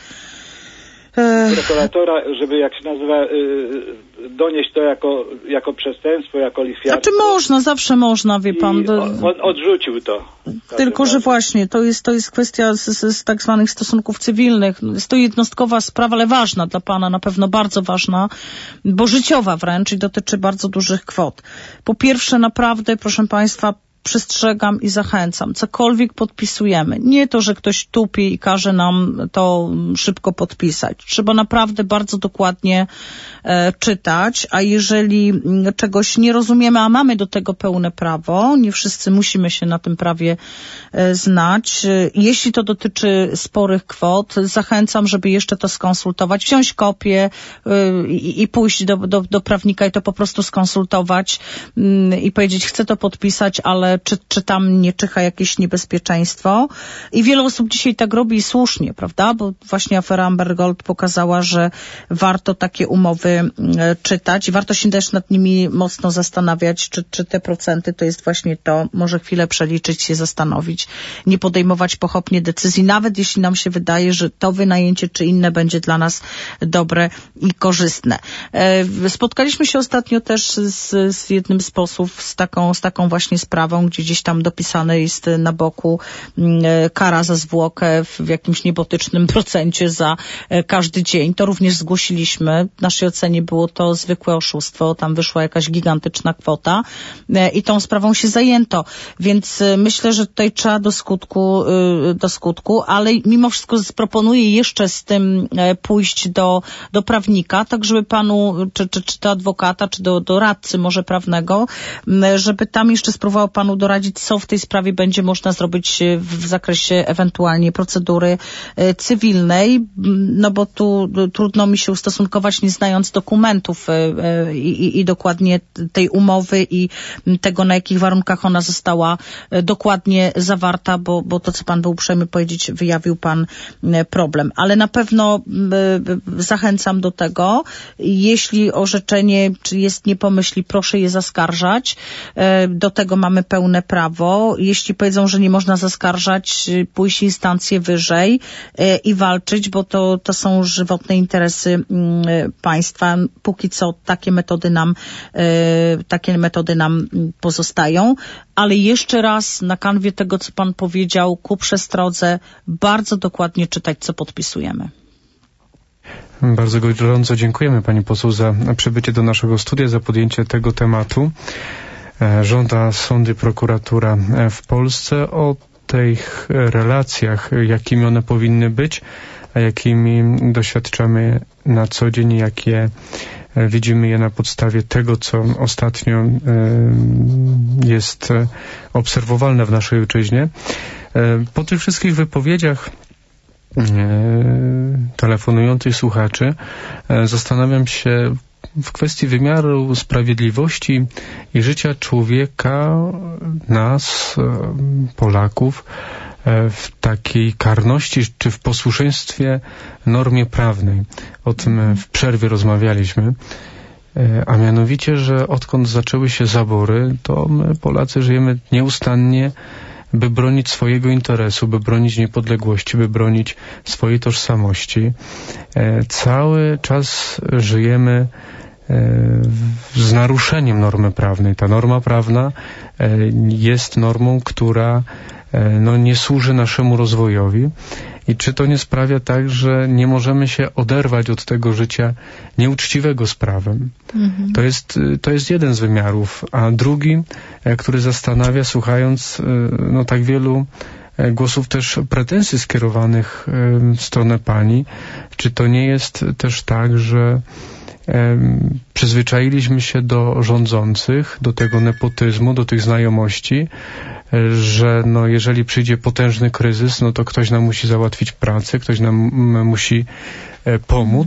prokuratora, żeby jak się nazywa, donieść to jako przestępstwo, jako lichwiarstwo. Znaczy można, zawsze można, wie pan. On odrzucił to. Tylko, że właśnie, to jest kwestia z tak zwanych stosunków cywilnych. Jest to jednostkowa sprawa, ale ważna dla pana, na pewno bardzo ważna, bo życiowa wręcz i dotyczy bardzo dużych kwot. Po pierwsze, naprawdę, proszę państwa, przestrzegam i zachęcam. Cokolwiek podpisujemy. Nie to, że ktoś tupi i każe nam to szybko podpisać. Trzeba naprawdę bardzo dokładnie czytać, a jeżeli czegoś nie rozumiemy, a mamy do tego pełne prawo, nie wszyscy musimy się na tym prawie znać. Jeśli to dotyczy sporych kwot, zachęcam, żeby jeszcze to skonsultować, wziąć kopię i pójść do prawnika i to po prostu skonsultować i powiedzieć, chcę to podpisać, ale czy tam nie czyha jakieś niebezpieczeństwo. I wiele osób dzisiaj tak robi i słusznie, prawda? Bo właśnie afera Amber Gold pokazała, że warto takie umowy czytać i warto się też nad nimi mocno zastanawiać, czy te procenty to jest właśnie to, może chwilę przeliczyć się, zastanowić, nie podejmować pochopnie decyzji, nawet jeśli nam się wydaje, że to wynajęcie czy inne będzie dla nas dobre i korzystne. Spotkaliśmy się ostatnio też z jednym z posłów z taką właśnie sprawą, gdzie gdzieś tam dopisane jest na boku kara za zwłokę w jakimś niebotycznym procencie za każdy dzień. To również zgłosiliśmy. W naszej ocenie było to zwykłe oszustwo. Tam wyszła jakaś gigantyczna kwota i tą sprawą się zajęto. Więc myślę, że tutaj trzeba do skutku, ale mimo wszystko proponuję jeszcze z tym pójść do prawnika, tak żeby panu, czy do adwokata, czy do radcy może prawnego, żeby tam jeszcze spróbował panu doradzić, co w tej sprawie będzie można zrobić w zakresie ewentualnie procedury cywilnej, no bo tu trudno mi się ustosunkować, nie znając dokumentów i dokładnie tej umowy i tego, na jakich warunkach ona została dokładnie zawarta, bo to, co pan był uprzejmy powiedzieć, wyjawił pan problem. Ale na pewno zachęcam do tego, jeśli orzeczenie jest niepomyśli, proszę je zaskarżać. Do tego mamy pełne prawo. Jeśli powiedzą, że nie można zaskarżać, pójść instancje wyżej i walczyć, bo to są żywotne interesy państwa. Póki co takie metody nam pozostają. Ale jeszcze raz na kanwie tego, co pan powiedział, ku przestrodze, bardzo dokładnie czytać, co podpisujemy. Bardzo gorąco dziękujemy pani poseł za przybycie do naszego studia, za podjęcie tego tematu. Żąda sądy, prokuratura w Polsce o tych relacjach, jakimi one powinny być, a jakimi doświadczamy na co dzień, jakie widzimy je na podstawie tego, co ostatnio jest obserwowalne w naszej ojczyźnie. Po tych wszystkich wypowiedziach telefonujących słuchaczy zastanawiam się w kwestii wymiaru sprawiedliwości i życia człowieka, nas, Polaków, w takiej karności czy w posłuszeństwie normie prawnej. O tym w przerwie rozmawialiśmy. A mianowicie, że odkąd zaczęły się zabory, to my Polacy żyjemy nieustannie, by bronić swojego interesu, by bronić niepodległości, by bronić swojej tożsamości. Cały czas żyjemy z naruszeniem normy prawnej. Ta norma prawna jest normą, która nie służy naszemu rozwojowi. I czy to nie sprawia tak, że nie możemy się oderwać od tego życia nieuczciwego z prawem? To jest jeden z wymiarów. A drugi, który zastanawia, słuchając tak wielu głosów też pretensji skierowanych w stronę pani, czy to nie jest też tak, że przyzwyczailiśmy się do rządzących, do tego nepotyzmu, do tych znajomości, że jeżeli przyjdzie potężny kryzys, to ktoś nam musi załatwić pracę, ktoś nam musi pomóc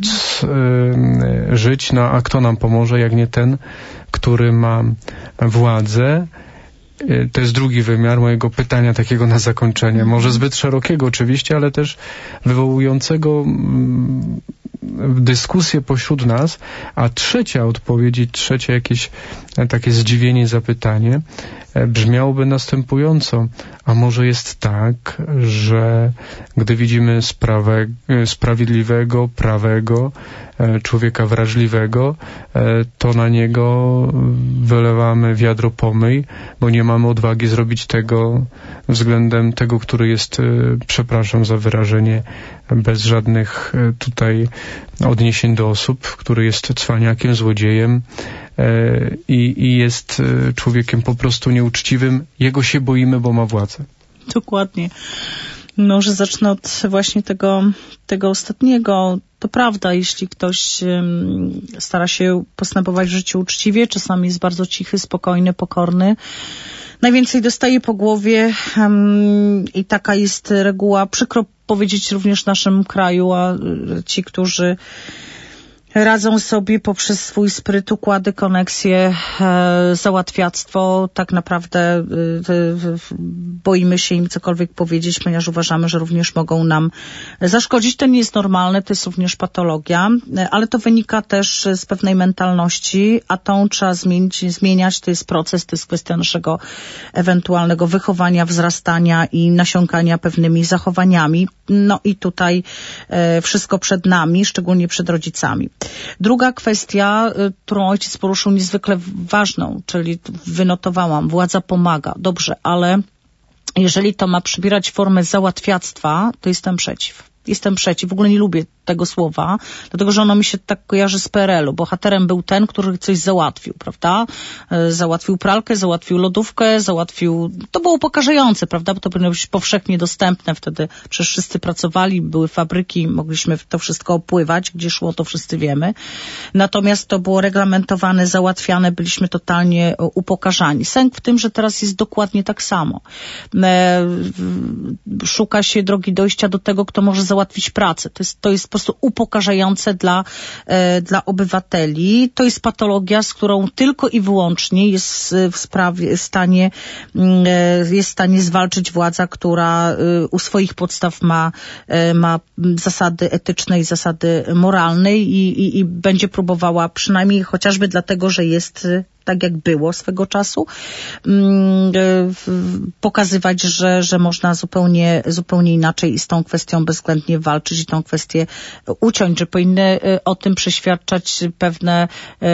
żyć, a kto nam pomoże, jak nie ten, który ma władzę. To jest drugi wymiar mojego pytania, takiego na zakończenie. Może zbyt szerokiego oczywiście, ale też wywołującego dyskusję pośród nas. A trzecie jakieś takie zdziwienie, zapytanie brzmiałoby następująco. A może jest tak, że gdy widzimy sprawiedliwego, prawego, człowieka wrażliwego, to na niego wylewamy wiadro pomyj, bo nie mamy odwagi zrobić tego względem tego, który jest, przepraszam za wyrażenie, bez żadnych tutaj odniesień do osób, który jest cwaniakiem, złodziejem i jest człowiekiem po prostu nieuczciwym. Jego się boimy, bo ma władzę. Dokładnie. Może zacznę od właśnie tego ostatniego. To prawda, jeśli ktoś stara się postępować w życiu uczciwie, czasami jest bardzo cichy, spokojny, pokorny, najwięcej dostaje po głowie i taka jest reguła. Przykro powiedzieć również w naszym kraju, a ci, którzy radzą sobie poprzez swój spryt, układy, koneksje, załatwiactwo. Tak naprawdę boimy się im cokolwiek powiedzieć, ponieważ uważamy, że również mogą nam zaszkodzić. To nie jest normalne, to jest również patologia, ale to wynika też z pewnej mentalności, a tą trzeba zmieniać. To jest proces, to jest kwestia naszego ewentualnego wychowania, wzrastania i nasiąkania pewnymi zachowaniami. I tutaj wszystko przed nami, szczególnie przed rodzicami. Druga kwestia, którą ojciec poruszył, niezwykle ważną, czyli wynotowałam, władza pomaga. Dobrze, ale jeżeli to ma przybierać formę załatwiactwa, to jestem przeciw. W ogóle nie lubię tego słowa, dlatego że ono mi się tak kojarzy z PRL-u. Bohaterem był ten, który coś załatwił, prawda? Załatwił pralkę, załatwił lodówkę, to było upokarzające, prawda? Bo to powinno być powszechnie dostępne. Wtedy przecież wszyscy pracowali, były fabryki, mogliśmy to wszystko opływać. Gdzie szło, to wszyscy wiemy. Natomiast to było reglamentowane, załatwiane, byliśmy totalnie upokarzani. Sęk w tym, że teraz jest dokładnie tak samo. Szuka się drogi dojścia do tego, kto może załatwić pracę. To jest po prostu upokarzające dla obywateli. To jest patologia, z którą tylko i wyłącznie jest w stanie zwalczyć władza, która u swoich podstaw ma zasady etyczne i zasady moralne i będzie próbowała, przynajmniej chociażby dlatego, że jest tak jak było swego czasu, pokazywać, że można zupełnie inaczej z tą kwestią bezwzględnie walczyć i tą kwestię uciąć, że powinny o tym przeświadczać pewne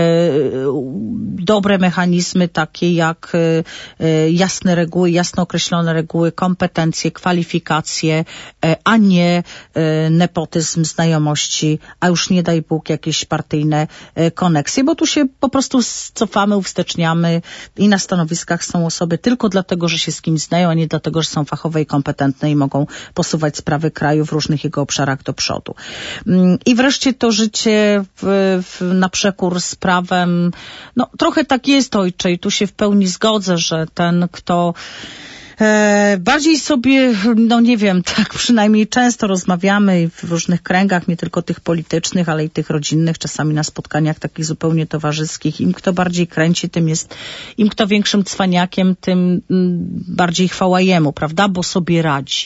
dobre mechanizmy, takie jak jasne reguły, jasno określone reguły, kompetencje, kwalifikacje, a nie nepotyzm, znajomości, a już nie daj Bóg jakieś partyjne koneksje, bo tu się po prostu cofamy, uwsteczniamy i na stanowiskach są osoby tylko dlatego, że się z kimś znają, a nie dlatego, że są fachowe i kompetentne i mogą posuwać sprawy kraju w różnych jego obszarach do przodu. I wreszcie to życie na przekór z prawem. Trochę tak jest, ojcze, i tu się w pełni zgodzę, że ten, kto bardziej sobie, nie wiem, tak przynajmniej często rozmawiamy w różnych kręgach, nie tylko tych politycznych, ale i tych rodzinnych, czasami na spotkaniach takich zupełnie towarzyskich. Im kto bardziej kręci, im kto większym cwaniakiem, tym bardziej chwała jemu, prawda? Bo sobie radzi.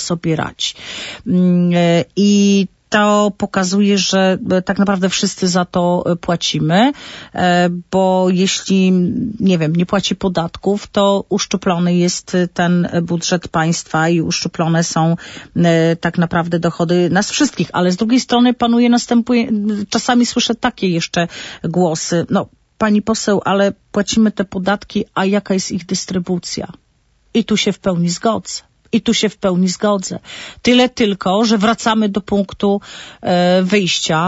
I to pokazuje, że tak naprawdę wszyscy za to płacimy, bo jeśli, nie płaci podatków, to uszczuplony jest ten budżet państwa i uszczuplone są tak naprawdę dochody nas wszystkich. Ale z drugiej strony czasami słyszę takie jeszcze głosy. Pani poseł, ale płacimy te podatki, a jaka jest ich dystrybucja? I tu się w pełni zgodzę. I tu się w pełni zgodzę. Tyle tylko, że wracamy do punktu wyjścia,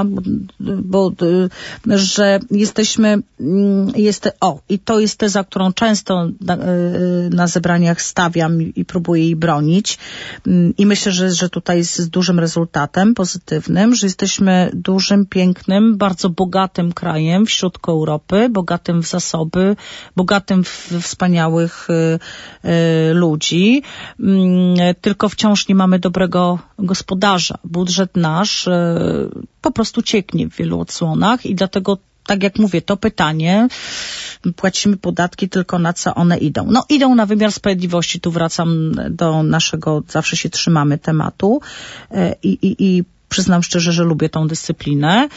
że jesteśmy, i to jest teza, którą często na zebraniach stawiam i próbuję jej bronić. I myślę, że tutaj z dużym rezultatem pozytywnym, że jesteśmy dużym, pięknym, bardzo bogatym krajem w środku Europy, bogatym w zasoby, bogatym w wspaniałych ludzi. Tylko wciąż nie mamy dobrego gospodarza. Budżet nasz po prostu cieknie w wielu odsłonach i dlatego, tak jak mówię, to pytanie, płacimy podatki, tylko na co one idą? No idą na wymiar sprawiedliwości. Tu wracam do naszego, zawsze się trzymamy tematu i przyznam szczerze, że lubię tą dyscyplinę.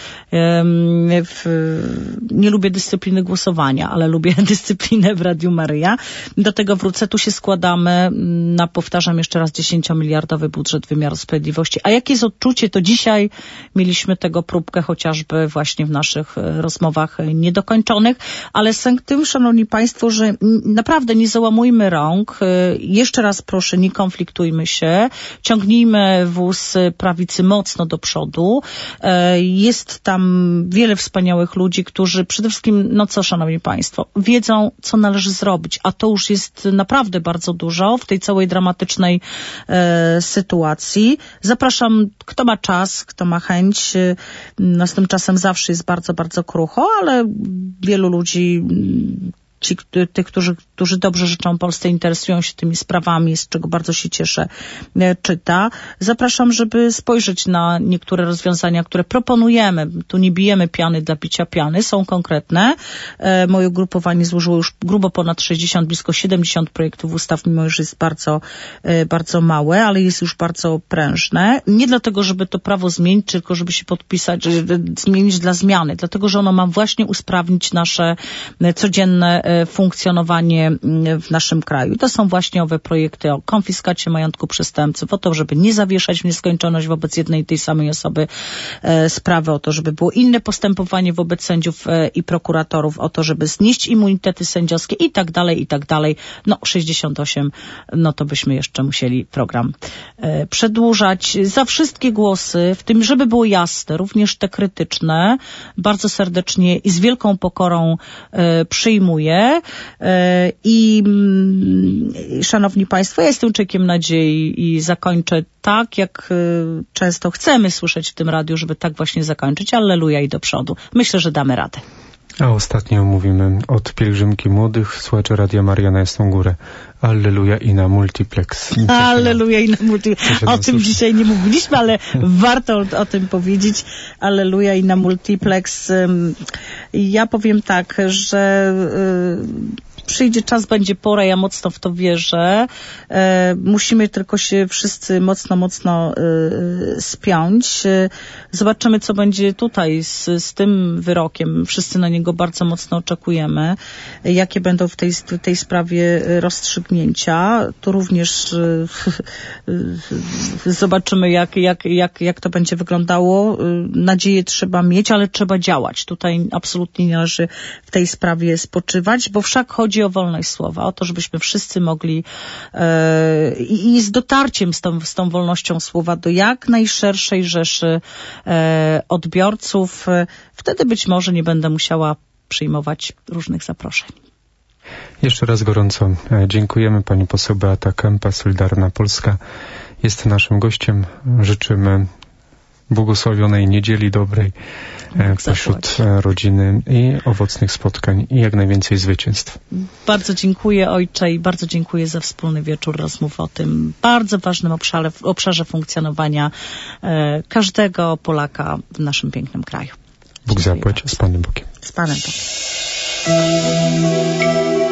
Nie lubię dyscypliny głosowania, ale lubię dyscyplinę w Radiu Maryja. Do tego wrócę. Tu się składamy na, powtarzam jeszcze raz, 10-miliardowy budżet wymiaru sprawiedliwości. A jakie jest odczucie? To dzisiaj mieliśmy tego próbkę chociażby właśnie w naszych rozmowach niedokończonych, ale sęk tym, szanowni państwo, że naprawdę nie załamujmy rąk. Jeszcze raz proszę, nie konfliktujmy się. Ciągnijmy wóz prawicy mocno do przodu. Jest tam wiele wspaniałych ludzi, którzy przede wszystkim, no co, szanowni państwo, wiedzą, co należy zrobić, a to już jest naprawdę bardzo dużo w tej całej dramatycznej sytuacji. Zapraszam, kto ma czas, kto ma chęć. No z tym czasem zawsze jest bardzo, bardzo krucho, ale wielu ludzi, tych, którzy dobrze życzą Polsce, interesują się tymi sprawami, z czego bardzo się cieszę, czyta. Zapraszam, żeby spojrzeć na niektóre rozwiązania, które proponujemy. Tu nie bijemy piany dla bicia piany, są konkretne. Moje ugrupowanie złożyło już grubo ponad 60, blisko 70 projektów ustaw, mimo że jest bardzo, bardzo małe, ale jest już bardzo prężne. Nie dlatego, żeby to prawo zmienić, tylko żeby się podpisać, zmienić dla zmiany, dlatego, że ono ma właśnie usprawnić nasze codzienne funkcjonowanie w naszym kraju. To są właśnie owe projekty o konfiskacie majątku przestępców, o to, żeby nie zawieszać w nieskończoność wobec jednej i tej samej osoby sprawy, o to, żeby było inne postępowanie wobec sędziów i prokuratorów, o to, żeby znieść immunitety sędziowskie i tak dalej, i tak dalej. No 68, no to byśmy jeszcze musieli program przedłużać. Za wszystkie głosy, w tym, żeby było jasne, również te krytyczne, bardzo serdecznie i z wielką pokorą przyjmuję. I szanowni państwo, ja jestem człowiekiem nadziei i zakończę tak, jak często chcemy słyszeć w tym radiu, żeby tak właśnie zakończyć. Alleluja i do przodu. Myślę, że damy radę. A ostatnio mówimy od pielgrzymki młodych słuchaczy Radia Maryja na Jasną Górę. Alleluja i na multiplex. Alleluja i na multiplex. O tym dzisiaj nie mówiliśmy, ale warto o tym powiedzieć. Alleluja i na multiplex. Ja powiem tak, że przyjdzie czas, będzie pora, ja mocno w to wierzę. Musimy tylko się wszyscy mocno spiąć. Zobaczymy, co będzie tutaj z tym wyrokiem. Wszyscy na niego bardzo mocno oczekujemy. Jakie będą w tej sprawie rozstrzygnięcia. Tu również zobaczymy, jak to będzie wyglądało. Nadzieję trzeba mieć, ale trzeba działać. Tutaj absolutnie nie należy w tej sprawie spoczywać, bo wszak chodzi o wolność słowa, o to, żebyśmy wszyscy mogli i z dotarciem z tą wolnością słowa do jak najszerszej rzeszy odbiorców. Wtedy być może nie będę musiała przyjmować różnych zaproszeń. Jeszcze raz gorąco dziękujemy. Pani poseł Beata Kępa, Solidarna Polska jest naszym gościem. Życzymy błogosławionej niedzieli dobrej pośród rodziny i owocnych spotkań i jak najwięcej zwycięstw. Bardzo dziękuję, ojcze, i bardzo dziękuję za wspólny wieczór rozmów o tym bardzo ważnym obszarze funkcjonowania każdego Polaka w naszym pięknym kraju. Bóg zapłać, z Panem Bogiem. Z Panem Bogiem.